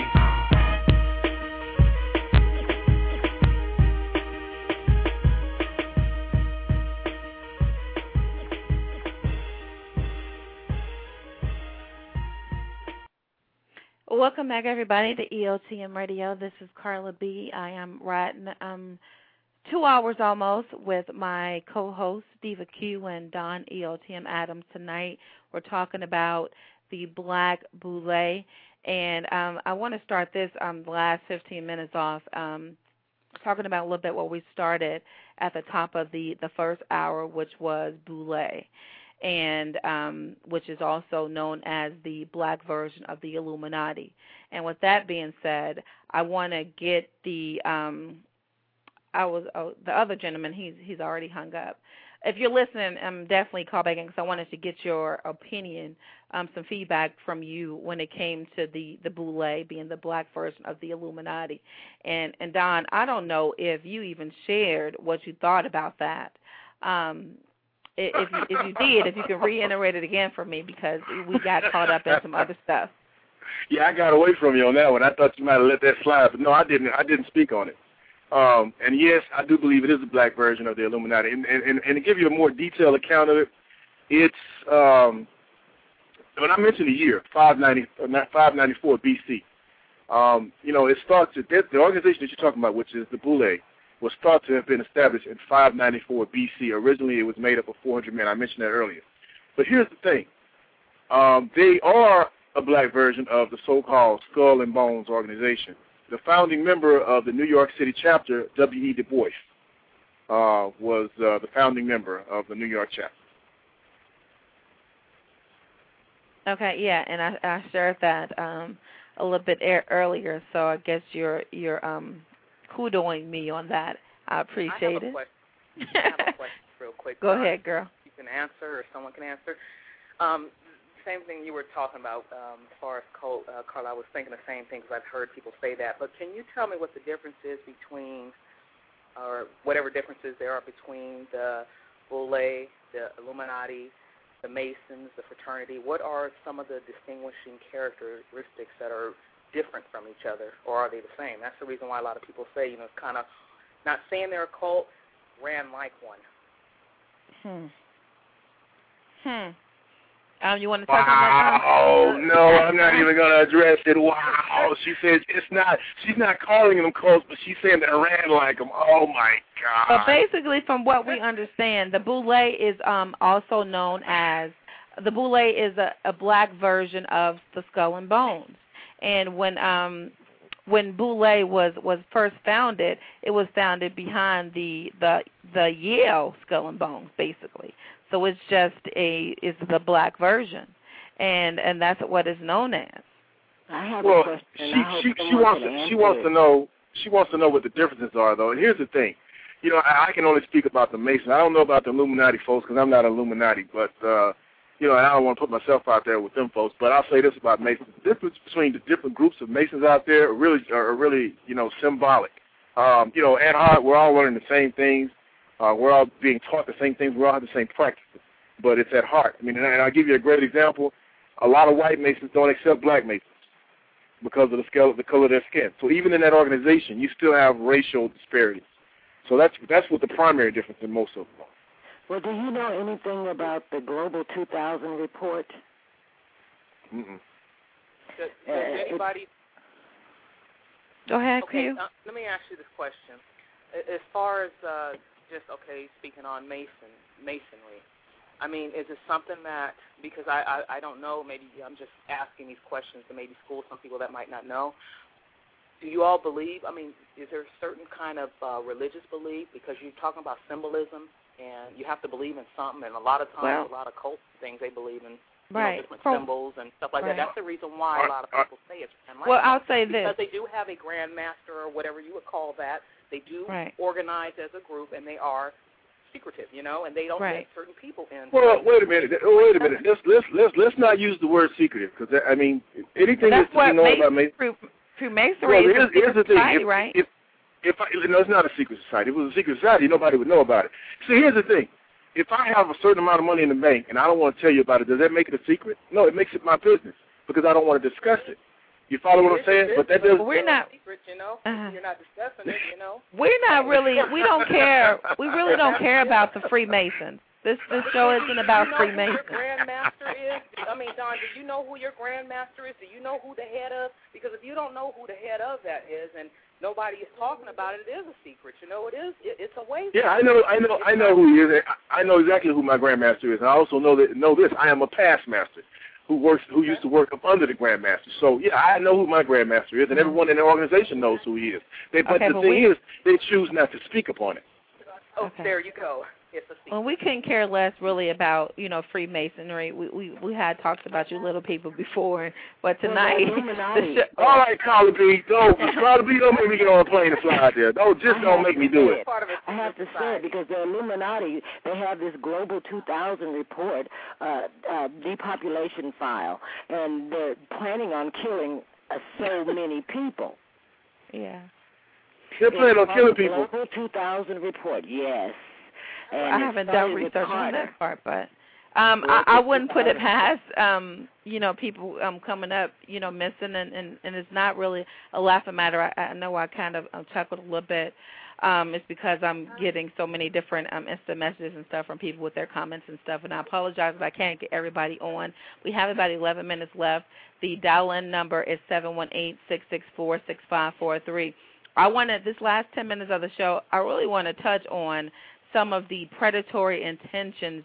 Welcome back, everybody, to E O T M Radio. This is Carla B. I am riding um, two hours almost with my co-host, Diva Q, and Don E O T M Adams tonight. We're talking about the Black Boule, and um, I want to start this um, the last fifteen minutes off um, talking about a little bit what we started at the top of the, the first hour, which was Boule, and um, which is also known as the black version of the Illuminati. And with that being said, I want to get the um, I was oh, the other gentleman. He's he's already hung up. If you're listening, um, definitely call back in because I wanted to get your opinion, um, some feedback from you when it came to the the Boule being the black version of the Illuminati. And and Don, I don't know if you even shared what you thought about that. Um, If you, if you did, if you can reiterate it again for me, because we got caught up in some other stuff. Yeah, I got away from you on that one. I thought you might have let that slide, but no, I didn't. I didn't speak on it. Um, and yes, I do believe it is a black version of the Illuminati. And, and, and to give you a more detailed account of it, it's um, when I mentioned the year five ninety-four B C. Um, you know, it starts at the organization that you're talking about, which is the Boule, was thought to have been established in five ninety-four B C. Originally, it was made up of four hundred men. I mentioned that earlier. But here's the thing. Um, they are a black version of the so-called Skull and Bones organization. The founding member of the New York City chapter, W E Du Bois, uh, was uh, the founding member of the New York chapter. Okay, yeah, and I, I shared that. Um, a little bit er- earlier, so I guess you're you're um, kudoing me on that. I appreciate I have a it. Question. I have a question real quick. Go ahead, girl. You can answer, or someone can answer. Um, same thing you were talking about um, as far as Cole, uh, Carla. I was thinking the same thing because I've heard people say that. But can you tell me what the difference is between, or whatever differences there are between the Boule, the Illuminati, the Masons, the fraternity? What are some of the distinguishing characteristics that are different from each other, or are they the same? That's the reason why a lot of people say, you know, it's kind of not saying they're a cult, ran like one. Hmm. Hmm. Um, you want to touch wow. on that? Oh no, I'm not even gonna address it. Wow. She said it's not. She's not calling them cults, but she's saying they ran like them. Oh my God. But basically, from what we understand, the Boule is um, also known as the Boule is a, a black version of the Skull and Bones. And when um, when Boule was, was first founded, it was founded behind the the the Yale Skull and Bones, basically. So it's just a it's the black version, and and that's what it's known as. I have well, a question. she I she she wants to, she wants to know she wants to know what the differences are, though. And here's the thing, you know, I, I can only speak about the Masons. I don't know about the Illuminati folks because I'm not Illuminati, but uh, you know, I don't want to put myself out there with them folks. But I'll say this about Masons: the difference between the different groups of Masons out there are really are really you know symbolic. Um, you know, at heart, we're all learning the same things. Uh, we're all being taught the same things. We all have the same practices, but it's at heart. I mean, and I'll give you a great example. A lot of white Masons don't accept black Masons because of the scale of the color of their skin. So even in that organization, you still have racial disparities. So that's that's what the primary difference in most of them are. Well, do you know anything about the Global two thousand report? Mm-mm. Does, does uh, anybody? Go ahead, okay, Q. Uh, let me ask you this question. As far as uh, just, okay, speaking on Mason, Masonry, I mean, is it something that, because I, I, I don't know, maybe I'm just asking these questions to maybe school some people that might not know. Do you all believe, I mean, is there a certain kind of uh, religious belief? Because you're talking about symbolism, and you have to believe in something, and a lot of times, well, a lot of cult things, they believe in you right. know, different From, symbols and stuff like right. that. That's the reason why a lot of people say it's like well, I'll say because this. Because they do have a Grand Master or whatever you would call that. They do right. organize as a group, and they are secretive, you know, and they don't right. let certain people in. Well, wait a minute. Wait a minute. Let's let's let's let's not use the word secretive because I mean anything that's that's you know Mason, about Mason. Freemasonry well, is here's, a secret here's the thing. society, if, right? If, if I, no, it's not a secret society. If it was a secret society, nobody would know about it. See, here's the thing. If I have a certain amount of money in the bank and I don't want to tell you about it, does that make it a secret? No, it makes it my business because I don't want to discuss it. You follow what I'm saying? But that doesn't. We're not. Secret, you know. Uh-huh. You're not discussing it, you know. We're not really. We don't care. We really don't care about the Freemasons. This this show isn't about you know Freemasons. Who your Grand Master is? I mean, Don, do you know who your Grand Master is? Do you know who the head of? Because if you don't know who the head of that is, and nobody is talking about it, it is a secret. You know, it is. It, it's a way. Yeah, I know. I know. I know who he is. I know exactly who my Grand Master is. And I also know that know this. I am a past master who works, who used to work up under the Grand Master. So yeah, I know who my Grand Master is, and everyone in the organization knows who he is. They, but okay, the but thing we... is, they choose not to speak upon it. Oh, okay. There you go. It's a well, we couldn't care less really about, you know, Freemasonry. We we we had talked about you little people before, but tonight. Well, the show, all right, Carla B, don't Carla B, don't make me get on a plane and fly out there. Don't just don't make me do it. I have to say it because the Illuminati, they have this Global two thousand report, uh, uh, depopulation file, and they're planning on killing uh, so many people. Yeah. They're planning on killing people. Global two thousand report, yes. And I haven't done research on that part, but um, I, I wouldn't put it past, um, you know, people um, coming up, you know, missing, and, and, and it's not really a laughing matter. I, I know I kind of um, chuckled a little bit. Um, it's because I'm getting so many different um, instant messages and stuff from people with their comments and stuff, and I apologize if I can't get everybody on. We have about eleven minutes left. The dial-in number is seven one eight, six six four, six five four three. I want to, this last ten minutes of the show, I really want to touch on some of the predatory intentions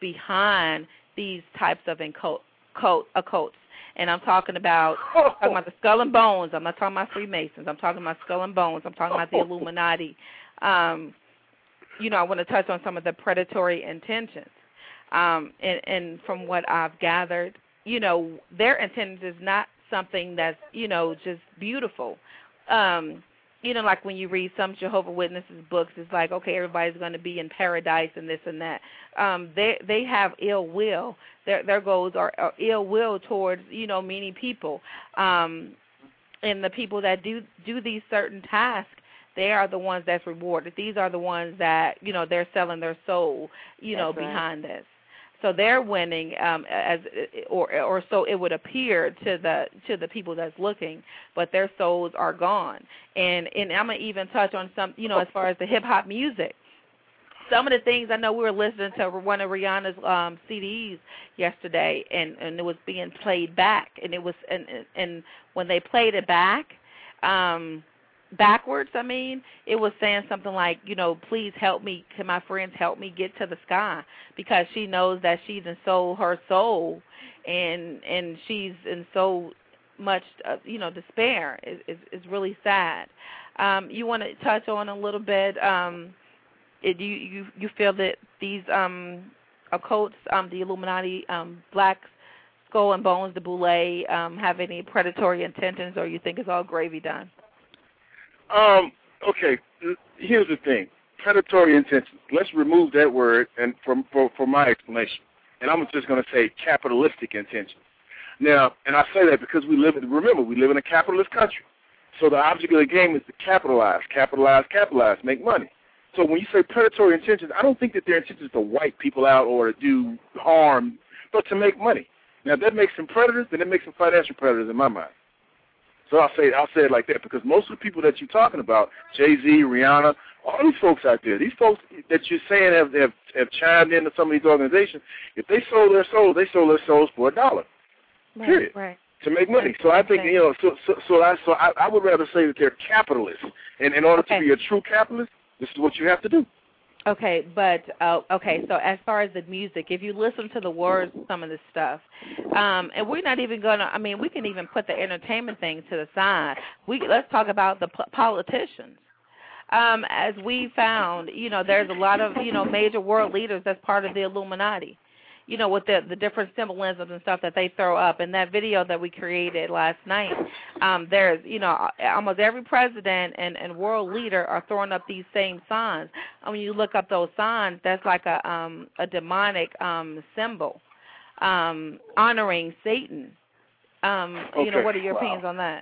behind these types of occult, occults. And I'm talking about I'm talking about the Skull and Bones. I'm not talking about Freemasons. I'm talking about Skull and Bones. I'm talking about the Illuminati. Um, you know, I want to touch on some of the predatory intentions. Um, and, and from what I've gathered, you know, their intentions is not something that's, you know, just beautiful. Um, you know, like when you read some Jehovah's Witnesses books, it's like, okay, everybody's going to be in paradise and this and that. Um, they they have ill will. Their their goals are, are ill will towards, you know, many people. Um, and the people that do do these certain tasks, they are the ones that's rewarded. These are the ones that, you know, they're selling their soul, you know, That's right. behind this. So they're winning, um, as or or so it would appear to the to the people that's looking, but their souls are gone. And and I'm gonna even touch on some, you know, as far as the hip hop music. Some of the things, I know we were listening to one of Rihanna's um, C Ds yesterday, and, and it was being played back, and it was and and when they played it back, um, backwards, I mean, it was saying something like, you know, please help me, can my friends help me get to the sky, because she knows that she's in so her soul, and and she's in so much, uh, you know, despair. It, it's, it's really sad. Um, you want to touch on a little bit? Um, it, you you you feel that these um, occults, um, the Illuminati, um, Black Skull and Bones, the Boule, um, have any predatory intentions, or you think it's all gravy done? Um, okay, here's the thing. Predatory intentions. Let's remove that word and from for, for my explanation. And I'm just going to say capitalistic intentions. Now, and I say that because we live in, remember, we live in a capitalist country. So the object of the game is to capitalize, capitalize, capitalize, make money. So when you say predatory intentions, I don't think that their intention is to wipe people out or to do harm, but to make money. Now, if that makes them predators, then it makes them financial predators in my mind. So I'll say I'll say it like that, because most of the people that you're talking about, Jay-Z, Rihanna, all these folks out there, these folks that you're saying have, have have chimed into some of these organizations, if they sold their souls, they sold their souls for a dollar, right, period, right. to make money. So I think, you know, so so, so, I, so I, I would rather say that they're capitalists, and in order okay. to be a true capitalist, this is what you have to do. Okay, but, uh, okay, so as far as the music, if you listen to the words of some of this stuff, um, and we're not even going to, I mean, we can even put the entertainment thing to the side. We Let's talk about the p- politicians. Um, as we found, you know, there's a lot of, you know, major world leaders that's part of the Illuminati, you know, with the, the different symbolisms and stuff that they throw up. In that video that we created last night, um, there's, you know, almost every president and, and world leader are throwing up these same signs. And when you look up those signs, that's like a um, a demonic um, symbol, um, honoring Satan. Um, Okay. You know, what are your Wow. opinions on that?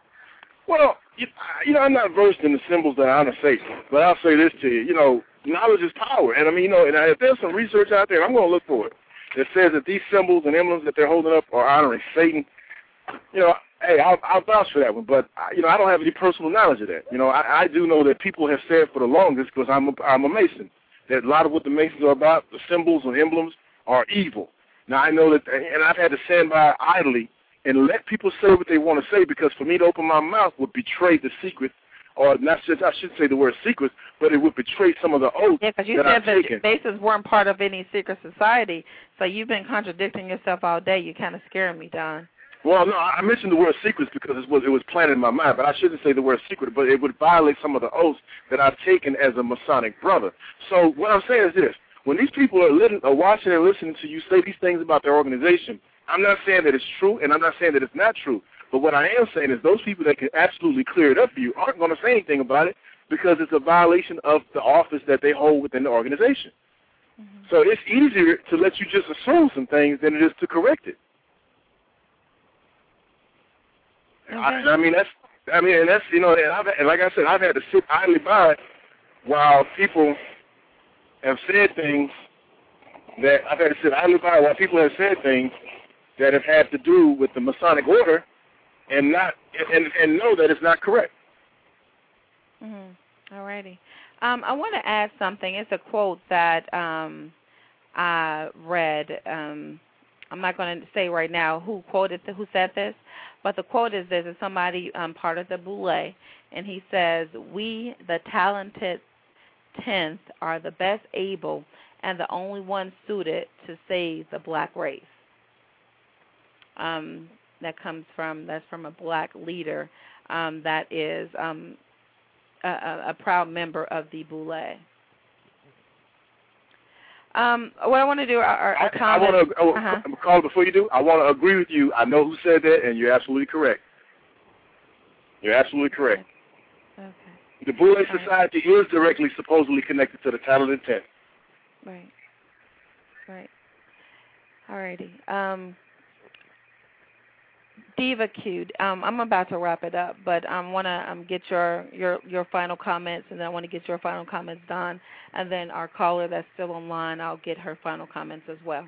Well, you, you know, I'm not versed in the symbols that honor Satan, but I'll say this to you. You know, knowledge is power. And, I mean, you know, and if there's some research out there, I'm going to look for it, that says that these symbols and emblems that they're holding up are honoring Satan. You know, hey, I'll, I'll vouch for that one. But, you know, I don't have any personal knowledge of that. You know, I, I do know that people have said for the longest, because I'm a, I'm a Mason, that a lot of what the Masons are about, the symbols and emblems, are evil. Now, I know that, and I've had to stand by idly and let people say what they want to say, because for me to open my mouth would betray the secret, or not just, I should say the word secrets, but it would betray some of the oaths Yeah, because you that said I've that taken. Masons weren't part of any secret society, so you've been contradicting yourself all day. You're kind of scaring me, Don. Well, no, I mentioned the word secrets because it was it was planted in my mind, but I shouldn't say the word secret, but it would violate some of the oaths that I've taken as a Masonic brother. So what I'm saying is this: when these people are, li- are watching and listening to you say these things about their organization, I'm not saying that it's true, and I'm not saying that it's not true. But what I am saying is those people that can absolutely clear it up for you aren't going to say anything about it, because it's a violation of the office that they hold within the organization. Mm-hmm. So it's easier to let you just assume some things than it is to correct it. Okay. I, I mean, that's, I mean, and that's, you know, and, I've, and like I said, I've had to sit idly by while people have said things that I've had to sit idly by while people have said things that have had to do with the Masonic order, and not and and know that it's not correct. Mm-hmm. All righty. Um, I want to add something. It's a quote that um, I read. Um, I'm not going to say right now who quoted the, who said this, but the quote is this: is somebody um, part of the Boule, and he says, "We, the talented tenth, are the best able and the only ones suited to save the black race." Um, that comes from that's from a black leader um, that is um, a, a proud member of the Boule. Um, what I want to do are, are I, comments. I want to, oh, uh-huh. Carla, before you do, I want to agree with you. I know who said that, and you're absolutely correct. You're absolutely correct. Okay. The Boule right. Society is directly, supposedly connected to the Talent Intent. Right. Right. All righty. Um, Diva Q, um, I'm about to wrap it up, but I want to um, get your, your, your final comments, and then I want to get your final comments, Don, and then our caller that's still online, I'll get her final comments as well.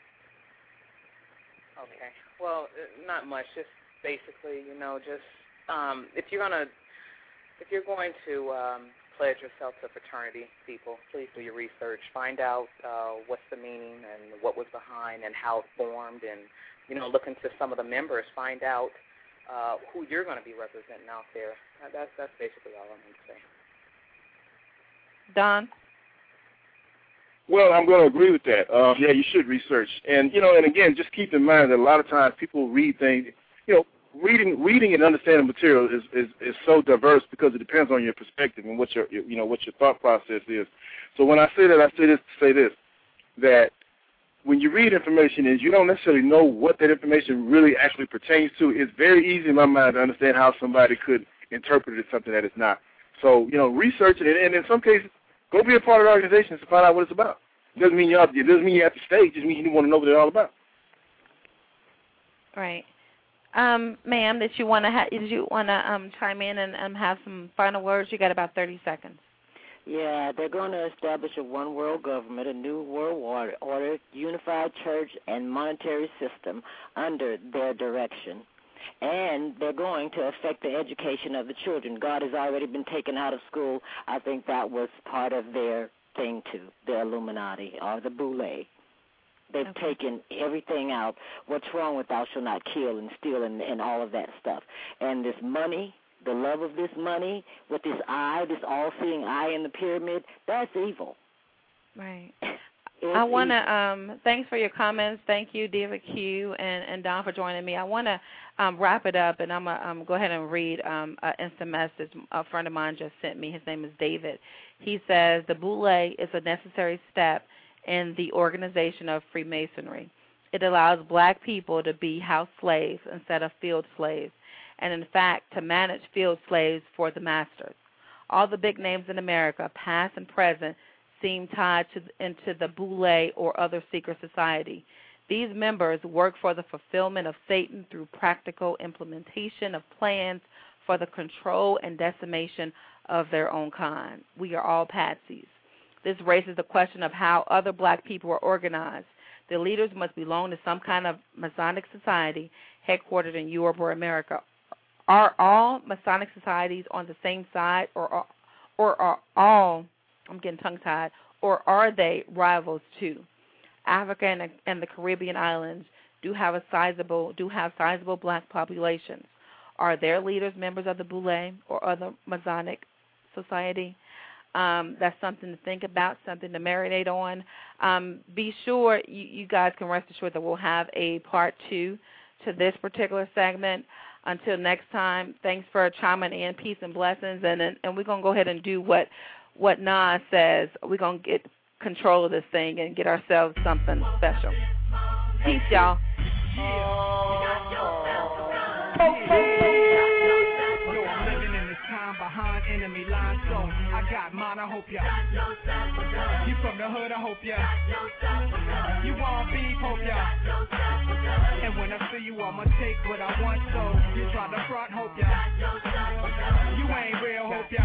Okay. Well, not much. Just basically, you know, just um, if you're gonna, if you're going to um, pledge yourself to fraternity, people, please do your research. Find out uh, what's the meaning and what was behind and how it formed, and you know, look into some of the members. Find out uh, who you're going to be representing out there. That's that's basically all I'm going to say. Don? Well, I'm going to agree with that. Um, yeah, you should research, and you know, and again, just keep in mind that a lot of times people read things. You know, reading, reading and understanding material is, is, is so diverse because it depends on your perspective and what your, you know, what your thought process is. So when I say that, I say this to say this, that when you read information and you don't necessarily know what that information really actually pertains to, it's very easy in my mind to understand how somebody could interpret it as something that it's not. So, you know, research it, and in some cases, go be a part of the organization to find out what it's about. It doesn't mean you have to, it doesn't mean you have to stay. It just means you want to know what they're all about. Right. Um, ma'am, did you want to ha- did you want to um, chime in and um, have some final words? You got about thirty seconds. Yeah, they're going to establish a one world government, a new world order, unified church and monetary system under their direction. And they're going to affect the education of the children. God has already been taken out of school. I think that was part of their thing, too, the Illuminati or the Boule. They've okay. taken everything out. What's wrong with thou shalt not kill and steal and, and all of that stuff. And this money, the love of this money with this eye, this all-seeing eye in the pyramid, that's evil. Right. I want to, um, thanks for your comments. Thank you, Diva Q and, and Don, for joining me. I want to um, wrap it up, and I'm going to um, go ahead and read um, an instant message a friend of mine just sent me. His name is David. He says, the Boule is a necessary step in the organization of Freemasonry. It allows black people to be house slaves instead of field slaves, and in fact to manage field slaves for the masters. All the big names in America, past and present, seem tied to, into the Boule or other secret society. These members work for the fulfillment of Satan through practical implementation of plans for the control and decimation of their own kind. We are all patsies. This raises the question of how other black people are organized. The leaders must belong to some kind of Masonic society headquartered in Europe or America. Are all Masonic societies on the same side, or or are all, I'm getting tongue-tied, or are they rivals too? Africa and, and the Caribbean islands do have a sizable do have sizable black populations. Are their leaders members of the Boule or other Masonic society? Um, that's something to think about, something to marinate on. Um, be sure you, you guys can rest assured that we'll have a part two to this particular segment. Until next time, thanks for chiming in. Peace and blessings. And and we're going to go ahead and do what what Nas says. We're going to get control of this thing and get ourselves something special. Peace, y'all. Behind enemy lines, so I got mine, I hope ya. You from the hood, I hope ya. You want beef, hope ya. And when I see you, I'ma take what I want, so you try to front, hope ya. You ain't real, hope ya.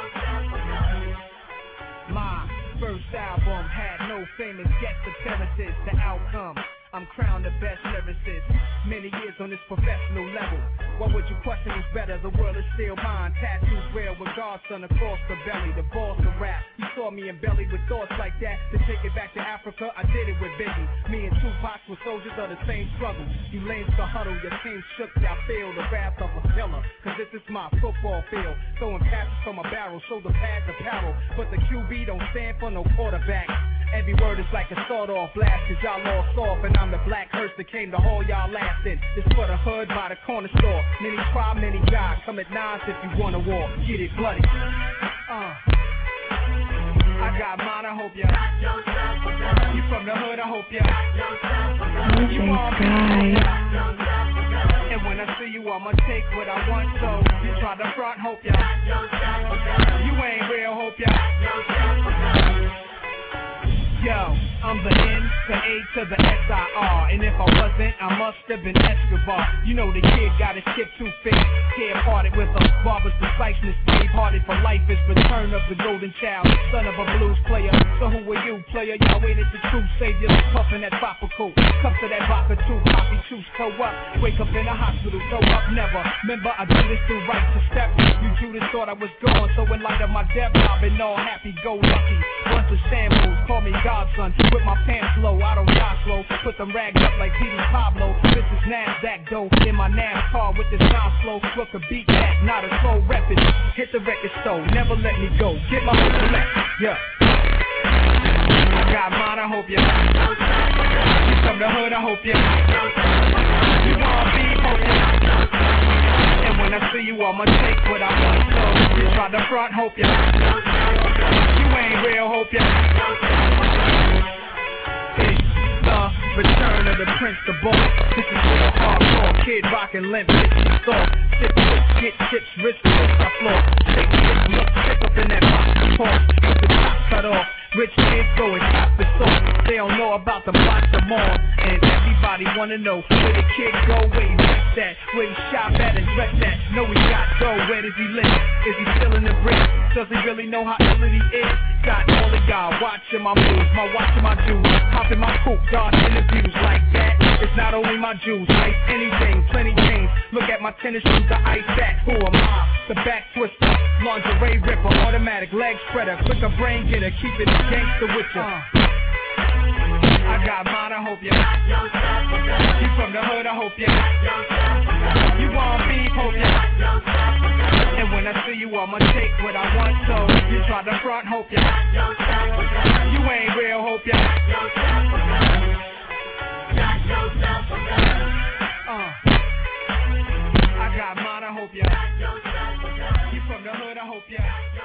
My first album had no famous guest appearances. The outcome, I'm crowned the best lyricist. Many years on this professional level. What would you question is better? The world is still mine. Tattoos rare with Godson across the belly. The boss of rap. You saw me in belly with thoughts like that. To take it back to Africa, I did it with Biggie. Me and Tupac were soldiers of the same struggle. You lanes to huddle, your team shook, y'all feel the wrath of a killer. Cause this is my football field. Throwing passes from a barrel, shoulder pads apparel. But the Q B don't stand for no quarterback. Every word is like a sawed-off blast, cause y'all lost off, and I'm the black hearse that came to haul y'all last in. This for the hood by the corner store. Many try, many die. Come at nines if you wanna war. Get it bloody. Uh. I I got mine, I hope ya. You from the hood, I hope ya. You want me, and when I see you, I'ma take what I want, so you try to front, hope ya. You ain't real, hope ya. Yo, I'm the N, the A to the S I R. And if I wasn't, I must have been Escobar. You know the kid got his shit too thick. Kid parted with a barber's preciseness. Slave hearted for life is return of the golden child. Son of a blues player. So who are you, player? Y'all waited the true savior. Puffin' that tropical. Cup to that vodka too. Coffee choose, toe up. Wake up in a hospital, toe up, never. Remember, I do this through right to step. You Judas thought I was gone. So in light of my death, I've been all happy, go lucky. Bunch of samples, call me Godson. With my pants low, I don't die slow. Put them rags up like Petey Pablo. This is NASDAQ dough. In my NASCAR with this sound slow. Look a beat that, not a slow record. Hit the record store, never let me go. Get my select, yeah. I got mine, I hope ya. You from the hood, I hope ya. You want beef, hope ya. And when I see you, I'ma take what I want. So you try to front, hope ya. You ain't real, hope ya. The return of the Prince, the boss. This is real hardcore. Kid rockin' limp, bitch, soft. Sip, sip, get chips, wrist, wrist, I floor. Shake, shake, look, stick up in that box, pause. With the top cut off. Rich kids go and cop the soul. They don't know about the box of more. And everybody wanna know where the kid go, where he dress at, where he shop at and dress at. Know he got dough, where does he live? Is he still in the brick? Does he really know how ill he is? Got all of y'all watching my moves, my watching my jewels. Hop in my coupe, dodge interviews like that. It's not only my jewels, ice anything, plenty chains. Look at my tennis shoes, the ice back. Who am I? The back twister, lingerie ripper, automatic leg spreader, quicker brain getter, keep it gangster with ya. Uh. I got mine, I hope ya. You from the hood, I hope ya. You want beef, hope ya. And when I see you, I'ma take what I want, so you try to front, hope ya. You ain't real, hope ya. Uh. I got mine, I hope ya. You from the hood, I hope ya.